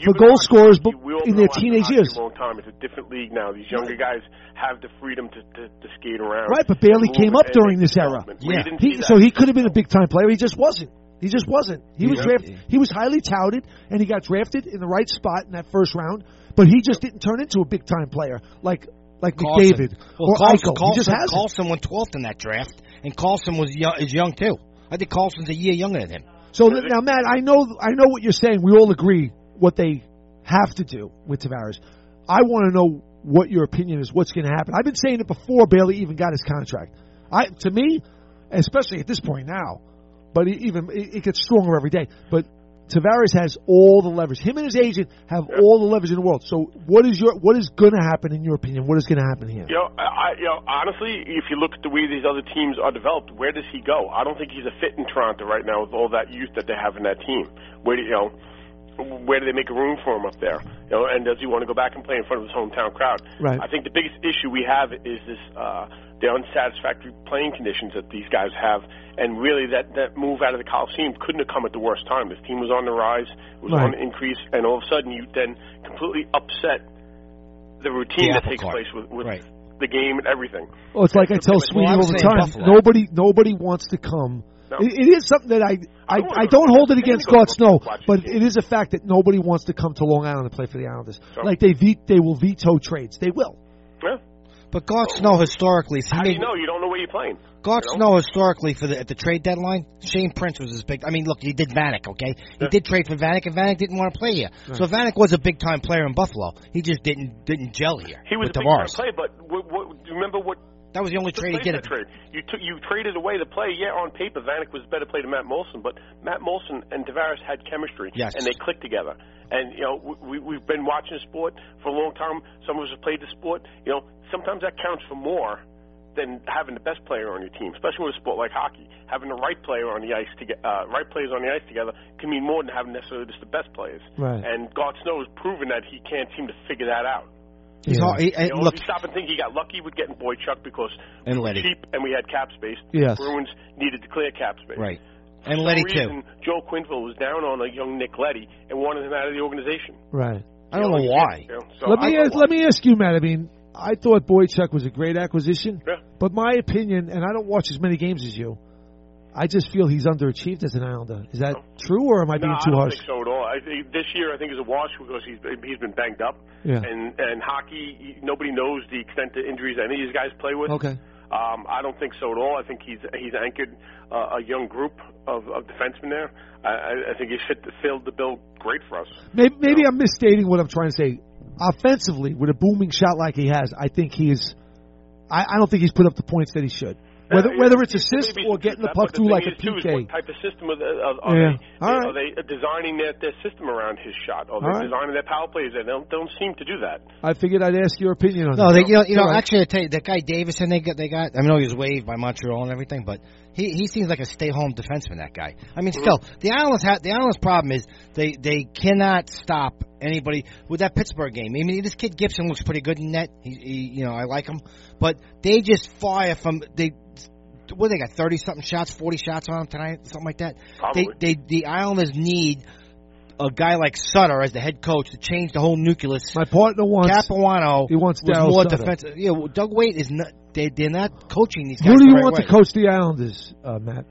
Speaker 3: for goal scorers
Speaker 9: we, we
Speaker 3: in their teenage years.
Speaker 9: A long time. It's a different league now. These younger guys have the freedom to, to, to skate around.
Speaker 3: Right, but Bailey came up during this era.
Speaker 9: Yeah.
Speaker 3: He, so he could have been a big time player. He just wasn't. He just wasn't. He was drafted. He was highly touted, and he got drafted in the right spot in that first round. But he just didn't turn into a big time player like like
Speaker 4: Carlson.
Speaker 3: McDavid
Speaker 4: well,
Speaker 3: or
Speaker 4: Carlson,
Speaker 3: Eichel.
Speaker 4: Carlson,
Speaker 3: he just hasn't.
Speaker 4: Carlson went twelfth in that draft, and Carlson was young, is young too. I think Carlson's a year younger than him.
Speaker 3: So th- now, Matt, I know I know what you're saying. We all agree what they have to do with Tavares. I want to know what your opinion is. What's going to happen? I've been saying it before Bailey even got his contract. I to me, especially at this point now. But he even it gets stronger every day. But Tavares has all the leverage. Him and his agent have yeah. all the leverage in the world. So what is your what is going to happen in your opinion? What is going to happen here?
Speaker 9: You know, I, you know, honestly, if you look at the way these other teams are developed, where does he go? I don't think he's a fit in Toronto right now with all that youth that they have in that team. Where do you know? Where do they make a room for him up there? You know, and does he want to go back and play in front of his hometown crowd?
Speaker 3: Right.
Speaker 9: I think the biggest issue we have is this uh, the unsatisfactory playing conditions that these guys have, and really that, that move out of the Coliseum couldn't have come at the worst time. This team was on the rise, it was
Speaker 3: right.
Speaker 9: on the increase, and all of a sudden you then completely upset the routine
Speaker 4: the
Speaker 9: that takes
Speaker 4: cart.
Speaker 9: place with, with
Speaker 4: right.
Speaker 9: the game and everything.
Speaker 3: Well, it's like I tell Sweeney all the time.
Speaker 4: Buffalo.
Speaker 3: Nobody, nobody wants to come.
Speaker 9: No.
Speaker 3: It, it is something that I, I, I, I don't hold it against Garth Snow, but it is a fact that nobody wants to come to Long Island and play for the Islanders.
Speaker 9: Sure.
Speaker 3: Like they ve- they will veto trades. They will.
Speaker 9: Yeah.
Speaker 4: But Garth Snow historically, he
Speaker 9: how do
Speaker 4: made,
Speaker 9: you know? You don't know where you're playing.
Speaker 4: Garth
Speaker 9: you know?
Speaker 4: Snow historically for the at the trade deadline, Shane Prince was his big. I mean, look, he did Vanek, okay? He
Speaker 9: Yeah.
Speaker 4: did trade for Vanek, and Vanek didn't want to play here.
Speaker 3: Right.
Speaker 4: So Vanek was a big time player in Buffalo. He just didn't didn't gel here.
Speaker 9: He was
Speaker 4: with
Speaker 9: a big
Speaker 4: Tavares.
Speaker 9: time play, but what, what, do you remember what?
Speaker 4: That was the only trade he did.
Speaker 9: That trade. You took, you traded away the play. Yeah, on paper, Vanek was a better play than Matt Molson, but Matt Molson and Tavares had chemistry,
Speaker 4: Yes.
Speaker 9: and they clicked together. And you know, we we've been watching the sport for a long time. Some of us have played the sport. You know, sometimes that counts for more than having the best player on your team, especially with a sport like hockey. Having the right player on the ice to get uh, right players on the ice together can mean more than having necessarily just the best players.
Speaker 3: Right.
Speaker 9: And Garth Snow has proven that he can't seem to figure that out.
Speaker 4: He's
Speaker 3: Yeah.
Speaker 4: hard, he, and
Speaker 9: You know,
Speaker 4: look,
Speaker 9: if you stop and think, he got lucky with getting Boychuk because
Speaker 4: And
Speaker 9: we were
Speaker 4: Letty.
Speaker 9: cheap and we had cap space.
Speaker 3: Yes.
Speaker 9: Bruins needed to clear cap space.
Speaker 4: right, and
Speaker 9: For
Speaker 4: Letty
Speaker 9: some
Speaker 4: too.
Speaker 9: reason, Joe Quinville was down on a young Nick Letty and wanted him out of the organization.
Speaker 3: Right.
Speaker 4: I don't
Speaker 9: You
Speaker 4: know why.
Speaker 9: You know, so
Speaker 3: let
Speaker 9: I
Speaker 3: me
Speaker 9: don't
Speaker 3: ask,
Speaker 9: know
Speaker 3: let me ask you, Matt. I mean, I thought Boychuk was a great acquisition,
Speaker 9: Yeah.
Speaker 3: but my opinion, and I don't watch as many games as you, I just feel he's underachieved as an Islander. Is that true, or am I being
Speaker 9: no,
Speaker 3: too
Speaker 9: I don't
Speaker 3: harsh?
Speaker 9: think so at all. I think this year, I think is a wash because he's he's been banged up,
Speaker 3: Yeah.
Speaker 9: and and hockey, he- nobody knows the extent of injuries any of these guys play with.
Speaker 3: Okay.
Speaker 9: Um, I don't think so at all. I think he's he's anchored uh, a young group of, of defensemen there. I, I think he's fit filled the bill great for us.
Speaker 3: Maybe, maybe I'm misstating what I'm trying to say. Offensively, with a booming shot like he has, I think he is. I, I don't think he's put up the points that he should. Whether
Speaker 9: Uh,
Speaker 3: whether it's
Speaker 9: yeah,
Speaker 3: assist
Speaker 9: maybe
Speaker 3: or
Speaker 9: some
Speaker 3: getting the
Speaker 9: that,
Speaker 3: puck
Speaker 9: but
Speaker 3: through
Speaker 9: the
Speaker 3: like a
Speaker 9: thing is, too,
Speaker 3: P
Speaker 9: is
Speaker 3: K.
Speaker 9: what type of system are they, are, are
Speaker 3: Yeah.
Speaker 9: they,
Speaker 3: All
Speaker 9: are
Speaker 3: right.
Speaker 9: they designing their, their system around his shot? Or they're
Speaker 3: All right.
Speaker 9: designing their power plays? They don't, don't seem to do that.
Speaker 3: I figured I'd ask your opinion on
Speaker 4: No,
Speaker 3: that.
Speaker 4: they, you know, you know.
Speaker 3: All right.
Speaker 4: Actually, I tell you, that guy Davison they got, they got. I know he was waived by Montreal and everything, but he, he seems like a stay-home defenseman. That guy. I mean, still, the Islanders have the Islanders' problem is they they cannot stop anybody with that Pittsburgh game. I mean, this kid Gibson looks pretty good in net. He, he you know, I like him, but they just fire from they. What they got? Thirty something shots, forty shots on them tonight, something like that.
Speaker 9: Probably.
Speaker 4: They, they, the Islanders need a guy like Sutter as the head coach to change the whole nucleus.
Speaker 3: My partner wants.
Speaker 4: Capuano
Speaker 3: He wants
Speaker 4: was
Speaker 3: Darryl
Speaker 4: more
Speaker 3: Sutter.
Speaker 4: defensive. Yeah, well, Doug Waite is not. They, they're not coaching these guys.
Speaker 3: Who do you
Speaker 4: the right
Speaker 3: want
Speaker 4: way.
Speaker 3: to coach the Islanders, uh, Matt?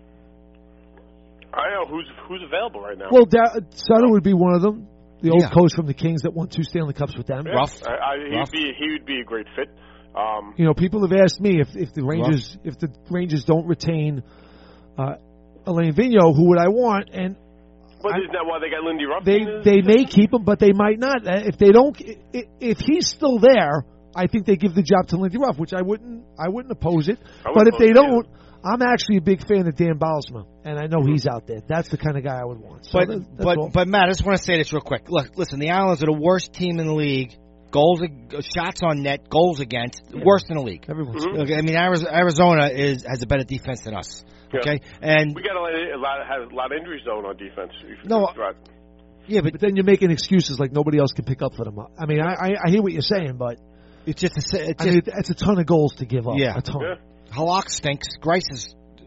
Speaker 9: I don't know who's who's available right now.
Speaker 3: Well, da- Sutter would be one of them. The old
Speaker 4: Yeah.
Speaker 3: coach from the Kings that won two Stanley Cups with them.
Speaker 9: Yeah,
Speaker 4: Rough.
Speaker 9: I, I, he'd
Speaker 4: Rough.
Speaker 9: be he would be a great fit. Um,
Speaker 3: You know, people have asked me if, if the Rangers if the Rangers don't retain uh, Alain Vigneault, who would I want? And
Speaker 9: but
Speaker 3: I-
Speaker 9: isn't that why they got Lindy Ruff?
Speaker 3: they
Speaker 9: in the-
Speaker 3: they may keep him, but they might not. Uh, If they don't, i- if he's still there, I think they give the job to Lindy Ruff, which I wouldn't I wouldn't oppose it.
Speaker 9: I
Speaker 3: But
Speaker 9: wouldn't
Speaker 3: if they
Speaker 9: oppose it
Speaker 3: don't, I'm actually a big fan of Dan Bylsma, and I know he's out there. That's the kind of guy I would want. So
Speaker 4: But
Speaker 3: that- that's
Speaker 4: but
Speaker 3: all.
Speaker 4: but Matt, I just want to say this real quick. Look, listen, the Islanders are the worst team in the league. Goals, ag- shots on net, goals against, worst in the league.
Speaker 3: Everyone's
Speaker 9: Mhm.
Speaker 4: Okay, I mean, Ariz- Arizona is has a better defense than us.
Speaker 9: Yeah.
Speaker 4: Okay, and
Speaker 9: We got a lot, of, a lot of, had a lot of injuries though on defense. If-
Speaker 4: No,
Speaker 9: if right.
Speaker 4: yeah, but
Speaker 3: But then you're making excuses like nobody else can pick up for them. I mean, I, I, I hear what you're saying, but
Speaker 4: it's just a, it's
Speaker 3: I
Speaker 4: just
Speaker 3: mean, it's a ton of goals to give up.
Speaker 4: Yeah.
Speaker 3: a ton.
Speaker 9: Yeah.
Speaker 4: Halak stinks. Grice is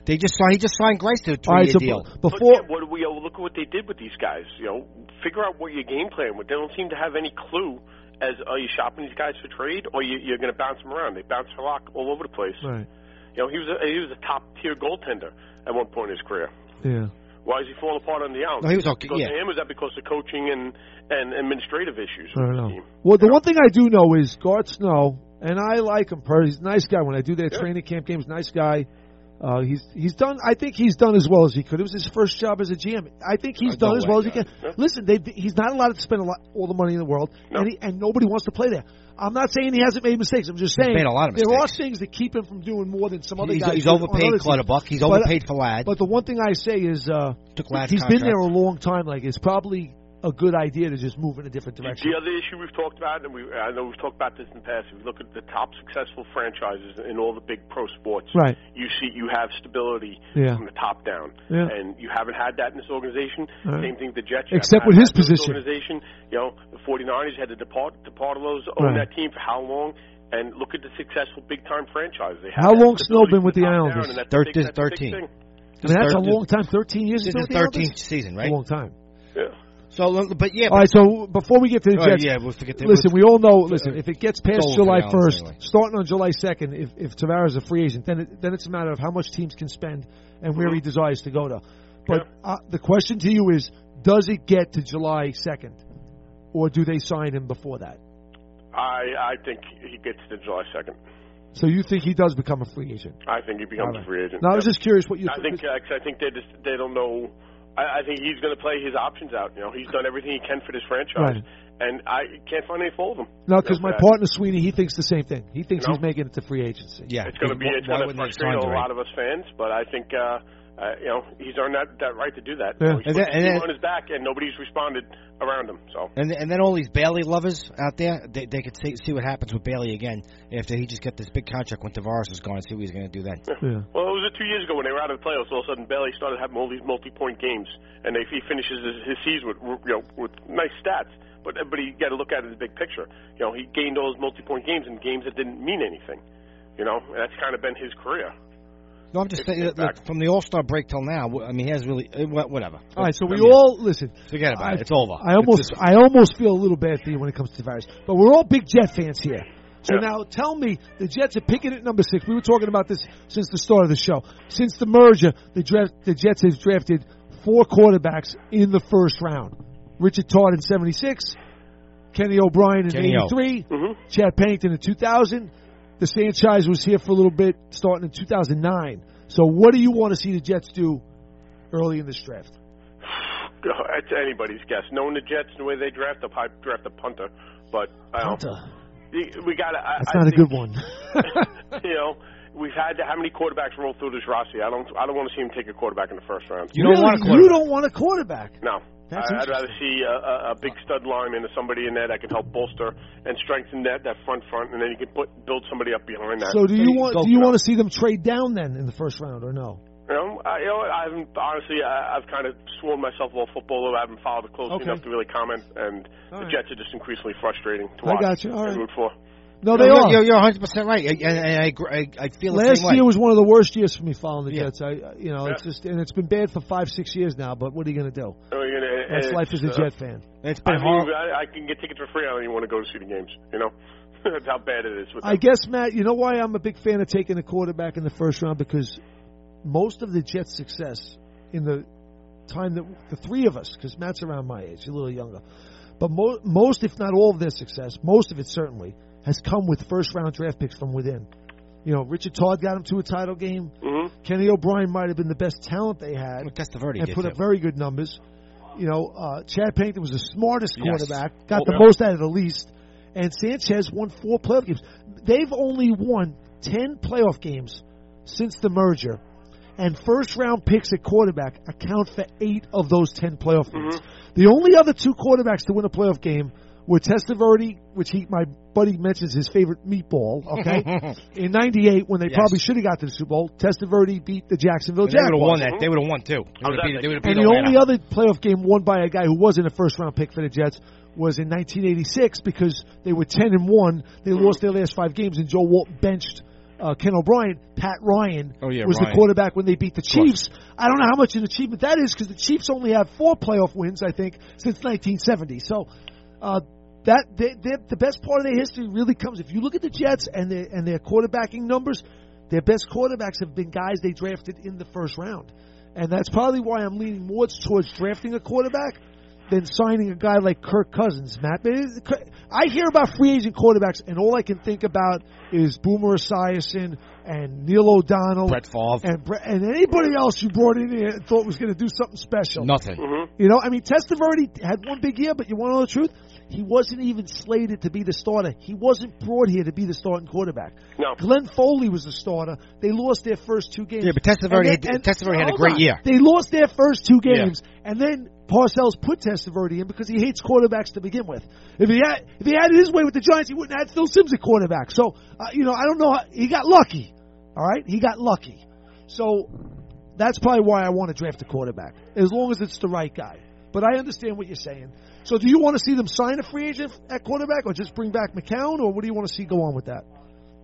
Speaker 4: They just signed. He just signed Grice to a
Speaker 3: All right,
Speaker 4: three-year
Speaker 3: so
Speaker 4: deal.
Speaker 3: b-
Speaker 9: But
Speaker 3: before
Speaker 9: yeah, what do we uh, look at what they did with these guys? You know, figure out what your game plan was. They don't seem to have any clue. As are you shopping these guys for trade, or you, you're going to bounce them around? They bounce for lock all over the place.
Speaker 3: right,
Speaker 9: You know, he was a, he was a top tier goaltender at one point in his career.
Speaker 3: yeah.
Speaker 9: Why is he falling apart on the island?
Speaker 4: No, he was okay,
Speaker 9: Because
Speaker 4: yeah.
Speaker 9: of him, or is that because of coaching and, and administrative issues
Speaker 3: I
Speaker 9: with
Speaker 3: don't
Speaker 9: the
Speaker 3: know.
Speaker 9: team?
Speaker 3: Well, the
Speaker 9: You know?
Speaker 3: one thing I do know is Garth Snow, and I like him. Per he's a nice guy. When I do their
Speaker 9: Yeah.
Speaker 3: training camp games, nice guy. Uh, he's he's done. I think he's done as well as he could. It was his first job as a G M. I think he's
Speaker 4: Uh,
Speaker 3: done
Speaker 4: no
Speaker 3: as
Speaker 4: way,
Speaker 3: well as he
Speaker 4: yeah.
Speaker 3: can.
Speaker 9: Yeah.
Speaker 3: Listen, they, he's not allowed to spend a lot, all the money in the world,
Speaker 9: No.
Speaker 3: and, he, and nobody wants to play there. I'm not saying he hasn't made mistakes. I'm just saying
Speaker 4: made a lot of
Speaker 3: there are
Speaker 4: mistakes.
Speaker 3: things that keep him from doing more than some other
Speaker 4: He's,
Speaker 3: guys.
Speaker 4: he's
Speaker 3: do on
Speaker 4: overpaid
Speaker 3: other teams.
Speaker 4: Clutterbuck. He's
Speaker 3: But-
Speaker 4: overpaid for Ladd.
Speaker 3: But the one thing I say is, uh,
Speaker 4: Took Ladd's
Speaker 3: he's been
Speaker 4: contract.
Speaker 3: there a long time. Like it's probably a good idea to just move in a different direction.
Speaker 9: The other issue we've talked about, and we, I know we've talked about this in the past, if you look at the top successful franchises in all the big pro sports,
Speaker 3: Right.
Speaker 9: you see you have stability
Speaker 3: Yeah.
Speaker 9: from the top down.
Speaker 3: Yeah.
Speaker 9: And you haven't had that in this organization.
Speaker 3: Right.
Speaker 9: Same thing with the Jets. You
Speaker 3: Except
Speaker 9: haven't
Speaker 3: with his
Speaker 9: had that in this
Speaker 3: position.
Speaker 9: Organization. You know, the 49ers had to depart, depart of those, own
Speaker 3: Right.
Speaker 9: that team for how long? And look at the successful big-time franchises. They have
Speaker 3: How
Speaker 9: that
Speaker 3: long Snow
Speaker 9: stability
Speaker 3: been
Speaker 9: from
Speaker 3: with the
Speaker 9: top down,
Speaker 3: Islanders?
Speaker 9: and that's a
Speaker 4: Thir-
Speaker 9: big-
Speaker 4: this
Speaker 9: that's a big
Speaker 4: thirteen.
Speaker 9: thing.
Speaker 3: I mean, that's a
Speaker 4: Third-
Speaker 3: long time. Thirteen years.
Speaker 4: This
Speaker 3: he's
Speaker 4: is
Speaker 3: been with the
Speaker 4: thirteenth
Speaker 3: Islanders?
Speaker 4: season,
Speaker 3: A
Speaker 4: right?
Speaker 3: long time.
Speaker 9: Yeah.
Speaker 4: So, but yeah.
Speaker 3: All right. So before we get to the
Speaker 4: Oh,
Speaker 3: Jets,
Speaker 4: yeah, we'll forget that.
Speaker 3: listen, we all know. Listen, if it gets past
Speaker 4: It's over for
Speaker 3: July
Speaker 4: the Islanders
Speaker 3: first,
Speaker 4: anyway.
Speaker 3: starting on July second, if if Tavares is a free agent, then it, then it's a matter of how much teams can spend and where he desires to go to. But uh, the question to you is, does it get to July second, or do they sign him before that?
Speaker 9: I, I think he gets to July second.
Speaker 3: So you think he does become a free agent?
Speaker 9: I think he becomes
Speaker 3: All right.
Speaker 9: a free agent.
Speaker 3: No, I was
Speaker 9: Yep.
Speaker 3: just curious what you
Speaker 9: I think. Uh, 'cause I think they just they don't know. I, I think he's going to play his options out. You know, he's done everything he can for this franchise,
Speaker 3: Right.
Speaker 9: and I can't find any fault of him.
Speaker 3: No, because
Speaker 9: You
Speaker 3: my
Speaker 9: know,
Speaker 3: partner Sweeney, he thinks the same thing. He thinks
Speaker 9: You know?
Speaker 3: he's making it to free agency.
Speaker 4: Yeah,
Speaker 9: It's going to be. It's
Speaker 4: Why
Speaker 9: going to
Speaker 4: wouldn't they
Speaker 9: frustrate
Speaker 4: sign
Speaker 9: a
Speaker 4: Durant?
Speaker 9: lot of us fans, but I think. Uh, Uh, you know, he's earned that, that right to do that.
Speaker 3: Yeah.
Speaker 9: You know, he's
Speaker 4: And
Speaker 9: put
Speaker 4: then-
Speaker 9: the
Speaker 4: and
Speaker 9: team
Speaker 4: then-
Speaker 9: on his back, and nobody's responded around him. So
Speaker 4: And and then all these Bailey lovers out there, they they could see see what happens with Bailey again after he just got this big contract when Tavares is gone. See what he's going to do then.
Speaker 3: Yeah.
Speaker 9: Well, it was uh, two years ago when they were out of the playoffs. All of a sudden, Bailey started having all these multi-point games, and if he finishes his, his season with you know with nice stats, but but you got to look at it in the big picture. You know, he gained all those multi-point games in games that didn't mean anything. You know, and that's kind of been his career.
Speaker 4: No, I'm just
Speaker 9: It's
Speaker 4: saying,
Speaker 9: back.
Speaker 4: look, from the All Star break till now, I mean, he has really uh, wha- whatever.
Speaker 3: All right, so we
Speaker 4: I mean,
Speaker 3: all listen.
Speaker 4: forget about
Speaker 3: I,
Speaker 4: it. It's over.
Speaker 3: I almost,
Speaker 4: It's
Speaker 3: I almost feel a little bad for you when it comes to Tavares, but we're all big Jet fans here. So
Speaker 9: Yeah.
Speaker 3: now, tell me, the Jets are picking at number six. We were talking about this since the start of the show. Since the merger, the draft, the Jets have drafted four quarterbacks in the first round. Richard Todd in seventy-six, Kenny O'Brien in
Speaker 4: Kenny O.
Speaker 3: eighty-three,
Speaker 9: Mm-hmm.
Speaker 3: Chad Pennington in two thousand. The franchise was here for a little bit, starting in two thousand nine. So, what do you want to see the Jets do early in this draft?
Speaker 9: It's anybody's guess. Knowing the Jets and the way they draft, they'll probably draft a punter. But I don't
Speaker 3: Punter.
Speaker 9: we got to.
Speaker 3: That's
Speaker 9: I
Speaker 3: not a
Speaker 9: think,
Speaker 3: good one.
Speaker 9: You know, we've had how many quarterbacks roll through this roster? I don't. I don't want to see him take a quarterback in the first round.
Speaker 4: You don't
Speaker 3: Really?
Speaker 4: want a quarterback.
Speaker 3: You don't want a quarterback.
Speaker 9: No.
Speaker 3: That's
Speaker 9: I, I'd rather
Speaker 3: interesting.
Speaker 9: see a, a, a big stud lineman or somebody in there that can help bolster and strengthen that, that front front, and then you can put build somebody up behind that.
Speaker 3: So do you want
Speaker 4: go
Speaker 3: do you
Speaker 9: for
Speaker 3: want to see them trade down then in the first round or no?
Speaker 9: You know, I, you know, I haven't honestly. I, I've kind of sworn myself off football. I haven't followed it closely
Speaker 3: Okay.
Speaker 9: enough to really comment, and
Speaker 3: All
Speaker 9: the
Speaker 3: right.
Speaker 9: Jets are just increasingly frustrating to
Speaker 3: I
Speaker 9: watch
Speaker 3: got you. All
Speaker 9: and
Speaker 3: right.
Speaker 9: root for.
Speaker 3: No, they
Speaker 4: you're,
Speaker 3: are.
Speaker 4: You're, you're one hundred percent right. And, and I, agree- I, I feel the
Speaker 3: Last
Speaker 4: same way.
Speaker 3: year was one of the worst years for me following the
Speaker 4: Yeah.
Speaker 3: Jets. I, you know, it's
Speaker 9: Yeah.
Speaker 3: just and it's been bad for five, six years now. But what are you going to do?
Speaker 9: I mean, it-
Speaker 3: That's
Speaker 9: it's,
Speaker 3: life as a
Speaker 9: uh,
Speaker 3: Jet fan.
Speaker 4: It's
Speaker 9: I
Speaker 4: been
Speaker 9: mean,
Speaker 4: horrible.
Speaker 9: I, I can get tickets for free. I don't even want to go to see the games. You know, that's how bad it is. With
Speaker 3: I
Speaker 9: them.
Speaker 3: guess, Matt, you know why I'm a big fan of taking a quarterback in the first round? Because most of the Jets' success in the time that the three of us, because Matt's around my age, a little younger, but mo- most, if not all of their success, most of it certainly, has come with first-round draft picks from within. You know, Richard Todd got him to a title game.
Speaker 9: Mm-hmm.
Speaker 3: Kenny O'Brien might have been the best talent they had
Speaker 4: Testaverde
Speaker 3: and
Speaker 4: did,
Speaker 3: put
Speaker 4: too.
Speaker 3: up very good numbers. You know, uh, Chad Pennington was the smartest
Speaker 4: Yes.
Speaker 3: quarterback, got
Speaker 9: Oh,
Speaker 3: the
Speaker 9: yeah.
Speaker 3: most out of the least, and Sanchez won four playoff games. They've only won ten playoff games since the merger, and first-round picks at quarterback account for eight of those ten playoff games.
Speaker 9: Mm-hmm.
Speaker 3: The only other two quarterbacks to win a playoff game were Testaverde, which he, my buddy mentions his favorite meatball, okay, in ninety-eight when they
Speaker 4: Yes.
Speaker 3: probably should have got to the Super Bowl. Testaverde beat the Jacksonville
Speaker 4: And they would have
Speaker 3: Jaguars.
Speaker 4: won that. They would have won, too. They
Speaker 9: How's
Speaker 4: would have
Speaker 9: that
Speaker 4: beat, they would've
Speaker 3: And
Speaker 4: beat
Speaker 3: the
Speaker 4: Atlanta.
Speaker 3: only other playoff game won by a guy who wasn't a first-round pick for the Jets was in nineteen eighty-six because they were ten and one. They lost their last five games, and Joe Walton benched uh, uh, Ken O'Brien, Pat Ryan
Speaker 4: oh, yeah,
Speaker 3: was
Speaker 4: Ryan.
Speaker 3: the quarterback when they beat the Chiefs. I don't know how much an achievement that is because the Chiefs only have four playoff wins, I think, since nineteen seventy. So uh, that they, the best part of their history really comes if you look at the Jets and their and their quarterbacking numbers. Their best quarterbacks have been guys they drafted in the first round, and that's probably why I'm leaning more towards drafting a quarterback than signing a guy like Kirk Cousins, Matt. I hear about free agent quarterbacks, and all I can think about is Boomer Esiason and Neil O'Donnell.
Speaker 4: Brett Favre.
Speaker 3: And, and anybody else you brought in here and thought was going to do something special.
Speaker 4: Nothing.
Speaker 9: Mm-hmm.
Speaker 3: You know, I mean, Testaverde had one big year, but you want to know the truth? He wasn't even slated to be the starter. He wasn't brought here to be the starting quarterback.
Speaker 9: No.
Speaker 3: Glenn Foley was the starter. They lost their first two games.
Speaker 4: Yeah, but Testaverde,
Speaker 3: And then- and-
Speaker 4: Testaverde had a
Speaker 3: hold
Speaker 4: great
Speaker 3: on.
Speaker 4: year.
Speaker 3: They lost their first two games, and then Parcells put Testaverde in because he hates quarterbacks to begin with. If he had if he had it his way with the Giants, he wouldn't have had Phil Simms at quarterback. So, uh, you know, I don't know. How, he got lucky. All right? He got lucky. So that's probably why I want to draft a quarterback, as long as it's the right guy. But I understand what you're saying. So do you want to see them sign a free agent at quarterback or just bring back McCown, or what do you want to see go on with that?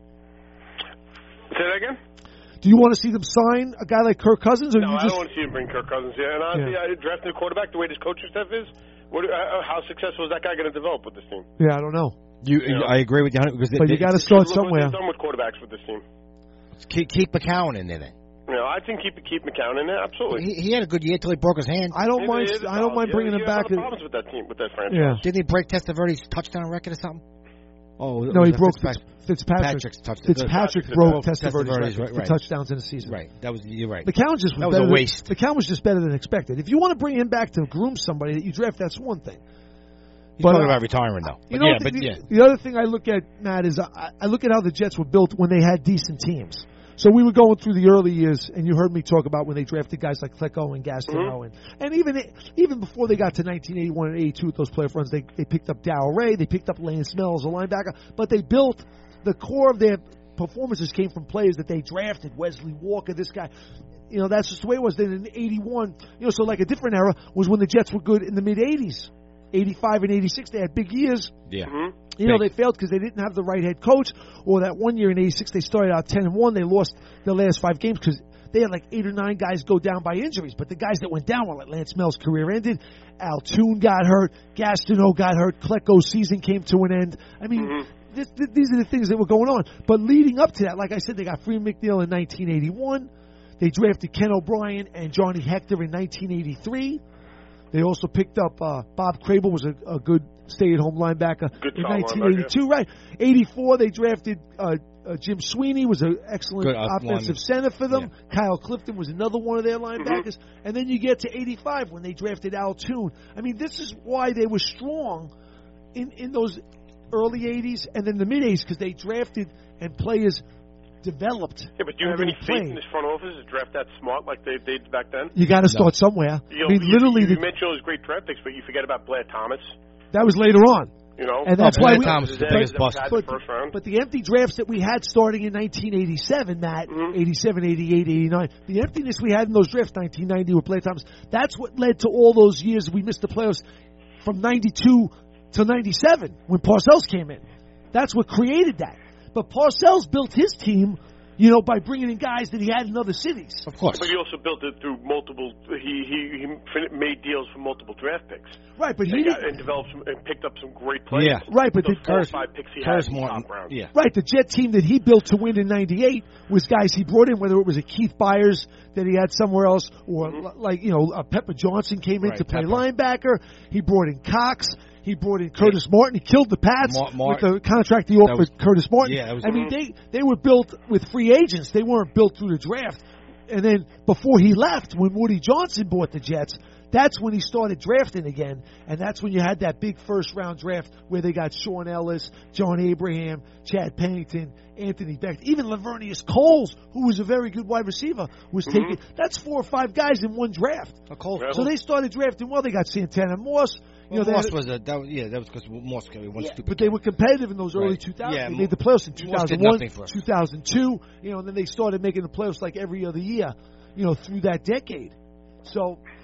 Speaker 9: Say that again?
Speaker 3: Do you want to see them sign a guy like Kirk Cousins? Or
Speaker 9: No,
Speaker 3: you
Speaker 9: I
Speaker 3: just...
Speaker 9: don't want to see him bring Kirk Cousins. Yeah, and honestly,
Speaker 3: Yeah.
Speaker 9: I drafting a quarterback the way this coaching staff is. What, uh, how successful is that guy going to develop with this team?
Speaker 3: Yeah, I don't know.
Speaker 4: You,
Speaker 9: Yeah.
Speaker 4: I agree with you. Because
Speaker 3: But
Speaker 4: they,
Speaker 3: you got to
Speaker 9: Look
Speaker 3: start
Speaker 9: what
Speaker 3: somewhere.
Speaker 9: they've done with quarterbacks with this team.
Speaker 4: keep, keep McCown in there. Then.
Speaker 9: You know, I think keep keep McCown in there. Absolutely.
Speaker 4: He, he had a good year until he broke his hand.
Speaker 3: I don't
Speaker 9: Maybe
Speaker 3: mind.
Speaker 9: it is a
Speaker 3: I don't mind
Speaker 9: problem.
Speaker 3: bringing
Speaker 9: yeah,
Speaker 3: him
Speaker 9: you have
Speaker 3: back.
Speaker 9: a lot of problems with that team, with that franchise.
Speaker 3: Yeah.
Speaker 4: Didn't he break Testaverde's touchdown record or something? Oh,
Speaker 3: No,
Speaker 4: was
Speaker 3: he
Speaker 4: that
Speaker 3: broke
Speaker 4: Fitzpatrick?
Speaker 3: Fitzpatrick.
Speaker 4: Fitzpatrick's touchdown.
Speaker 3: Fitzpatrick
Speaker 9: Fitzpatrick
Speaker 3: broke
Speaker 9: broke
Speaker 3: Testaverde's
Speaker 4: Testaverde's
Speaker 3: record
Speaker 4: right,
Speaker 3: for
Speaker 4: right.
Speaker 3: touchdowns in a season.
Speaker 4: Right. That was you're right.
Speaker 3: McCown just was
Speaker 4: That was
Speaker 3: better
Speaker 4: a
Speaker 3: than-
Speaker 4: waste.
Speaker 3: McCown was just better than expected. If you want to bring him back to groom somebody that you draft, that's one thing.
Speaker 4: He's
Speaker 3: But,
Speaker 4: talking
Speaker 3: uh,
Speaker 4: about retiring though.
Speaker 3: You
Speaker 4: But
Speaker 3: know,
Speaker 4: yeah,
Speaker 3: the,
Speaker 4: but
Speaker 3: the,
Speaker 4: yeah.
Speaker 3: the other thing I look at, Matt, is I, I look at how the Jets were built when they had decent teams. So we were going through the early years, and you heard me talk about when they drafted guys like Klecko and Gastineau, and, and even even before they got to nineteen eighty-one and eighty-two with those playoff runs, they, they picked up Darrell Ray, they picked up Lance Mills, a linebacker, but they built the core of their performances came from players that they drafted. Wesley Walker, this guy. You know, that's just the way it was. Then in eighty-one, you know, so like a different era was when the Jets were good in the mid-eighties. eighty-five and eighty-six, they had big years.
Speaker 4: Yeah.
Speaker 9: Mm-hmm.
Speaker 3: You know, they failed because they didn't have the right head coach. Or that one year in eighty-six, they started out ten and one. They lost their last five games because they had like eight or nine guys go down by injuries. But the guys that went down were like Lance Mills' career ended. Al Toon got hurt. Gastineau got hurt. Klecko's season came to an end. I mean,
Speaker 9: Mm-hmm.
Speaker 3: this, th- these are the things that were going on. But leading up to that, like I said, they got Freeman McNeil in nineteen eighty-one. They drafted Ken O'Brien and Johnny Hector in nineteen eighty-three. They also picked up uh, Bob Crable, was a, a good stay-at-home linebacker
Speaker 9: Good
Speaker 3: in
Speaker 9: solid
Speaker 3: nineteen eighty-two. Right, eighty-four they drafted uh, uh, Jim Sweeney, was an excellent
Speaker 4: Good, uh,
Speaker 3: offensive
Speaker 4: lineman.
Speaker 3: center for them. Kyle Clifton was another one of their linebackers. Mm-hmm. And then you get to eighty-five when they drafted Al Toon. I mean, this is why they were strong in in those early eighties and then the mid-eighties because they drafted and players developed.
Speaker 9: Yeah, but do you
Speaker 3: and
Speaker 9: have any
Speaker 3: they
Speaker 9: faith
Speaker 3: played.
Speaker 9: in this front office to draft that smart like they did back then?
Speaker 3: You got to start somewhere.
Speaker 9: You know,
Speaker 3: I mean,
Speaker 9: you,
Speaker 3: literally,
Speaker 9: you
Speaker 3: the,
Speaker 9: mentioned those great draft picks, but you forget about Blair Thomas.
Speaker 3: that was later on.
Speaker 9: You know,
Speaker 3: And that's
Speaker 4: Oh,
Speaker 3: why
Speaker 4: Blair
Speaker 3: we,
Speaker 4: Thomas is the
Speaker 3: but-
Speaker 4: biggest bust.
Speaker 9: Had
Speaker 3: But,
Speaker 9: the first round.
Speaker 3: but the empty drafts that we had starting in nineteen eighty-seven, Matt,
Speaker 9: Mhm.
Speaker 3: eighty-seven, eighty-eight, eighty-nine, the emptiness we had in those drafts, nineteen ninety with Blair Thomas, that's what led to all those years we missed the playoffs from ninety-two to ninety-seven when Parcells came in. That's what created that. But Parcells built his team, you know, by bringing in guys that he had in other cities.
Speaker 4: Of course.
Speaker 9: But he also built it through multiple. He he, he fin- made deals for multiple draft picks.
Speaker 3: Right, but he
Speaker 9: and, got,
Speaker 3: didn't.
Speaker 9: and developed some, and picked up some great players.
Speaker 4: Yeah.
Speaker 3: Right, but
Speaker 9: those
Speaker 3: the-
Speaker 9: four or
Speaker 4: Curtis-
Speaker 9: five picks he
Speaker 4: Curtis
Speaker 9: had in the
Speaker 4: Morton.
Speaker 9: top round.
Speaker 4: Yeah.
Speaker 3: Right, the Jet team that he built to win in ninety-eight was guys he brought in, whether it was a Keith Byers that he had somewhere else, or
Speaker 9: Mm-hmm.
Speaker 3: l- like, you know, uh, Pepper Johnson came in
Speaker 4: Right,
Speaker 3: to play
Speaker 4: Pepper.
Speaker 3: linebacker. He brought in Cox. He brought in Curtis Martin. He killed the Pats
Speaker 4: Mar- Mar-
Speaker 3: with the contract he offered
Speaker 4: was-
Speaker 3: Curtis Martin.
Speaker 4: yeah, that was-
Speaker 3: I mean, they, they were built with free agents. They weren't built through the draft. And then before he left, when Woody Johnson bought the Jets, that's when he started drafting again. And that's when you had that big first-round draft where they got Sean Ellis, John Abraham, Chad Pennington, Anthony Beck, even Lavernius Coles, who was a very good wide receiver, was
Speaker 9: Mm-hmm.
Speaker 3: taken. That's four or five guys in one draft.
Speaker 4: A Cole,
Speaker 9: Yeah.
Speaker 3: So they started drafting well. They got Santana Moss. You know,
Speaker 4: well,
Speaker 3: they
Speaker 4: Moss
Speaker 3: had-
Speaker 4: was a that was, yeah that was because Moss got one
Speaker 3: yeah,
Speaker 4: stupid.
Speaker 3: but they were competitive in those early
Speaker 4: Right.
Speaker 3: two thousands.
Speaker 4: Yeah,
Speaker 3: they
Speaker 4: Mo-
Speaker 3: made the playoffs in
Speaker 4: Moss did
Speaker 3: two thousand one,
Speaker 4: nothing for us.
Speaker 3: two thousand two, you know, and then they started making the playoffs like every other year, you know, through that decade. So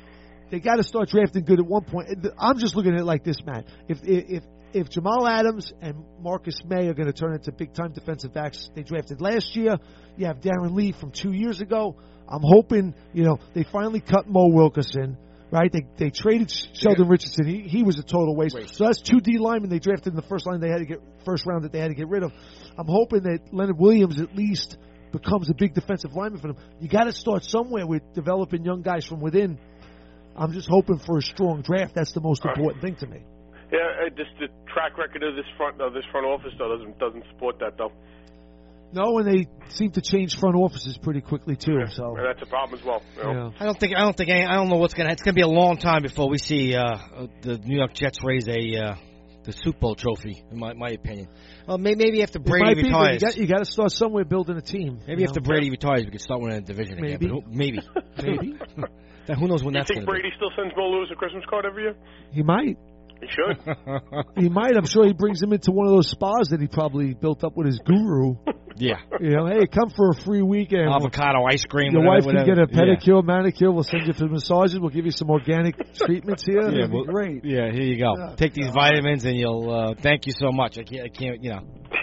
Speaker 3: they got to start drafting good at one point. I'm just looking at it like this, Matt. If if if Jamal Adams and Marcus May are going to turn into big-time defensive backs they drafted last year, you have Darren Lee from two years ago. I'm hoping, you know, they finally cut Mo Wilkerson, right? They they traded Sheldon yeah. Richardson. He he was a total waste. waste. So that's two D linemen they drafted in the first line they had to get first round that they had to get rid of. I'm hoping that Leonard Williams at least becomes a big defensive lineman for them. You got to start somewhere with developing young guys from within. I'm just hoping for a strong draft. That's the most important thing to me.
Speaker 9: Yeah, just the track record of this front of this front office though doesn't doesn't support that though.
Speaker 3: No, and they seem to change front offices pretty quickly too.
Speaker 9: Yeah,
Speaker 3: so
Speaker 9: and that's a problem as well. You know?
Speaker 3: Yeah.
Speaker 4: I don't think I don't think I don't know what's gonna. It's gonna be a long time before we see uh, the New York Jets raise a uh, the Super Bowl trophy. In my my opinion, well, maybe, maybe after Brady
Speaker 3: be,
Speaker 4: retires,
Speaker 3: you got, you got to start somewhere building a team.
Speaker 4: Maybe after know? Brady retires, we could start winning a division
Speaker 3: maybe.
Speaker 4: again. But maybe,
Speaker 3: maybe.
Speaker 4: Now, who knows when
Speaker 9: you
Speaker 4: that's
Speaker 9: going to be? You think Brady still sends Mo Lewis a Christmas card every year?
Speaker 3: He might.
Speaker 9: He should.
Speaker 3: He might. I'm sure he brings him into one of those spas that he probably built up with his guru.
Speaker 4: Yeah.
Speaker 3: You know, hey, come for a free weekend.
Speaker 4: Avocado ice cream.
Speaker 3: Your
Speaker 4: whatever,
Speaker 3: wife
Speaker 4: whatever.
Speaker 3: can get a pedicure,
Speaker 4: yeah.
Speaker 3: manicure. We'll send you for massages. We'll give you some organic treatments here.
Speaker 4: Yeah,
Speaker 3: That'd
Speaker 4: well,
Speaker 3: be great.
Speaker 4: Yeah, here you go. Yeah. Take these vitamins and you'll, uh, thank you so much. I can't, I can't, you know.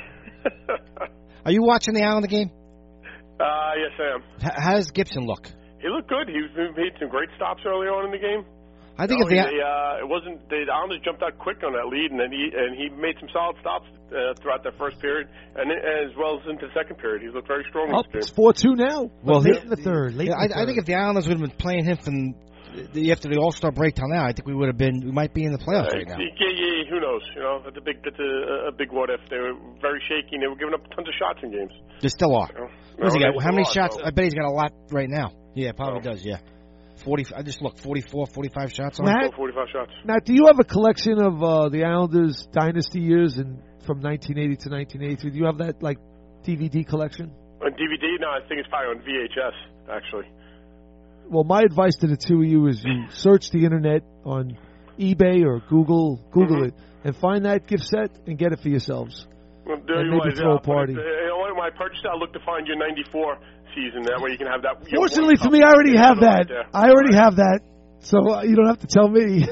Speaker 4: Are you watching the Islander game?
Speaker 9: Uh, yes, I am.
Speaker 4: H- how does Gibson look?
Speaker 9: He looked good. He made some great stops early on in the game.
Speaker 4: I think
Speaker 9: no,
Speaker 4: if the
Speaker 9: they, uh, it wasn't the Islanders jumped out quick on that lead, and then he and he made some solid stops uh, throughout that first period, and as well as into the second period. He looked very strong.
Speaker 3: Oh,
Speaker 9: in this
Speaker 3: it's four two now.
Speaker 4: Well,
Speaker 3: late
Speaker 4: he,
Speaker 3: in the third. Late
Speaker 4: yeah,
Speaker 3: in the
Speaker 4: I,
Speaker 3: third.
Speaker 4: I think if the Islanders would have been playing him from the, after the All Star break till now, I think we would have been. We might be in the playoffs
Speaker 9: uh,
Speaker 4: right now.
Speaker 9: Yeah, yeah, who knows? You know, that's a big that's a, a big what if. They were very shaky. And they were giving up tons of shots in games.
Speaker 4: They still are.
Speaker 9: You know?
Speaker 4: What does he got? How many
Speaker 9: lot,
Speaker 4: shots?
Speaker 9: though.
Speaker 4: I bet he's got a lot right now. Yeah, probably
Speaker 9: Oh.
Speaker 4: does. Yeah. forty. I just looked forty-four, forty-five shots on
Speaker 3: Matt,
Speaker 4: him.
Speaker 9: forty-five shots.
Speaker 3: Matt, do you have a collection of uh, the Islanders dynasty years and from nineteen eighty to nineteen eighty-three? Do you have that like D V D collection?
Speaker 9: On D V D? No, I think it's probably on V H S actually.
Speaker 3: Well, my advice to the two of you is you search the internet on eBay or Google, Google
Speaker 9: Mm-hmm.
Speaker 3: it, and find that gift set and get it for yourselves.
Speaker 9: Well, there
Speaker 3: And
Speaker 9: you
Speaker 3: maybe
Speaker 9: was,
Speaker 3: throw
Speaker 9: yeah.
Speaker 3: a party.
Speaker 9: But, uh, you know what? When I purchased it, I looked to find your ninety-four season. That way you can have that. you know,
Speaker 3: Fortunately
Speaker 9: one
Speaker 3: for me, I already have
Speaker 9: right
Speaker 3: that.
Speaker 9: there.
Speaker 3: I already have that, so uh, you don't have to tell me.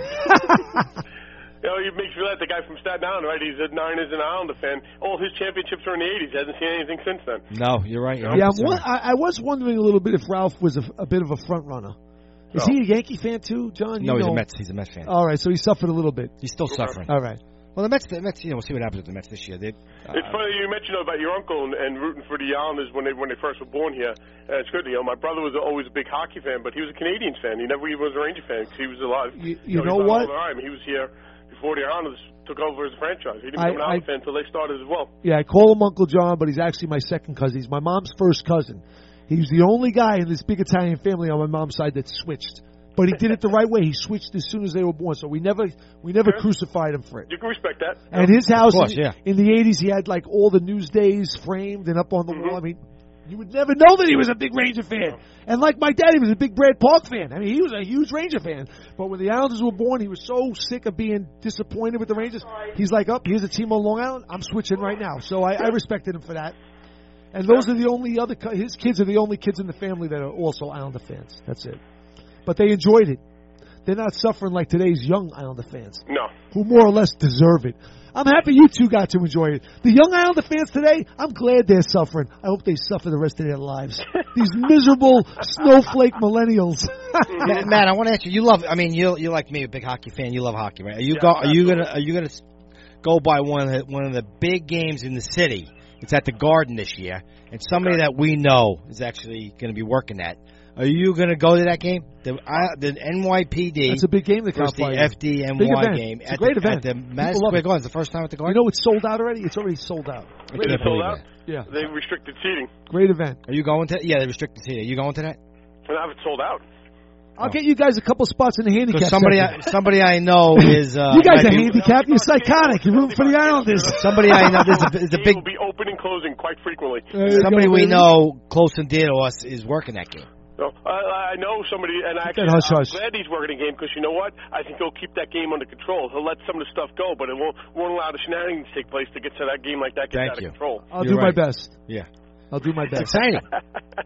Speaker 9: You know, it makes me laugh. The guy from Staten Island, right? He's a Niners and Islander fan. All his championships are in the eighties. He hasn't seen anything since then.
Speaker 4: No, you're right. You're
Speaker 3: yeah,
Speaker 4: right.
Speaker 3: I'm one, I, I was wondering a little bit if Ralph was a, a bit of a front runner. Is
Speaker 9: No.
Speaker 3: he a Yankee fan too, John? You
Speaker 4: No, he's
Speaker 3: know.
Speaker 4: a Mets. He's a Mets fan.
Speaker 3: All right, so he suffered a little bit.
Speaker 4: He's still suffering.
Speaker 3: All right.
Speaker 4: Well, the Mets, the Mets, you know, we'll see what happens with the Mets this year. They, uh,
Speaker 9: It's funny you mentioned about your uncle and, and rooting for the Islanders when they when they first were born here. Uh, it's good. You know, my brother was always a big hockey fan, but he was a Canadians fan. He never even was a Ranger fan because he was alive.
Speaker 3: You, you
Speaker 9: know,
Speaker 3: know
Speaker 9: he
Speaker 3: what?
Speaker 9: all the time. He was here before the Islanders took over as a franchise. He didn't
Speaker 3: I-
Speaker 9: become an Islander
Speaker 3: I-
Speaker 9: fan until they started as well.
Speaker 3: Yeah, I call him Uncle John, but he's actually my second cousin. He's my mom's first cousin. He's the only guy in this big Italian family on my mom's side that switched. But he did it the right way. He switched as soon as they were born, so we never we never
Speaker 9: Okay.
Speaker 3: crucified him for it.
Speaker 9: You can respect that.
Speaker 3: And his house
Speaker 4: course,
Speaker 3: in,
Speaker 4: yeah.
Speaker 3: in the eighties, he had like all the newsdays framed and up on the
Speaker 9: Mm-hmm.
Speaker 3: wall. I mean, you would never know that he was a big Ranger fan. And like my dad, he was a big Brad Park fan. I mean, he was a huge Ranger fan. But when the Islanders were born, he was so sick of being disappointed with the Rangers. He's like, up, oh, here's a team on Long Island. I'm switching right now. So I, I respected him for that. And those are the only other, co- his kids are the only kids in the family that are also Islander fans. That's it. But they enjoyed it. They're not suffering like today's young Islander fans,
Speaker 9: No.
Speaker 3: who more or less deserve it. I'm happy you two got to enjoy it. The young Islander fans today, I'm glad they're suffering. I hope they suffer the rest of their lives. These miserable snowflake millennials.
Speaker 4: Matt, Matt, I want to ask you. You love. I mean, you you like me, a big hockey fan. You love hockey, right? Are you
Speaker 9: Yeah,
Speaker 4: go? Are you
Speaker 9: absolutely.
Speaker 4: gonna? Are you gonna s- go by one of the, one of the big games in the city? It's at the Garden this year, and somebody that we know is actually going to be working that. Are you going to go to that game? The uh, the N Y P D.
Speaker 3: That's a big game to
Speaker 4: versus
Speaker 3: come
Speaker 4: the
Speaker 3: by.
Speaker 4: F D N
Speaker 3: Big
Speaker 4: Y
Speaker 3: event.
Speaker 4: game
Speaker 3: It's a
Speaker 4: at
Speaker 3: great
Speaker 4: the,
Speaker 3: event.
Speaker 4: at the
Speaker 3: People
Speaker 4: Madison
Speaker 3: love
Speaker 4: Square
Speaker 3: it.
Speaker 4: Garden. It's the first time at the
Speaker 3: You
Speaker 4: Garden.
Speaker 3: know it's sold out already? It's already sold out.
Speaker 4: I
Speaker 9: Is
Speaker 4: can't
Speaker 9: it sold
Speaker 4: believe
Speaker 9: out?
Speaker 4: that.
Speaker 3: Yeah.
Speaker 9: They restricted seating.
Speaker 3: Great event.
Speaker 4: Are you going to? Yeah, they restricted seating. Are you going to that?
Speaker 9: And have it sold out.
Speaker 3: I'll get you guys a couple spots in the handicap
Speaker 4: Because somebody,
Speaker 3: section.
Speaker 4: I, somebody I know is. Uh,
Speaker 3: you guys
Speaker 4: might
Speaker 3: are
Speaker 4: be-
Speaker 3: handicapped. You're psychotic. You're rooting for the Islanders.
Speaker 4: Somebody I know. There's a, there's a
Speaker 9: It
Speaker 4: big.
Speaker 9: will be open and closing quite frequently.
Speaker 3: There you
Speaker 4: Somebody
Speaker 3: go,
Speaker 4: we
Speaker 3: baby.
Speaker 4: know close and dear to us is working that game.
Speaker 9: So, I, I know somebody, and
Speaker 3: Keep
Speaker 9: actually,
Speaker 3: that hush,
Speaker 9: I'm
Speaker 3: hush.
Speaker 9: glad he's working the game because you know what? I think he'll keep that game under control. He'll let some of the stuff go, but it won't won't allow the shenanigans to take place to get to that game like that gets
Speaker 4: Thank
Speaker 9: out
Speaker 4: you.
Speaker 9: of control.
Speaker 3: I'll
Speaker 4: You're
Speaker 3: do
Speaker 4: right.
Speaker 3: my best.
Speaker 4: Yeah.
Speaker 3: I'll do my
Speaker 4: It's
Speaker 3: best.
Speaker 4: exciting.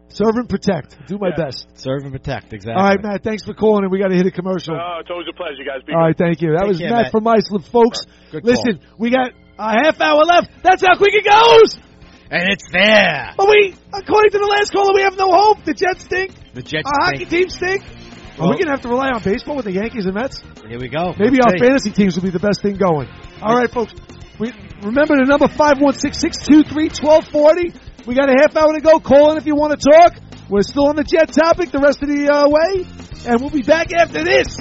Speaker 3: Serve and protect. Do my
Speaker 9: Yeah.
Speaker 3: best.
Speaker 4: Serve and protect, exactly.
Speaker 3: All right, Matt, thanks for calling, and we got to hit a commercial.
Speaker 9: Oh, it's always a pleasure, guys. Be
Speaker 3: All right, thank you. That
Speaker 4: Take
Speaker 3: was
Speaker 4: care,
Speaker 3: Matt,
Speaker 4: Matt.
Speaker 3: from Iceland, folks.
Speaker 4: Good call.
Speaker 3: Listen, we got a half hour left. That's how quick it goes.
Speaker 4: And it's there.
Speaker 3: But we, according to the last caller, we have no hope. The Jets stink.
Speaker 4: The Jets
Speaker 3: Our hockey
Speaker 4: stink.
Speaker 3: team stink.
Speaker 4: Well,
Speaker 3: Are we going to have to rely on baseball with the Yankees and Mets?
Speaker 4: Here we go.
Speaker 3: Maybe
Speaker 4: Let's
Speaker 3: our
Speaker 4: see.
Speaker 3: fantasy teams will be the best thing going. All right, folks. We, remember the number five one six, six two three, one two four zero. We got a half hour to go. Call in if you want to talk. We're still on the Jet topic the rest of the uh, way. And we'll be back after this.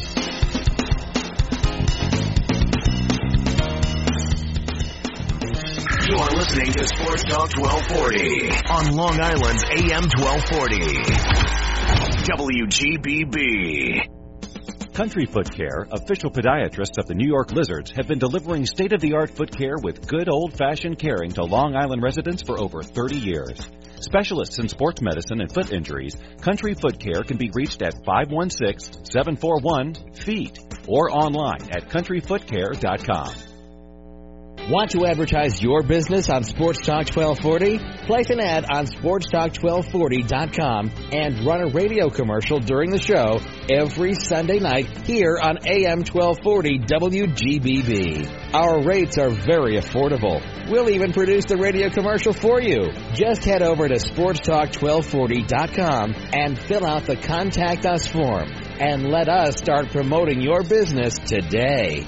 Speaker 2: You are listening to Sports Talk twelve forty on Long Island's A M twelve forty. W G B B.
Speaker 5: Country Foot Care, official podiatrists of the New York Lizards, have been delivering state-of-the-art foot care with good old-fashioned caring to Long Island residents for over thirty years. Specialists in sports medicine and foot injuries, Country Foot Care can be reached at five one six, seven four one, F E E T or online at country foot care dot com.
Speaker 1: Want to advertise your business on Sports Talk twelve forty? Place an ad on sports talk twelve forty dot com and run a radio commercial during the show every Sunday night here on A M twelve forty W G B B. Our rates are very affordable. We'll even produce the radio commercial for you. Just head over to sports talk twelve forty dot com and fill out the Contact Us form and let us start promoting your business today.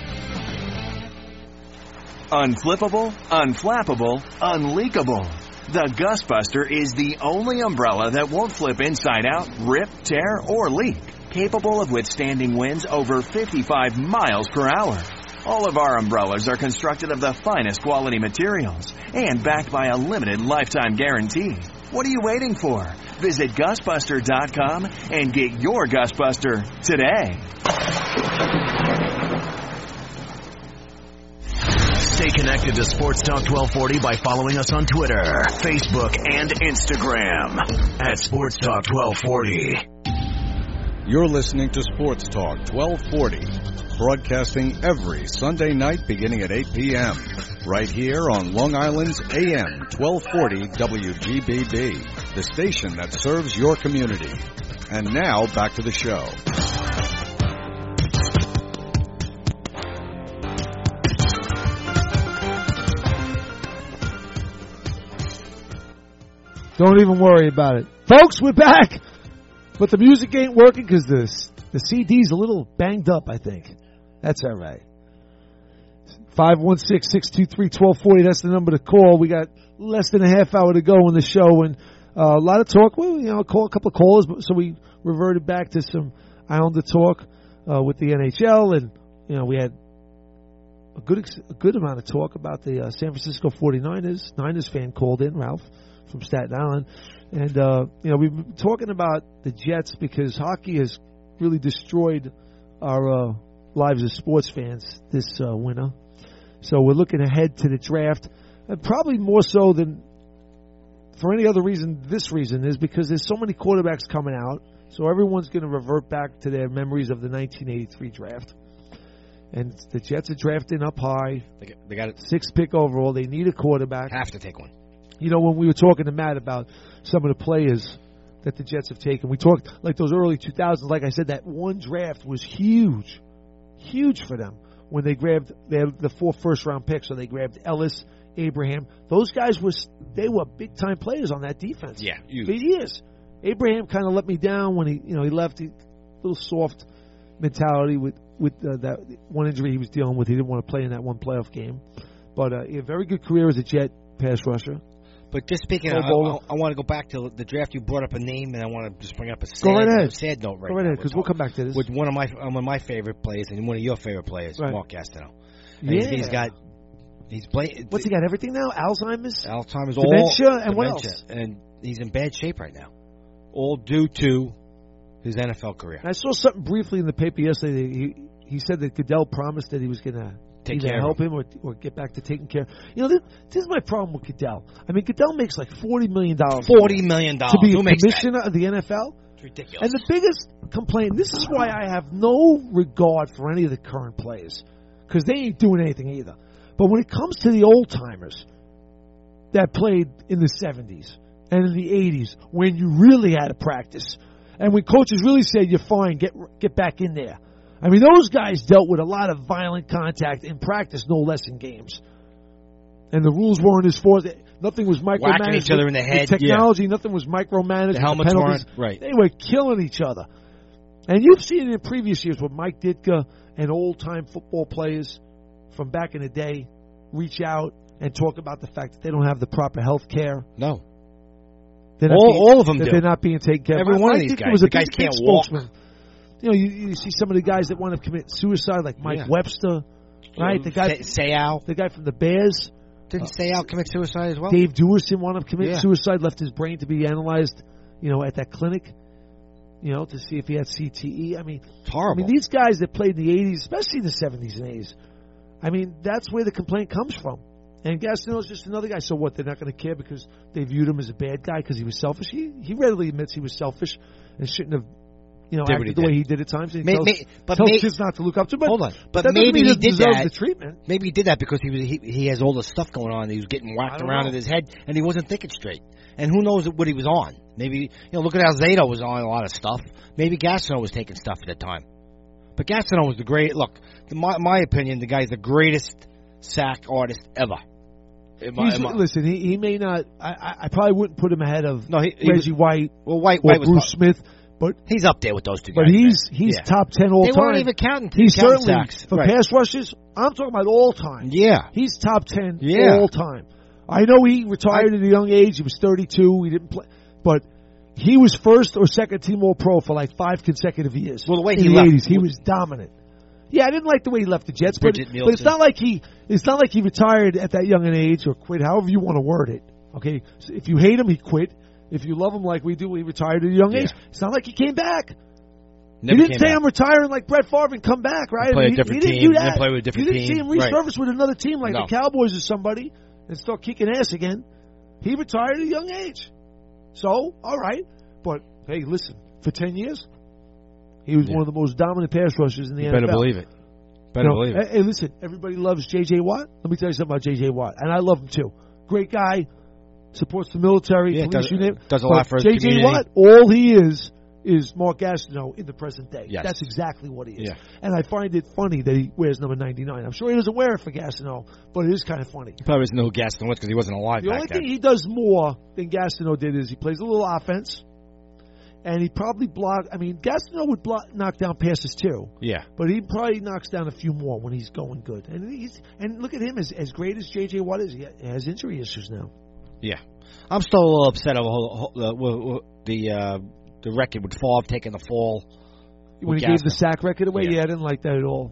Speaker 2: Unflippable, unflappable, unleakable. The Gusbuster is the only umbrella that won't flip inside out, rip, tear, or leak. Capable of withstanding winds over fifty-five miles per hour. All of our umbrellas are constructed of the finest quality materials and backed by a limited lifetime guarantee. What are you waiting for? Visit Gusbuster dot com and get your Gusbuster today. Stay connected to Sports Talk twelve forty by following us on Twitter, Facebook, and Instagram at Sports Talk twelve forty.
Speaker 6: You're listening to Sports Talk twelve forty, broadcasting every Sunday night beginning at eight p.m. right here on Long Island's A M twelve forty W G B B, the station that serves your community. And now, back to the show.
Speaker 3: Don't even worry about it. Folks, we're back. But the music ain't working because the, the C D's a little banged up, I think. That's all right. five one six, six two three, one two four zero. That's the number to call. We got less than a half hour to go in the show. And uh, a lot of talk. Well, you know, call a couple of callers. So we reverted back to some Islander talk uh, with the N H L. And, you know, we had a good a good amount of talk about the uh, San Francisco forty-niners. Niners fan called in, Ralph, from Staten Island. And, uh, you know, we've been talking about the Jets because hockey has really destroyed our uh, lives as sports fans this uh, winter. So we're looking ahead to the draft. And probably more so than for any other reason, this reason is because there's so many quarterbacks coming out. So everyone's going to revert back to their memories of the nineteen eighty-three draft. And the Jets are drafting up high.
Speaker 4: They got, they got it.
Speaker 3: Sixth pick overall. They need a quarterback.
Speaker 4: Have to take one.
Speaker 3: You know, when we were talking to Matt about some of the players that the Jets have taken, we talked like those early two thousands. Like I said, that one draft was huge, huge for them when they grabbed they had the four first round picks. So they grabbed Ellis, Abraham. Those guys were they were big time players on that defense.
Speaker 4: Yeah, huge.
Speaker 3: For years. Abraham kind of let me down when he you know he left. He, little soft mentality with with uh, that one injury he was dealing with. He didn't want to play in that one playoff game. But uh, a very good career as a Jet pass rusher.
Speaker 4: But just speaking of, I, I, I want to go back to the draft. You brought up a name, and I want to just bring up a sad,
Speaker 3: go right ahead.
Speaker 4: sad note right
Speaker 3: Go right
Speaker 4: now.
Speaker 3: ahead, because we'll come back to this.
Speaker 4: With one of my one of my favorite players and one of your favorite players,
Speaker 3: right.
Speaker 4: Mark Gastineau.
Speaker 3: Yeah.
Speaker 4: He's, he's got he's playing.
Speaker 3: What's he got? Everything now? Alzheimer's,
Speaker 4: Alzheimer's,
Speaker 3: dementia,
Speaker 4: all,
Speaker 3: and what
Speaker 4: dementia,
Speaker 3: else?
Speaker 4: And he's in bad shape right now, all due to his N F L career.
Speaker 3: And I saw something briefly in the paper yesterday. He he said that Goodell promised that he was going to
Speaker 4: Take
Speaker 3: either
Speaker 4: care
Speaker 3: help him, him or, or get back to taking care. You know, this, this is my problem with Goodell. I mean, Goodell makes like forty million dollars.
Speaker 4: Forty million dollars
Speaker 3: to be
Speaker 4: Who
Speaker 3: a
Speaker 4: makes
Speaker 3: commissioner
Speaker 4: that?
Speaker 3: of the N F L.
Speaker 4: It's ridiculous.
Speaker 3: And the biggest complaint. This is why I have no regard for any of the current players because they ain't doing anything either. But when it comes to the old timers that played in the seventies, and in the eighties when you really had to practice. And when coaches really said, you're fine, get get back in there. I mean, those guys dealt with a lot of violent contact in practice, no less in games. And the rules weren't as far as nothing was micromanaged.
Speaker 4: Whacking each other in the head.
Speaker 3: The technology, yeah. Nothing was micromanaged.
Speaker 4: The helmets
Speaker 3: the
Speaker 4: weren't, right.
Speaker 3: They were killing each other. And you've seen it in previous years with Mike Ditka and old-time football players from back in the day reach out and talk about the fact that they don't have the proper health care.
Speaker 4: No.
Speaker 3: All,
Speaker 4: being, all of them
Speaker 3: that
Speaker 4: do.
Speaker 3: They're not being taken care of.
Speaker 4: Every one
Speaker 3: Mike
Speaker 4: of these
Speaker 3: Ditka
Speaker 4: guys.
Speaker 3: Was
Speaker 4: the
Speaker 3: a
Speaker 4: guys
Speaker 3: big,
Speaker 4: can't
Speaker 3: big
Speaker 4: walk.
Speaker 3: Spokesman. You know, you, you see some of the guys that want to commit suicide, like Mike
Speaker 4: yeah.
Speaker 3: Webster, right? The guy,
Speaker 4: Sayal.
Speaker 3: The guy from the Bears.
Speaker 4: Didn't uh, Sayal commit suicide as well?
Speaker 3: Dave Duerson wanted to commit
Speaker 4: yeah.
Speaker 3: suicide, left his brain to be analyzed, you know, at that clinic, you know, to see if he had C T E. I mean,
Speaker 4: it's horrible.
Speaker 3: I mean, these guys that played in the eighties, especially in the seventies and eighties, I mean, that's where the complaint comes from. And Gastineau's just another guy. So what? They're not going to care because they viewed him as a bad guy because he was selfish. He he readily admits he was selfish and shouldn't have, you know,
Speaker 4: did
Speaker 3: acted the
Speaker 4: did.
Speaker 3: way he did at times. And he
Speaker 4: may,
Speaker 3: tells,
Speaker 4: may, but
Speaker 3: tells
Speaker 4: may,
Speaker 3: kids not to look up to. But
Speaker 4: hold on,
Speaker 3: but,
Speaker 4: but maybe
Speaker 3: he,
Speaker 4: he did that.
Speaker 3: The treatment.
Speaker 4: Maybe he did that because he was he, he has all this stuff going on. He was getting whacked around
Speaker 3: know.
Speaker 4: in his head, and he wasn't thinking straight. And who knows what he was on? Maybe you know, look at how Zato was on a lot of stuff. Maybe Gastineau was taking stuff at the time. But Gastineau was the great. Look, in my my opinion, the guy's the greatest sack artist ever. My,
Speaker 3: He's, listen, he, he may not. I, I probably wouldn't put him ahead of
Speaker 4: no, he, he
Speaker 3: Reggie
Speaker 4: was,
Speaker 3: White.
Speaker 4: Well, White,
Speaker 3: or
Speaker 4: White was
Speaker 3: Bruce Smith, but
Speaker 4: he's up there with those two guys.
Speaker 3: But he's
Speaker 4: man.
Speaker 3: he's
Speaker 4: yeah.
Speaker 3: top ten all
Speaker 4: they
Speaker 3: time.
Speaker 4: They weren't even counting.
Speaker 3: He's
Speaker 4: counting
Speaker 3: certainly
Speaker 4: sacks.
Speaker 3: for
Speaker 4: right.
Speaker 3: pass rushes. I'm talking about all time.
Speaker 4: Yeah,
Speaker 3: he's top ten
Speaker 4: yeah.
Speaker 3: all time. I know he retired I, at a young age. He was thirty-two. He didn't play, but he was first or second team All Pro for like five consecutive years.
Speaker 4: Well, the way
Speaker 3: in
Speaker 4: he
Speaker 3: the
Speaker 4: left,
Speaker 3: eighties, he was dominant. Yeah, I didn't like the way he left the Jets, but, but it's not like he it's not like he retired at that young an age or quit, however you want to word it. Okay, so if you hate him, he quit. If you love him like we do, he retired at a young
Speaker 4: yeah.
Speaker 3: age. It's not like he came back.
Speaker 4: Never
Speaker 3: he didn't say
Speaker 4: back.
Speaker 3: I'm retiring like Brett Favre and come back, right?
Speaker 4: Play
Speaker 3: I mean,
Speaker 4: a different
Speaker 3: he, he
Speaker 4: team.
Speaker 3: didn't do that.
Speaker 4: Then play with a different
Speaker 3: you didn't
Speaker 4: team.
Speaker 3: see him resurface
Speaker 4: right.
Speaker 3: with another team like
Speaker 4: no.
Speaker 3: the Cowboys or somebody and start kicking ass again. He retired at a young age. So, all right. But, hey, listen, for ten years, he was yeah. one of the most dominant pass rushers in the
Speaker 4: you
Speaker 3: N F L.
Speaker 4: Better believe it. Better
Speaker 3: you know,
Speaker 4: believe it.
Speaker 3: Hey, listen, everybody loves J J. Watt. Let me tell you something about J J. Watt. And I love him, too. Great guy. Supports the military,
Speaker 4: yeah,
Speaker 3: police
Speaker 4: does,
Speaker 3: unit.
Speaker 4: Does a lot for his
Speaker 3: J J.
Speaker 4: community.
Speaker 3: Watt, all he is, is Mark Gastineau in the present day.
Speaker 4: Yes.
Speaker 3: That's exactly what he is.
Speaker 4: Yeah.
Speaker 3: And I find it funny that he wears number ninety-nine. I'm sure he doesn't wear it for Gastineau, but it is kind of funny.
Speaker 4: He probably doesn't know who Gastineau was because he wasn't alive
Speaker 3: The
Speaker 4: back
Speaker 3: only
Speaker 4: then.
Speaker 3: thing he does more than Gastineau did is he plays a little offense, and he probably block. I mean, Gastineau would block, knock down passes too.
Speaker 4: Yeah.
Speaker 3: But he probably knocks down a few more when he's going good. And he's and look at him, as as great as J J. Watt is, he has injury issues now.
Speaker 4: Yeah. I'm still a little upset over the the uh, the record with Favre taking the fall.
Speaker 3: When he
Speaker 4: Gastineau.
Speaker 3: gave the sack record away, yeah. yeah, I didn't like that at all.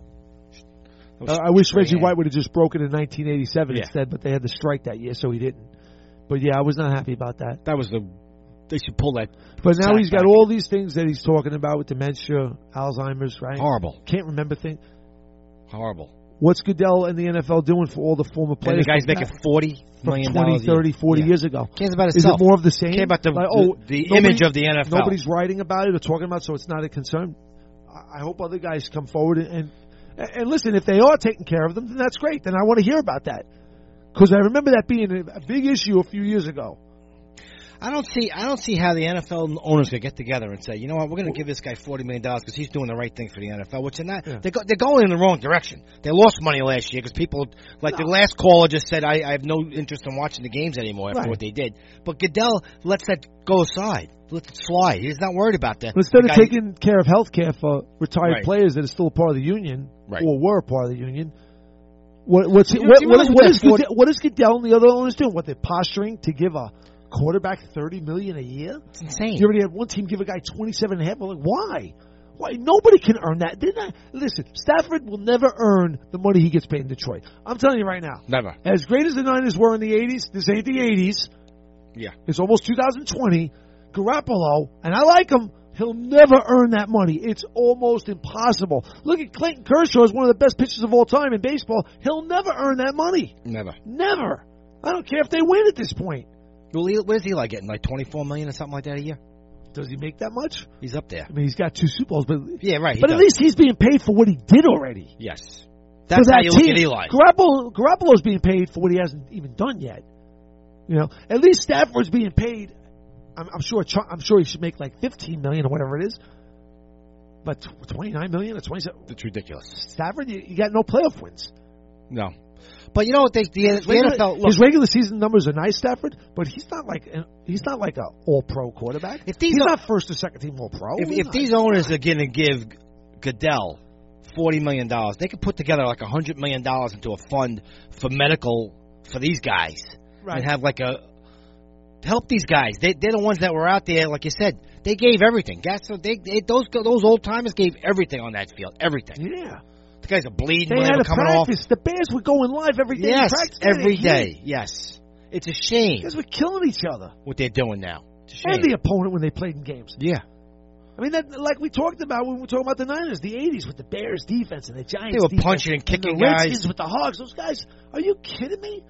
Speaker 4: Was,
Speaker 3: uh, I wish Reggie White would have just broken in nineteen eighty-seven
Speaker 4: yeah.
Speaker 3: instead, but they had the strike that year, so he didn't. But yeah, I was not happy about that.
Speaker 4: That was the they should pull that.
Speaker 3: But now he's got
Speaker 4: back.
Speaker 3: all these things that he's talking about with dementia, Alzheimer's, right?
Speaker 4: Horrible.
Speaker 3: Can't remember things.
Speaker 4: Horrible.
Speaker 3: What's Goodell and the N F L doing for all the former players?
Speaker 4: And the guy's making forty million
Speaker 3: dollars twenty, thirty, forty
Speaker 4: yeah.
Speaker 3: years ago.
Speaker 4: Cares about
Speaker 3: itself. Is it more of the same?
Speaker 4: Cares about the,
Speaker 3: like, oh,
Speaker 4: the, the image of the N F L.
Speaker 3: Nobody's writing about it or talking about it, so it's not a concern. I hope other guys come forward and, and and listen. If they are taking care of them, then that's great. Then I want to hear about that because I remember that being a, a big issue a few years ago.
Speaker 4: I don't see. I don't see how the N F L owners could get together and say, you know what, we're going to give this guy forty million dollars because he's doing the right thing for the N F L. Which they're not. Yeah. They're, go, they're going in the wrong direction. They lost money last year because people, like no. the last caller just said, I, I have no interest in watching the games anymore after
Speaker 3: right.
Speaker 4: what they did. But Goodell lets that go aside. Lets it slide. He's not worried about that.
Speaker 3: But instead
Speaker 4: the
Speaker 3: of
Speaker 4: guy,
Speaker 3: taking care of health care for retired
Speaker 4: right.
Speaker 3: players that are still a part of the union
Speaker 4: right.
Speaker 3: or were a part of the union. What, what's
Speaker 4: you,
Speaker 3: what,
Speaker 4: you
Speaker 3: what, what, is
Speaker 4: forty
Speaker 3: Goodell, what is Goodell and the other owners doing? What, they're posturing to give a quarterback thirty million dollars a year?
Speaker 4: It's insane.
Speaker 3: You already had one team give a guy twenty-seven and a half. Well, like, why? Why? Nobody can earn that. Didn't I? Listen, Stafford will never earn the money he gets paid in Detroit. I'm telling you right now.
Speaker 4: Never.
Speaker 3: As great as the Niners were in the eighties, this ain't the eighties.
Speaker 4: Yeah.
Speaker 3: It's almost two thousand twenty. Garoppolo, and I like him, he'll never earn that money. It's almost impossible. Look at Clayton Kershaw is one of the best pitchers of all time in baseball. He'll never earn that money.
Speaker 4: Never.
Speaker 3: Never. I don't care if they win at this point.
Speaker 4: Well, what is he like getting? Like twenty-four million dollars or something like that a year?
Speaker 3: Does he make that much?
Speaker 4: He's up there.
Speaker 3: I mean, he's got two Super Bowls, but
Speaker 4: yeah, right.
Speaker 3: But
Speaker 4: does.
Speaker 3: at least he's being paid for what he did already.
Speaker 4: Yes, that's
Speaker 3: that
Speaker 4: how you
Speaker 3: team,
Speaker 4: look at Eli.
Speaker 3: Garoppolo, Garoppolo's being paid for what he hasn't even done yet. You know, at least Stafford's being paid I'm, I'm sure. I'm sure he should make like fifteen million or whatever it is. But twenty-nine million or twenty-seven.
Speaker 4: It's ridiculous.
Speaker 3: Stafford, you, you got no playoff wins.
Speaker 4: No. But you know what? They, the,
Speaker 3: his
Speaker 4: the
Speaker 3: regular,
Speaker 4: N F L. Look,
Speaker 3: his regular season numbers are nice, Stafford, but he's not like he's not like a all-pro quarterback. If these he's are, not first or second team all-pro.
Speaker 4: If, if these owners are going to give Goodell forty million dollars, they could put together like a hundred million dollars into a fund for medical for these guys, right. and have like a help these guys. They, they're the ones that were out there, like you said. They gave everything. That's what they, they those those old timers gave everything on that field. Everything.
Speaker 3: Yeah.
Speaker 4: The guys are bleeding
Speaker 3: they
Speaker 4: when
Speaker 3: had
Speaker 4: they were
Speaker 3: a
Speaker 4: coming
Speaker 3: practice.
Speaker 4: off.
Speaker 3: The Bears were going live every day.
Speaker 4: Yes, every day.
Speaker 3: Hit.
Speaker 4: Yes. It's a shame.
Speaker 3: Because we're killing each other.
Speaker 4: What they're doing now. It's a shame.
Speaker 3: And the opponent when they played in games.
Speaker 4: Yeah.
Speaker 3: I mean, that, like we talked about when we were talking about the Niners, the eighties with the Bears defense and the Giants
Speaker 4: They were
Speaker 3: defense,
Speaker 4: punching and kicking
Speaker 3: and the Redskins
Speaker 4: guys.
Speaker 3: with the Hogs. Those guys, are you kidding me?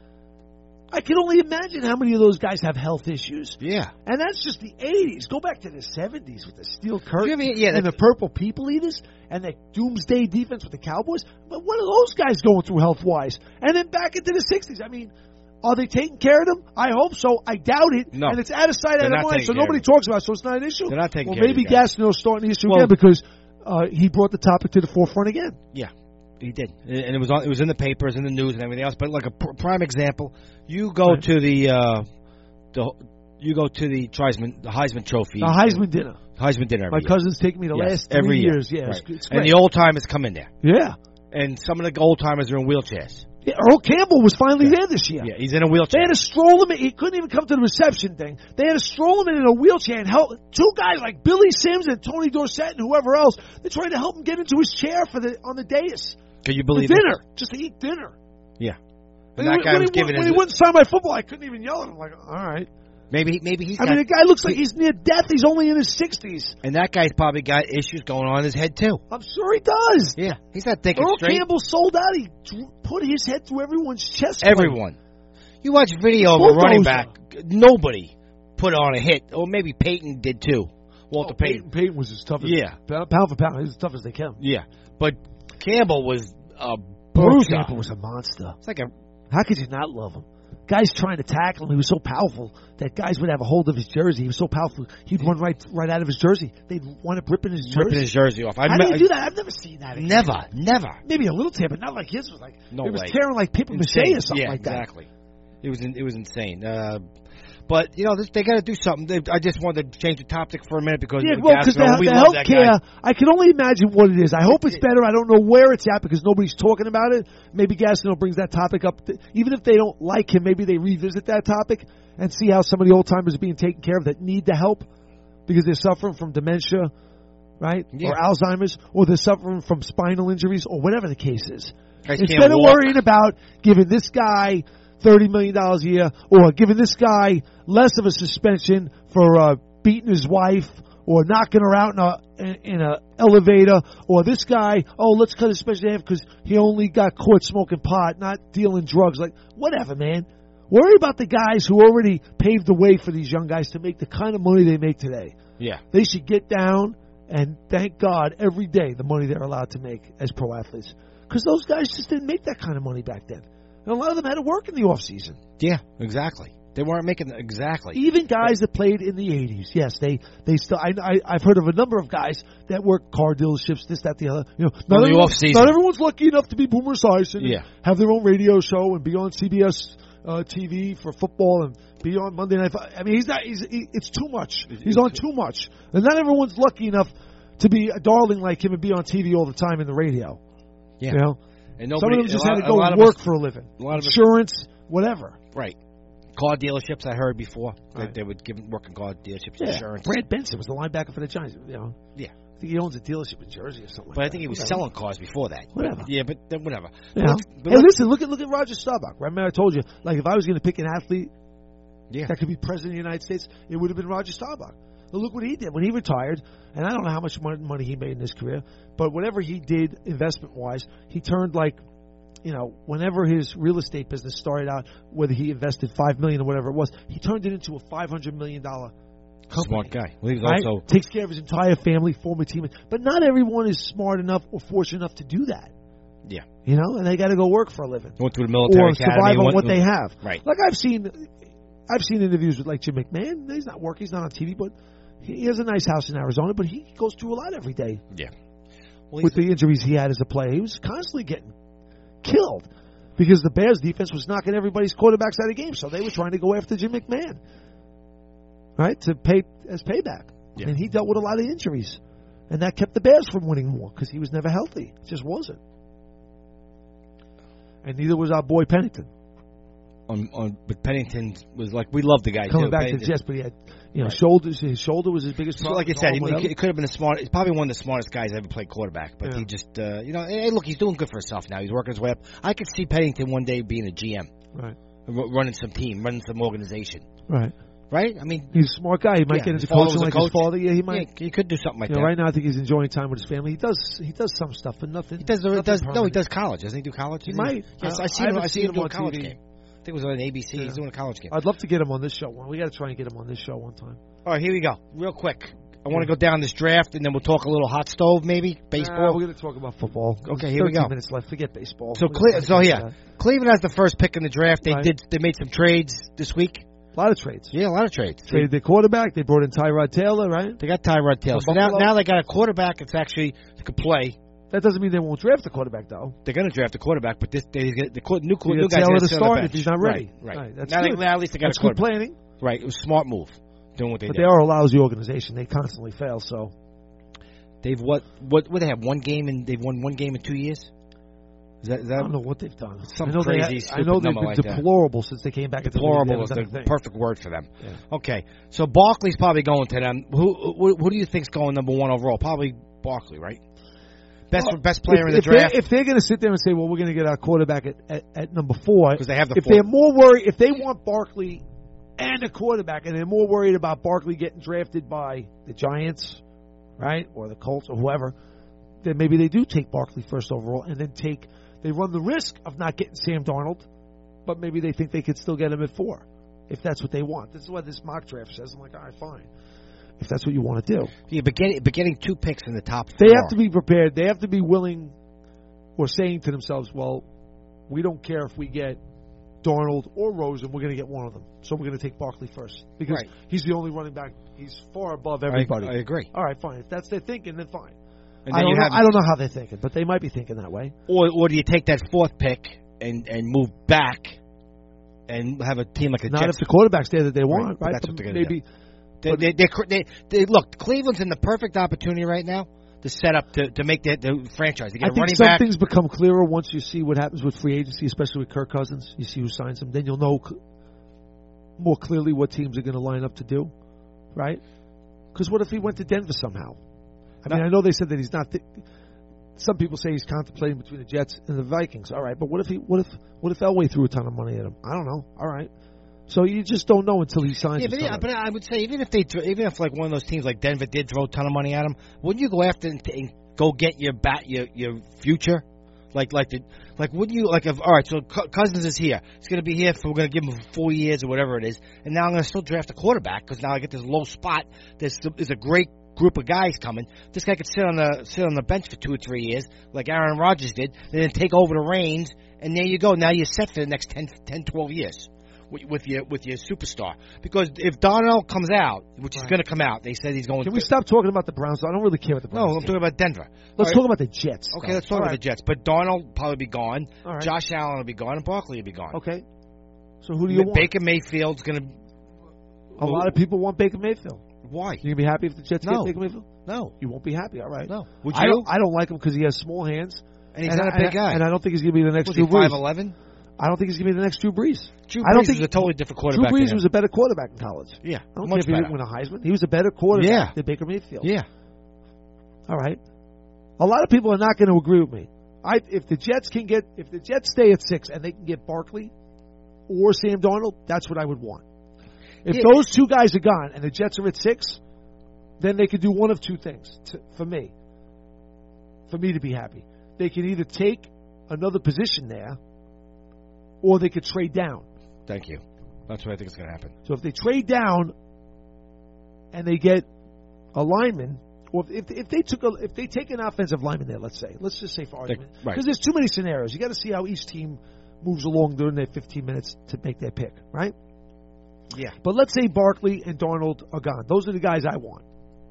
Speaker 3: I can only imagine how many of those guys have health issues.
Speaker 4: Yeah.
Speaker 3: And that's just the eighties. Go back to the seventies with the steel curtain
Speaker 4: yeah,
Speaker 3: and the purple people eaters and the doomsday defense with the Cowboys. But what are those guys going through health-wise? And then back into the sixties. I mean, are they taking care of them? I hope so. I doubt it.
Speaker 4: No.
Speaker 3: And it's out of sight, out of mind, so nobody talks about it, so it's not an issue.
Speaker 4: They're not taking
Speaker 3: well,
Speaker 4: care
Speaker 3: maybe
Speaker 4: of you guys.
Speaker 3: Gastineau's starting the issue
Speaker 4: well,
Speaker 3: again because uh, he brought the topic to the forefront again.
Speaker 4: Yeah. He did, and it was on, it was in the papers, in the news, and everything else. But like a pr- prime example, you go right. to the, uh, the you go to the Heisman, the Heisman Trophy,
Speaker 3: the Heisman dinner,
Speaker 4: Heisman dinner.
Speaker 3: My
Speaker 4: year.
Speaker 3: cousin's taking me the
Speaker 4: yes,
Speaker 3: last three
Speaker 4: every
Speaker 3: years.
Speaker 4: Year.
Speaker 3: Yeah,
Speaker 4: right.
Speaker 3: it's, it's
Speaker 4: and the old timers come in there.
Speaker 3: Yeah,
Speaker 4: and some of the old timers are in wheelchairs.
Speaker 3: Yeah, Earl Campbell was finally
Speaker 4: yeah.
Speaker 3: there this year.
Speaker 4: Yeah, he's in a wheelchair.
Speaker 3: They had to stroll him in. He couldn't even come to the reception thing. They had to stroll him in, in a wheelchair and help two guys like Billy Sims and Tony Dorsett and whoever else. They're trying to help him get into his chair for the on the dais.
Speaker 4: Can you believe
Speaker 3: for dinner,
Speaker 4: it?
Speaker 3: just to eat dinner.
Speaker 4: Yeah.
Speaker 3: And that guy was he, giving when his... he wouldn't sign my football, I couldn't even yell at him. Like, all right.
Speaker 4: Maybe maybe he's
Speaker 3: I
Speaker 4: got...
Speaker 3: mean, the guy looks like he's near death. He's only in his sixties.
Speaker 4: And that guy's probably got issues going on in his head, too.
Speaker 3: I'm sure he does.
Speaker 4: Yeah. He's not thinking
Speaker 3: Earl
Speaker 4: straight.
Speaker 3: Campbell sold out. He put his head through everyone's chest.
Speaker 4: Everyone. You watch video of a running back, nobody put on a hit. Or maybe Peyton did, too. Walter
Speaker 3: oh,
Speaker 4: Payton.
Speaker 3: Peyton. Peyton was as tough as...
Speaker 4: Yeah.
Speaker 3: Pound for pound, he was as tough as they can.
Speaker 4: Yeah. But Campbell was... Uh,
Speaker 3: Bruce Campbell was a monster.
Speaker 4: It's like a.
Speaker 3: How could you not love him? Guys trying to tackle him. He was so powerful that guys would have a hold of his jersey. He was so powerful. He'd run right, right out of his jersey. They'd wind up ripping his jersey.
Speaker 4: Ripping his jersey off.
Speaker 3: How
Speaker 4: I,
Speaker 3: do you
Speaker 4: I,
Speaker 3: do that? I've never seen that. Again.
Speaker 4: Never, never.
Speaker 3: Maybe a little tear, but not like his was like.
Speaker 4: No
Speaker 3: it was
Speaker 4: way.
Speaker 3: tearing like paper mache or something
Speaker 4: yeah,
Speaker 3: like that.
Speaker 4: Exactly. It was it was insane. Uh, But, you know, they got to do something. They, I just wanted to change the topic for a minute because
Speaker 3: yeah, well, because the,
Speaker 4: we
Speaker 3: the
Speaker 4: love
Speaker 3: health care, I can only imagine what it is. I hope it's better. I don't know where it's at because nobody's talking about it. Maybe Gastineau brings that topic up. To, even if they don't like him, maybe they revisit that topic and see how some of the old timers are being taken care of that need the help because they're suffering from dementia, right,
Speaker 4: yeah.
Speaker 3: or Alzheimer's, or they're suffering from spinal injuries, or whatever the case is.
Speaker 4: Guys
Speaker 3: Instead of
Speaker 4: walk.
Speaker 3: worrying about giving this guy thirty million dollars a year, or giving this guy less of a suspension for uh, beating his wife, or knocking her out in a in a elevator, or this guy, oh, let's cut his suspension in half because he only got caught smoking pot, not dealing drugs. Like, whatever, man. Worry about the guys who already paved the way for these young guys to make the kind of money they make today.
Speaker 4: Yeah.
Speaker 3: They should get down and thank God every day the money they're allowed to make as pro athletes. Because those guys just didn't make that kind of money back then. And a lot of them had to work in the off season.
Speaker 4: Yeah, exactly. They weren't making exactly.
Speaker 3: Even guys that played in the eighties, yes, they they still. I, I I've heard of a number of guys that work car dealerships, this, that, the other. You know, not,
Speaker 4: everyone,
Speaker 3: not everyone's lucky enough to be Boomer Esiason and
Speaker 4: yeah.
Speaker 3: have their own radio show and be on C B S uh, T V for football and be on Monday Night. I mean, he's not. He's he, it's too much. He's on too much, and not everyone's lucky enough to be a darling like him and be on T V all the time in the radio.
Speaker 4: Yeah,
Speaker 3: you know.
Speaker 4: And nobody,
Speaker 3: some of them just
Speaker 4: lot,
Speaker 3: had to go and work us, for a living. A lot of Insurance, us, whatever.
Speaker 4: Right. Car dealerships, I heard before.
Speaker 3: Right.
Speaker 4: That they would give work in car dealerships
Speaker 3: yeah.
Speaker 4: insurance.
Speaker 3: Brad Benson was the linebacker for the Giants. You know.
Speaker 4: Yeah.
Speaker 3: I think he owns a dealership in Jersey or something
Speaker 4: but
Speaker 3: like
Speaker 4: I think
Speaker 3: that.
Speaker 4: he was
Speaker 3: whatever.
Speaker 4: selling cars before that.
Speaker 3: Whatever.
Speaker 4: But, yeah, but then whatever.
Speaker 3: You
Speaker 4: but
Speaker 3: know?
Speaker 4: but
Speaker 3: hey, listen, look at look at Roger Staubach. Remember I told you, like, if I was going to pick an athlete
Speaker 4: yeah.
Speaker 3: that could be president of the United States, it would have been Roger Staubach. But look what he did. When he retired, and I don't know how much money he made in his career, but whatever he did investment-wise, he turned like, you know, whenever his real estate business started out, whether he invested five million dollars or whatever it was, he turned it into a five hundred million dollars company.
Speaker 4: Smart guy. Well, he's
Speaker 3: right?
Speaker 4: also
Speaker 3: takes care of his entire family, former team. But not everyone is smart enough or fortunate enough to do that.
Speaker 4: Yeah.
Speaker 3: You know, and they got to go work for a living.
Speaker 4: Went through the military
Speaker 3: or
Speaker 4: academy.
Speaker 3: survive on
Speaker 4: went,
Speaker 3: what they have.
Speaker 4: Right.
Speaker 3: Like I've seen, I've seen interviews with like Jim McMahon. He's not working. He's not on T V, but he has a nice house in Arizona. But he goes through a lot every day.
Speaker 4: Yeah. Well,
Speaker 3: with the injuries he had as a player, he was constantly getting killed because the Bears defense was knocking everybody's quarterbacks out of games. So they were trying to go after Jim McMahon, right, to pay as payback.
Speaker 4: Yeah.
Speaker 3: And he dealt with a lot of injuries, and that kept the Bears from winning more because he was never healthy. It just wasn't. And neither was our boy Pennington.
Speaker 4: On, on, but Pennington was like, we love the guy
Speaker 3: coming
Speaker 4: too.
Speaker 3: back
Speaker 4: Pennington.
Speaker 3: to the Jets, but he had, you know,
Speaker 4: Right.
Speaker 3: shoulders. His shoulder was his biggest
Speaker 4: So
Speaker 3: problem.
Speaker 4: like I said, he,
Speaker 3: Whatever.
Speaker 4: he could have been the smart. He's probably one of the smartest guys I ever played quarterback. But
Speaker 3: Yeah.
Speaker 4: he just, uh, you know, hey, look, he's doing good for himself now. He's working his way up. I could see Pennington one day being a G M,
Speaker 3: right,
Speaker 4: r- running some team, running some organization,
Speaker 3: right.
Speaker 4: right? I mean,
Speaker 3: He's a smart guy. He might
Speaker 4: Yeah,
Speaker 3: get
Speaker 4: his
Speaker 3: into
Speaker 4: father
Speaker 3: coaching
Speaker 4: was a
Speaker 3: like
Speaker 4: coach.
Speaker 3: his father. Yeah, he might.
Speaker 4: yeah, he could do something like
Speaker 3: You know,
Speaker 4: that.
Speaker 3: right now, I think he's enjoying time with his family. He does. He does some stuff, but nothing.
Speaker 4: He does. He
Speaker 3: nothing
Speaker 4: does no, he
Speaker 3: permanent.
Speaker 4: does college. Doesn't he do college?
Speaker 3: He
Speaker 4: Isn't
Speaker 3: might.
Speaker 4: Yes,
Speaker 3: I-
Speaker 4: I, see
Speaker 3: I
Speaker 4: him.
Speaker 3: haven't
Speaker 4: I see
Speaker 3: seen
Speaker 4: him
Speaker 3: him
Speaker 4: do a
Speaker 3: on
Speaker 4: college
Speaker 3: T V.
Speaker 4: game. I think it was on A B C.
Speaker 3: Yeah.
Speaker 4: He's doing a college game.
Speaker 3: I'd love to get him on this show. We got to try and get him on this show one time.
Speaker 4: All right, here we go. Real quick. I want to go down this draft, and then we'll talk a little hot stove, maybe baseball.
Speaker 3: Nah, we're going to talk about football.
Speaker 4: Okay, here we
Speaker 3: thirteen
Speaker 4: go.
Speaker 3: minutes left. Forget baseball.
Speaker 4: So,
Speaker 3: We're
Speaker 4: Cle-
Speaker 3: gonna
Speaker 4: so
Speaker 3: talk
Speaker 4: yeah,
Speaker 3: about that.
Speaker 4: Cleveland has the first pick in the draft. They
Speaker 3: Right.
Speaker 4: did. They made some trades this week.
Speaker 3: A lot of trades.
Speaker 4: Yeah, a lot of trades.
Speaker 3: Traded their quarterback. They brought in Tyrod Taylor, right?
Speaker 4: They got Tyrod Taylor. So
Speaker 3: From
Speaker 4: now,
Speaker 3: Buffalo.
Speaker 4: now they got a quarterback that's actually that could play.
Speaker 3: That doesn't mean they won't draft the quarterback, though.
Speaker 4: They're going to draft a quarterback, but this they, the qu- new,
Speaker 3: You
Speaker 4: new
Speaker 3: got
Speaker 4: guy's
Speaker 3: Taylor
Speaker 4: going
Speaker 3: to
Speaker 4: sit on the
Speaker 3: start
Speaker 4: bench.
Speaker 3: if he's not ready.
Speaker 4: Right, right.
Speaker 3: Right, that's
Speaker 4: now, they,
Speaker 3: good.
Speaker 4: now at least they got
Speaker 3: That's
Speaker 4: a
Speaker 3: good
Speaker 4: quarterback.
Speaker 3: planning.
Speaker 4: Right, it was a smart move doing what they
Speaker 3: But
Speaker 4: did.
Speaker 3: they are a lousy organization. They constantly fail. So
Speaker 4: They've what what what they have one game and they've won one game in two years. Is that, is that
Speaker 3: I don't know what they've done.
Speaker 4: Some
Speaker 3: I know
Speaker 4: crazy,
Speaker 3: they, I
Speaker 4: stupid
Speaker 3: know they've
Speaker 4: number
Speaker 3: been
Speaker 4: like that.
Speaker 3: deplorable since they came back.
Speaker 4: Deplorable
Speaker 3: at
Speaker 4: is
Speaker 3: the
Speaker 4: the
Speaker 3: thing.
Speaker 4: perfect word for them.
Speaker 3: Yeah.
Speaker 4: Okay, so Barkley's probably going to them. Who, who who do you think's going number one overall? Probably Barkley, right? Best
Speaker 3: Well,
Speaker 4: best player
Speaker 3: if,
Speaker 4: in the
Speaker 3: if
Speaker 4: draft.
Speaker 3: They're, if they're going to sit there and say, "Well, we're going to get our quarterback at, at, at number four,"
Speaker 4: because they have the
Speaker 3: if
Speaker 4: four.
Speaker 3: they're more worried, if they want Barkley and a quarterback, and they're more worried about Barkley getting drafted by the Giants, right, or the Colts or whoever, then maybe they do take Barkley first overall, and then take they run the risk of not getting Sam Darnold, but maybe they think they could still get him at four, if that's what they want. This is what this mock draft says. I'm like, all right, fine, if that's what you want to do.
Speaker 4: Yeah, but getting, but getting two picks in the top four.
Speaker 3: They have to be prepared. They have to be willing, or saying to themselves, well, we don't care if we get Darnold or Rosen, we're going to get one of them. So we're going to take Barkley first. Because
Speaker 4: Right.
Speaker 3: he's the only running back. He's far above everybody.
Speaker 4: I, I agree.
Speaker 3: All right, fine. If that's their thinking, then fine.
Speaker 4: And
Speaker 3: I
Speaker 4: then
Speaker 3: don't,
Speaker 4: you
Speaker 3: know,
Speaker 4: have,
Speaker 3: I don't know how they're thinking, but they might be thinking that way.
Speaker 4: or or do you take that fourth pick and, and move back and have a team like the
Speaker 3: Not
Speaker 4: Jets?
Speaker 3: if the quarterback's there that they want,
Speaker 4: Right, but
Speaker 3: right?
Speaker 4: that's
Speaker 3: But
Speaker 4: what they're gonna
Speaker 3: maybe
Speaker 4: They,
Speaker 3: But-
Speaker 4: they, they're, they, they, look, Cleveland's in the perfect opportunity right now to set up to, to make the, the franchise. They get
Speaker 3: I
Speaker 4: a
Speaker 3: think
Speaker 4: running
Speaker 3: some
Speaker 4: back.
Speaker 3: things become clearer once you see what happens with free agency, especially with Kirk Cousins. You see who signs him. Then you'll know c- more clearly what teams are going to line up to do, right? Because what if he went to Denver somehow? I mean, I know they said that he's not. Th- some people say he's contemplating between the Jets and the Vikings. All right, but what if he? What if? What if Elway threw a ton of money at him? I don't know. All right, so you just don't know until he signs.
Speaker 4: Yeah,
Speaker 3: with
Speaker 4: but, yeah,
Speaker 3: somebody.
Speaker 4: but I would say even if they, throw- even if like one of those teams like Denver did throw a ton of money at him, wouldn't you go after and, and go get your bat, your your future? Like, like the, like, wouldn't you like if all right? So C- Cousins is here. He's going to be here for we're going to give him four years or whatever it is, and now I'm going to still draft a quarterback because now I get this low spot. There's there's a great group of guys coming. This guy could sit on the sit on the bench for two or three years, like Aaron Rodgers did, and then take over the reins, and there you go. Now you're set for the next ten, ten twelve years. With, with your with your superstar, because if Darnold comes out, which is
Speaker 3: Right.
Speaker 4: going to come out, they said he's going.
Speaker 3: Can
Speaker 4: to,
Speaker 3: we stop talking about the Browns? I don't really care about the
Speaker 4: No,
Speaker 3: Browns.
Speaker 4: I'm talking about Denver.
Speaker 3: Let's
Speaker 4: All right.
Speaker 3: talk about the Jets.
Speaker 4: Okay,
Speaker 3: though.
Speaker 4: let's talk
Speaker 3: All
Speaker 4: about
Speaker 3: right.
Speaker 4: the Jets. But Darnold will probably be gone.
Speaker 3: All right.
Speaker 4: Josh Allen will be gone, and Barkley will be gone.
Speaker 3: Okay. So who do you want?
Speaker 4: Baker Mayfield's going to.
Speaker 3: A lot of people want Baker Mayfield.
Speaker 4: Why?
Speaker 3: You gonna be happy if the Jets
Speaker 4: No.
Speaker 3: get Baker Mayfield?
Speaker 4: No,
Speaker 3: You won't be happy. All right.
Speaker 4: no. Would
Speaker 3: I
Speaker 4: you?
Speaker 3: don't. I don't like him because he has small hands,
Speaker 4: and he's
Speaker 3: and
Speaker 4: not
Speaker 3: I,
Speaker 4: a big
Speaker 3: and,
Speaker 4: guy.
Speaker 3: and I don't think he's gonna be the next
Speaker 4: Was
Speaker 3: Drew
Speaker 4: he five
Speaker 3: Brees.
Speaker 4: eleven?
Speaker 3: I don't think he's gonna be the next Drew Brees.
Speaker 4: Drew
Speaker 3: I don't
Speaker 4: Brees
Speaker 3: think
Speaker 4: is a totally different
Speaker 3: Drew
Speaker 4: quarterback.
Speaker 3: Brees
Speaker 4: than
Speaker 3: was
Speaker 4: him.
Speaker 3: a better quarterback in college.
Speaker 4: Yeah,
Speaker 3: I don't
Speaker 4: much
Speaker 3: care if
Speaker 4: better.
Speaker 3: he didn't win a Heisman. He was a better quarterback
Speaker 4: Yeah.
Speaker 3: than Baker Mayfield.
Speaker 4: Yeah.
Speaker 3: All right. A lot of people are not going to agree with me. I if the Jets can get if the Jets stay at six and they can get Barkley or Sam Darnold, that's what I would want. If
Speaker 4: Yeah.
Speaker 3: those two guys are gone and the Jets are at six, then they could do one of two things to, for me. For me to be happy, they can either take another position there, or they could trade down.
Speaker 4: Thank you. That's what I think is going to happen.
Speaker 3: So if they trade down and they get a lineman, or if if they took a, if they take an offensive lineman there, let's say, let's just say for argument, because
Speaker 4: right.
Speaker 3: there's too many scenarios. You got to see how each team moves along during their fifteen minutes to make their pick, right?
Speaker 4: Yeah.
Speaker 3: But let's say Barkley and Darnold are gone. Those are the guys I want.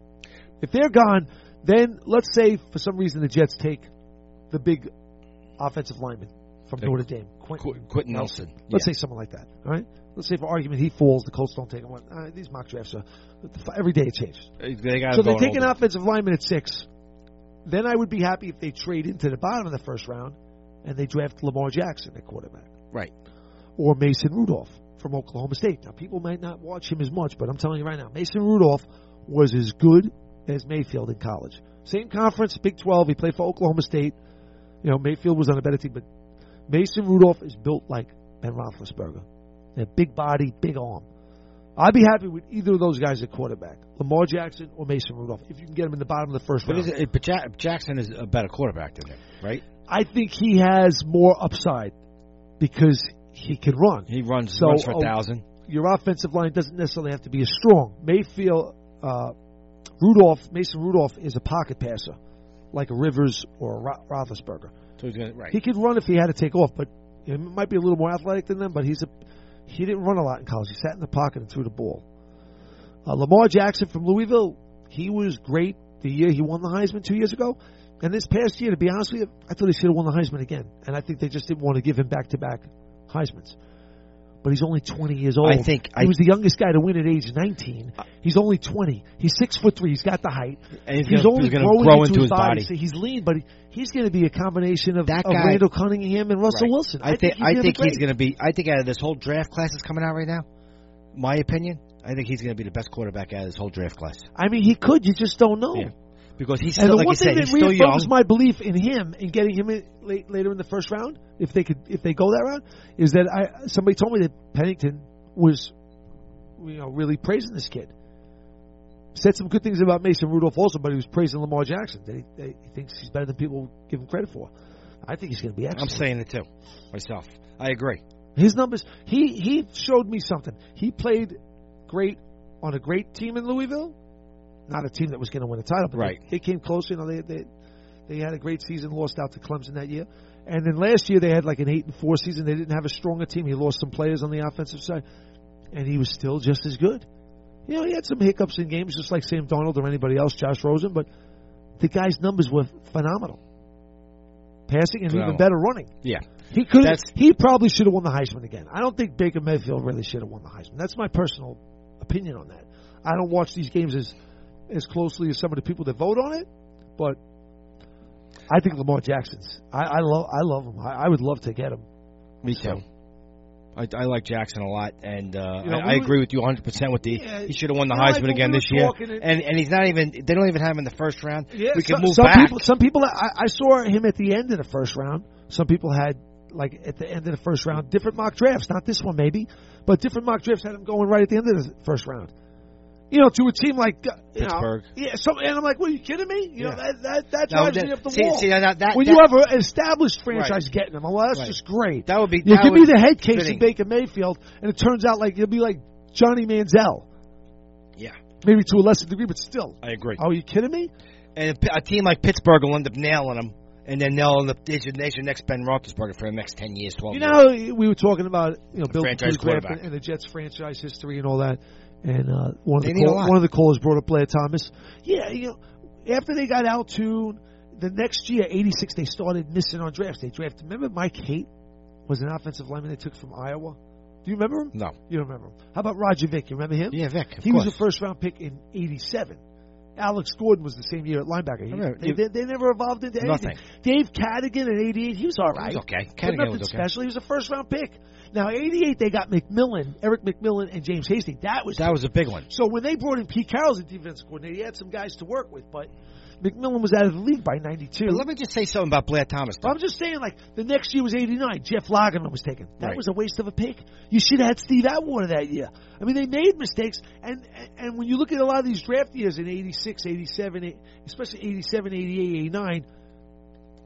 Speaker 3: If they're gone, then let's say for some reason the Jets take the big offensive lineman from
Speaker 4: The-
Speaker 3: Notre Dame, Quentin,
Speaker 4: Qu- Quentin Nelson.
Speaker 3: Let's
Speaker 4: Yeah.
Speaker 3: say something like that. All right. Let's say for argument he falls, the Colts don't take him. Uh, these mock drafts are every day it changes.
Speaker 4: They gotta
Speaker 3: So
Speaker 4: go
Speaker 3: they take
Speaker 4: and
Speaker 3: an
Speaker 4: hold
Speaker 3: offensive lineman at six. Then I would be happy if they trade into the bottom of the first round and they draft Lamar Jackson at quarterback.
Speaker 4: Right.
Speaker 3: Or Mason Rudolph from Oklahoma State. Now, people might not watch him as much, but I'm telling you right now, Mason Rudolph was as good as Mayfield in college. Same conference, Big twelve. He played for Oklahoma State. You know, Mayfield was on a better team, but Mason Rudolph is built like Ben Roethlisberger. A big body, big arm. I'd be happy with either of those guys at quarterback, Lamar Jackson or Mason Rudolph, if you can get him in the bottom of the first
Speaker 4: But,
Speaker 3: round.
Speaker 4: is it, but ja- Jackson is a better quarterback than him, right?
Speaker 3: I think he has more upside because he can run.
Speaker 4: He runs,
Speaker 3: So,
Speaker 4: runs for a
Speaker 3: uh,
Speaker 4: thousand.
Speaker 3: Your offensive line doesn't necessarily have to be as strong. Mayfield, uh, Rudolph, Mason Rudolph is a pocket passer, like a Rivers or a Ro- Roethlisberger.
Speaker 4: So he's gonna, right.
Speaker 3: He could run if he had to take off, but he might be a little more athletic than them. But he's a he didn't run a lot in college. He sat in the pocket and threw the ball. Uh, Lamar Jackson from Louisville, he was great the year he won the Heisman two years ago. And this past year, to be honest with you, I thought he should have won the Heisman again. And I think they just didn't want to give him back-to-back Heismans. But he's only twenty years old.
Speaker 4: I think
Speaker 3: he
Speaker 4: I,
Speaker 3: was the youngest guy to win at age nineteen. He's only twenty. He's six foot three. He's got the height.
Speaker 4: And he's,
Speaker 3: he's
Speaker 4: gonna,
Speaker 3: only
Speaker 4: he's gonna
Speaker 3: growing
Speaker 4: grow
Speaker 3: into,
Speaker 4: into
Speaker 3: his,
Speaker 4: his
Speaker 3: body.
Speaker 4: body.
Speaker 3: So he's lean, but he, he's going to be a combination of,
Speaker 4: That
Speaker 3: of
Speaker 4: guy-
Speaker 3: Randall Cunningham and Russell
Speaker 4: Right.
Speaker 3: Wilson.
Speaker 4: I, think
Speaker 3: he's
Speaker 4: I
Speaker 3: gonna
Speaker 4: think
Speaker 3: be
Speaker 4: he's
Speaker 3: great.
Speaker 4: going to be. I think out of this whole draft class that's coming out right now, my opinion, I think he's going to be the best quarterback out of this whole draft class.
Speaker 3: I mean, he could. You just don't know.
Speaker 4: Yeah. Because he's
Speaker 3: And
Speaker 4: still,
Speaker 3: the
Speaker 4: like
Speaker 3: one
Speaker 4: you
Speaker 3: thing
Speaker 4: said,
Speaker 3: that
Speaker 4: he's still young.
Speaker 3: reaffirms my belief in him and getting him in late, later in the first round, if they could, if they go that round, is that I somebody told me that Pennington was, you know, really praising this kid. Said some good things about Mason Rudolph also, but he was praising Lamar Jackson. That he, that he thinks he's better than people give him credit for. I think he's going to be
Speaker 4: I'm
Speaker 3: excellent.
Speaker 4: saying it too, myself. I agree.
Speaker 3: His numbers, he he showed me something. He played great on a great team in Louisville, not a team that was going to win a title, but
Speaker 4: Right.
Speaker 3: they, they came close. You know, they, they they had a great season, lost out to Clemson that year, and then last year they had like an eight and four season. They didn't have a stronger team. He lost some players on the offensive side, and he was still just as good. You know, he had some hiccups in games, just like Sam Darnold or anybody else, Josh Rosen, but the guy's numbers were phenomenal. Passing and
Speaker 4: Phenomenal.
Speaker 3: even better running.
Speaker 4: Yeah.
Speaker 3: He could.
Speaker 4: That's-
Speaker 3: He probably should have won the Heisman again. I don't think Baker Mayfield really should have won the Heisman. That's my personal opinion on that. I don't watch these games as as closely as some of the people that vote on it, but I think Lamar Jackson's. I, I love. I love him. I, I would love to get him.
Speaker 4: Me too. I, I like Jackson a lot, and uh,
Speaker 3: You know,
Speaker 4: I,
Speaker 3: we
Speaker 4: I
Speaker 3: were-
Speaker 4: agree with you one hundred percent with the
Speaker 3: Yeah,
Speaker 4: he should have won the
Speaker 3: you know, like
Speaker 4: Heisman
Speaker 3: when
Speaker 4: again
Speaker 3: we
Speaker 4: this
Speaker 3: were
Speaker 4: year.
Speaker 3: talking and-
Speaker 4: And and he's not even they don't even have him in the first round.
Speaker 3: Yeah,
Speaker 4: we can
Speaker 3: some,
Speaker 4: move
Speaker 3: some
Speaker 4: back.
Speaker 3: People, some people. I, I saw him at the end of the first round. Some people had like at the end of the first round different mock drafts. Not this one maybe, but different mock drafts had him going right at the end of the first round. You know, to a team like uh, you
Speaker 4: Pittsburgh.
Speaker 3: Know, yeah. So, and I'm like, "What, are you kidding me?" You know,
Speaker 4: Yeah.
Speaker 3: that that, that
Speaker 4: Now,
Speaker 3: drives
Speaker 4: that-
Speaker 3: me up the
Speaker 4: see,
Speaker 3: wall.
Speaker 4: see, now that, that,
Speaker 3: when
Speaker 4: that,
Speaker 3: you have an established franchise
Speaker 4: Right.
Speaker 3: getting them, well, that's
Speaker 4: Right.
Speaker 3: just great.
Speaker 4: that would be
Speaker 3: You
Speaker 4: that
Speaker 3: give
Speaker 4: would
Speaker 3: me the head case
Speaker 4: fitting.
Speaker 3: in Baker Mayfield, and it turns out like you'll be like Johnny Manziel,
Speaker 4: Yeah,
Speaker 3: maybe to a lesser degree, but still.
Speaker 4: I agree.
Speaker 3: Oh, are you kidding me?
Speaker 4: And a, a team like Pittsburgh will end up nailing him, and then they'll end up they should, they should next Ben Roethlisberger for the next ten years, twelve
Speaker 3: You
Speaker 4: years.
Speaker 3: know, we were talking about you know Bill
Speaker 4: franchise
Speaker 3: Capu's draft
Speaker 4: quarterback.
Speaker 3: and the Jets franchise history and all that. And uh, one of
Speaker 4: They
Speaker 3: the
Speaker 4: need a
Speaker 3: call,
Speaker 4: lot.
Speaker 3: one of the callers brought up Blair Thomas. Yeah, you know, after they got Altoon, the next year, eighty-six, they started missing on drafts. They drafted. Remember, Mike Haight was an offensive lineman they took from Iowa. Do you remember him?
Speaker 4: No.
Speaker 3: You don't remember him. How about Roger Vick? You remember him?
Speaker 4: Yeah, Vic. Of
Speaker 3: He
Speaker 4: course.
Speaker 3: was a first round pick in eighty-seven. Alex Gordon was the same year at linebacker. He,
Speaker 4: remember.
Speaker 3: they, they, they never evolved into anything.
Speaker 4: Nothing.
Speaker 3: Dave Cadigan at eighty-eight, he was all right.
Speaker 4: He was okay.
Speaker 3: But
Speaker 4: Cadigan
Speaker 3: nothing
Speaker 4: was okay.
Speaker 3: special. He was a first round pick. Now, eighty-eight, they got McMillan, Eric McMillan, and James Hastings. That was
Speaker 4: That was a big one.
Speaker 3: so when they brought in Pete Carroll as a defensive coordinator, he had some guys to work with, but McMillan was out of the league by ninety-two.
Speaker 4: But let me just say something about Blair Thomas. though.
Speaker 3: I'm just saying, like, the next year was eighty-nine. Jeff Lageman was taken. That
Speaker 4: Right.
Speaker 3: was a waste of a pick. You should have had Steve Atwater that year. I mean, they made mistakes, and and when you look at a lot of these draft years in eighty-six, eighty-seven, especially eighty-seven, eighty-eight, eighty-nine,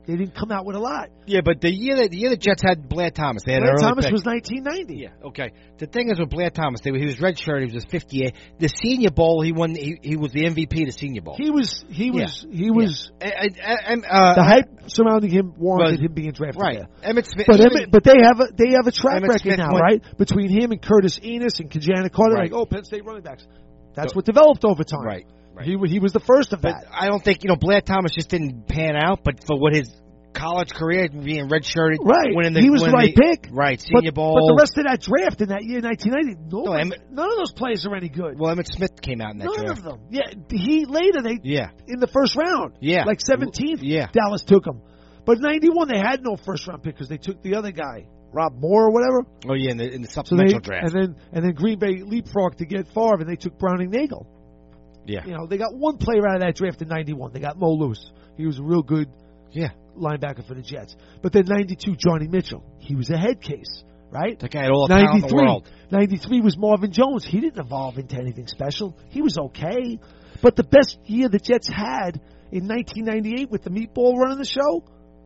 Speaker 3: They didn't come out with a lot.
Speaker 4: Yeah, but the year that the year the Jets had Blair Thomas, they had
Speaker 3: Blair
Speaker 4: an early
Speaker 3: Thomas
Speaker 4: pick.
Speaker 3: was nineteen ninety.
Speaker 4: Yeah, okay. The thing is with Blair Thomas, they, he was redshirt. He was just fifty-eight. The Senior Bowl, he won. He, he was the M V P of the Senior Bowl.
Speaker 3: He was. He was.
Speaker 4: Yeah.
Speaker 3: He was.
Speaker 4: Yeah. I, I, I, uh,
Speaker 3: the hype surrounding him warranted
Speaker 4: well,
Speaker 3: him being drafted.
Speaker 4: Right.
Speaker 3: There.
Speaker 4: Emmett Smith.
Speaker 3: But
Speaker 4: even,
Speaker 3: Emmett, but they have a they have a track
Speaker 4: Emmett
Speaker 3: record
Speaker 4: Smith
Speaker 3: now,
Speaker 4: went,
Speaker 3: right? Between him and Curtis Enos and Kajana Carter,
Speaker 4: right.
Speaker 3: like, oh, Penn State running backs. That's so, what developed over time.
Speaker 4: Right. Right.
Speaker 3: He he was the first of
Speaker 4: but
Speaker 3: that.
Speaker 4: I don't think you know Blair Thomas just didn't pan out, but for what his college career being redshirted,
Speaker 3: right?
Speaker 4: Winning the,
Speaker 3: he was the right
Speaker 4: the,
Speaker 3: pick,
Speaker 4: right? Senior
Speaker 3: but,
Speaker 4: Bowl.
Speaker 3: But the rest of that draft in that year, nineteen ninety, no,
Speaker 4: no, Emmett,
Speaker 3: none of those players are any good.
Speaker 4: Well, Emmett Smith came out in that
Speaker 3: none
Speaker 4: draft.
Speaker 3: None of them. Yeah, he later they
Speaker 4: yeah
Speaker 3: in the first round.
Speaker 4: Yeah,
Speaker 3: like seventeenth.
Speaker 4: Yeah,
Speaker 3: Dallas took him, but ninety-one they had no first round pick because they took the other guy, Rob Moore or whatever.
Speaker 4: Oh yeah, in the, in the supplemental
Speaker 3: so they,
Speaker 4: draft.
Speaker 3: And then and then Green Bay leapfrogged to get Favre, and they took Browning Nagel.
Speaker 4: Yeah,
Speaker 3: you know they got one player out of that draft in ninety-one. They got Mo Lewis. He was a real good.
Speaker 4: Yeah.
Speaker 3: linebacker for the Jets. But then ninety-two, Johnny Mitchell. He was a head case, right?
Speaker 4: That guy had all the talent in the world.
Speaker 3: ninety-three was Marvin Jones. He didn't evolve into anything special. He was okay. But the best year the Jets had in nineteen ninety-eight with the meatball running the show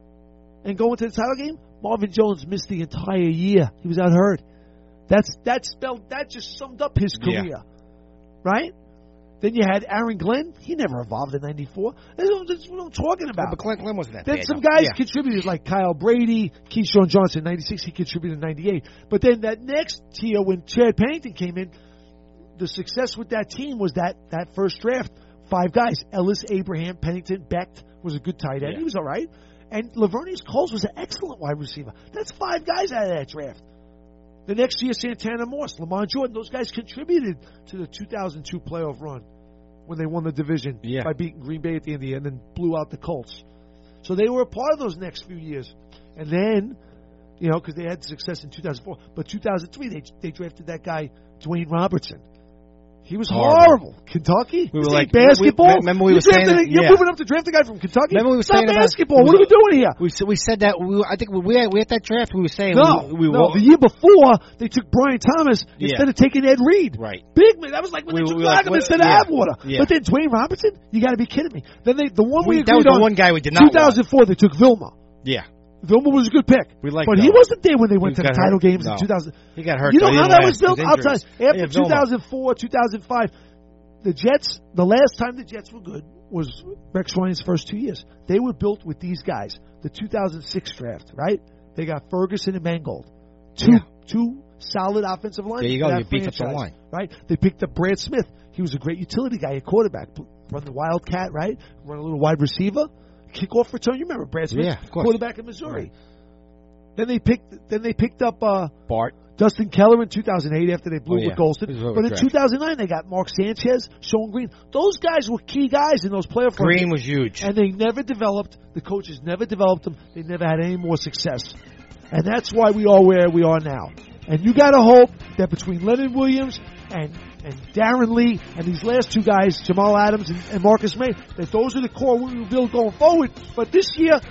Speaker 3: and going to the title game, Marvin Jones missed the entire year. He was out hurt. That's that spelled that just summed up his career.
Speaker 4: Yeah.
Speaker 3: Right? Then you had Aaron Glenn. He never evolved in ninety-four. That's what I'm talking about.
Speaker 4: Yeah, but Glenn, Glenn wasn't that
Speaker 3: Then
Speaker 4: bad,
Speaker 3: some
Speaker 4: though.
Speaker 3: guys
Speaker 4: yeah.
Speaker 3: contributed, like Kyle Brady, Keyshawn Johnson, ninety-six. He contributed in ninety-eight. But then that next year when Chad Pennington came in, the success with that team was that, that first draft. Five guys. Ellis, Abraham, Pennington, Becht was a good tight end.
Speaker 4: Yeah.
Speaker 3: He was all right. And Lavernius Coles was an excellent wide receiver. That's five guys out of that draft. The next year, Santana Morse, Lamont Jordan, those guys contributed to the two thousand two playoff run when they won the division
Speaker 4: yeah.
Speaker 3: by beating Green Bay at the end of the year and then blew out the Colts. So they were a part of those next few years. And then, you know, because they had success in two thousand four. But two thousand three, they they drafted that guy, Dwayne Robertson. He was horrible. horrible. Kentucky?
Speaker 4: We were
Speaker 3: This
Speaker 4: like
Speaker 3: basketball.
Speaker 4: We, remember we
Speaker 3: you
Speaker 4: were saying
Speaker 3: that,
Speaker 4: that,
Speaker 3: you're
Speaker 4: yeah.
Speaker 3: moving up to draft a guy from Kentucky.
Speaker 4: Remember we were
Speaker 3: it's not
Speaker 4: saying
Speaker 3: basketball.
Speaker 4: About,
Speaker 3: what are we doing here?
Speaker 4: We we said that. We, I think we had, we had that draft. We were saying
Speaker 3: no,
Speaker 4: we, we
Speaker 3: no.
Speaker 4: were,
Speaker 3: The year before they took Brian Thomas
Speaker 4: yeah.
Speaker 3: instead of taking Ed Reed.
Speaker 4: Right.
Speaker 3: Big man. That was like when
Speaker 4: we,
Speaker 3: they took
Speaker 4: we
Speaker 3: Lagom
Speaker 4: like,
Speaker 3: instead
Speaker 4: yeah.
Speaker 3: of Atwater.
Speaker 4: Yeah.
Speaker 3: But then Dwayne Robertson, you got to be kidding me. Then they the one we,
Speaker 4: we
Speaker 3: agreed
Speaker 4: that was
Speaker 3: on.
Speaker 4: The one guy we did not.
Speaker 3: two thousand four,
Speaker 4: want.
Speaker 3: they took Vilma.
Speaker 4: Yeah.
Speaker 3: Vilma was a good pick.
Speaker 4: We like
Speaker 3: but
Speaker 4: that
Speaker 3: he
Speaker 4: one.
Speaker 3: wasn't there when they went
Speaker 4: He
Speaker 3: to the
Speaker 4: got
Speaker 3: title
Speaker 4: hurt.
Speaker 3: games
Speaker 4: No.
Speaker 3: in two thousand.
Speaker 4: He got hurt.
Speaker 3: You know
Speaker 4: though.
Speaker 3: how
Speaker 4: He
Speaker 3: that
Speaker 4: didn't
Speaker 3: was built?
Speaker 4: last.
Speaker 3: I'll tell you. After
Speaker 4: yeah,
Speaker 3: two thousand four, two thousand five, the Jets, the last time the Jets were good was Rex Ryan's first two years. They were built with these guys. The two thousand six draft, right? They got Ferguson and Mangold. Two,
Speaker 4: Yeah.
Speaker 3: two solid offensive linemen.
Speaker 4: There you go.
Speaker 3: for that
Speaker 4: You beef up the
Speaker 3: franchise,
Speaker 4: line.
Speaker 3: right? They picked up Brad Smith. He was a great utility guy at quarterback. Run the Wildcat, right? Run a little wide receiver. Kickoff return. You remember Brad Smith?
Speaker 4: Yeah, of course.
Speaker 3: Quarterback in Missouri. Right. Then they picked. Then they picked up uh,
Speaker 4: Bart.
Speaker 3: Dustin Keller in two thousand eight after they blew
Speaker 4: Oh, yeah.
Speaker 3: with Golston. But in
Speaker 4: draft.
Speaker 3: two thousand nine, they got Mark Sanchez, Sean Green. Those guys were key guys in those playoff
Speaker 4: Green
Speaker 3: runs.
Speaker 4: was huge.
Speaker 3: And they never developed, the coaches never developed them. They never had any more success. And that's why we are where we are now. And you got to hope that between Leonard Williams and, and Darren Lee and these last two guys, Jamal Adams and, and Marcus May, that those are the core we will build going forward. But this year,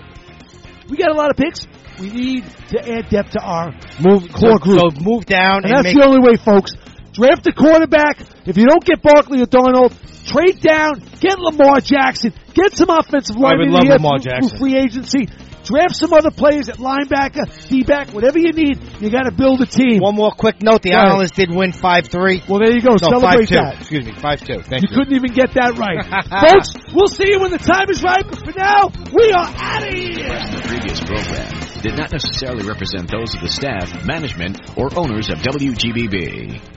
Speaker 3: we got a lot of picks. We need to add depth to our
Speaker 4: move
Speaker 3: core
Speaker 4: so,
Speaker 3: group.
Speaker 4: So move down,
Speaker 3: and,
Speaker 4: and
Speaker 3: that's
Speaker 4: make,
Speaker 3: the only way, folks. Draft a quarterback. If you don't get Barkley or Darnold, trade down, get Lamar Jackson, get some offensive linemen
Speaker 4: I would love
Speaker 3: here
Speaker 4: Lamar
Speaker 3: through,
Speaker 4: Jackson.
Speaker 3: through free agency. Draft some other players at linebacker, D-back, whatever you need. You got to build a team.
Speaker 4: One more quick note: the
Speaker 3: Right.
Speaker 4: Islanders did win five three.
Speaker 3: Well, there you go.
Speaker 4: No,
Speaker 3: Celebrate
Speaker 4: five two.
Speaker 3: that.
Speaker 4: Excuse me, five two. Thank
Speaker 3: You
Speaker 4: you.
Speaker 3: couldn't even get that right, folks. We'll see you when the time is right. But for now, we are out of here.
Speaker 8: The previous program did not necessarily represent those of the staff, management, or owners of W G B B.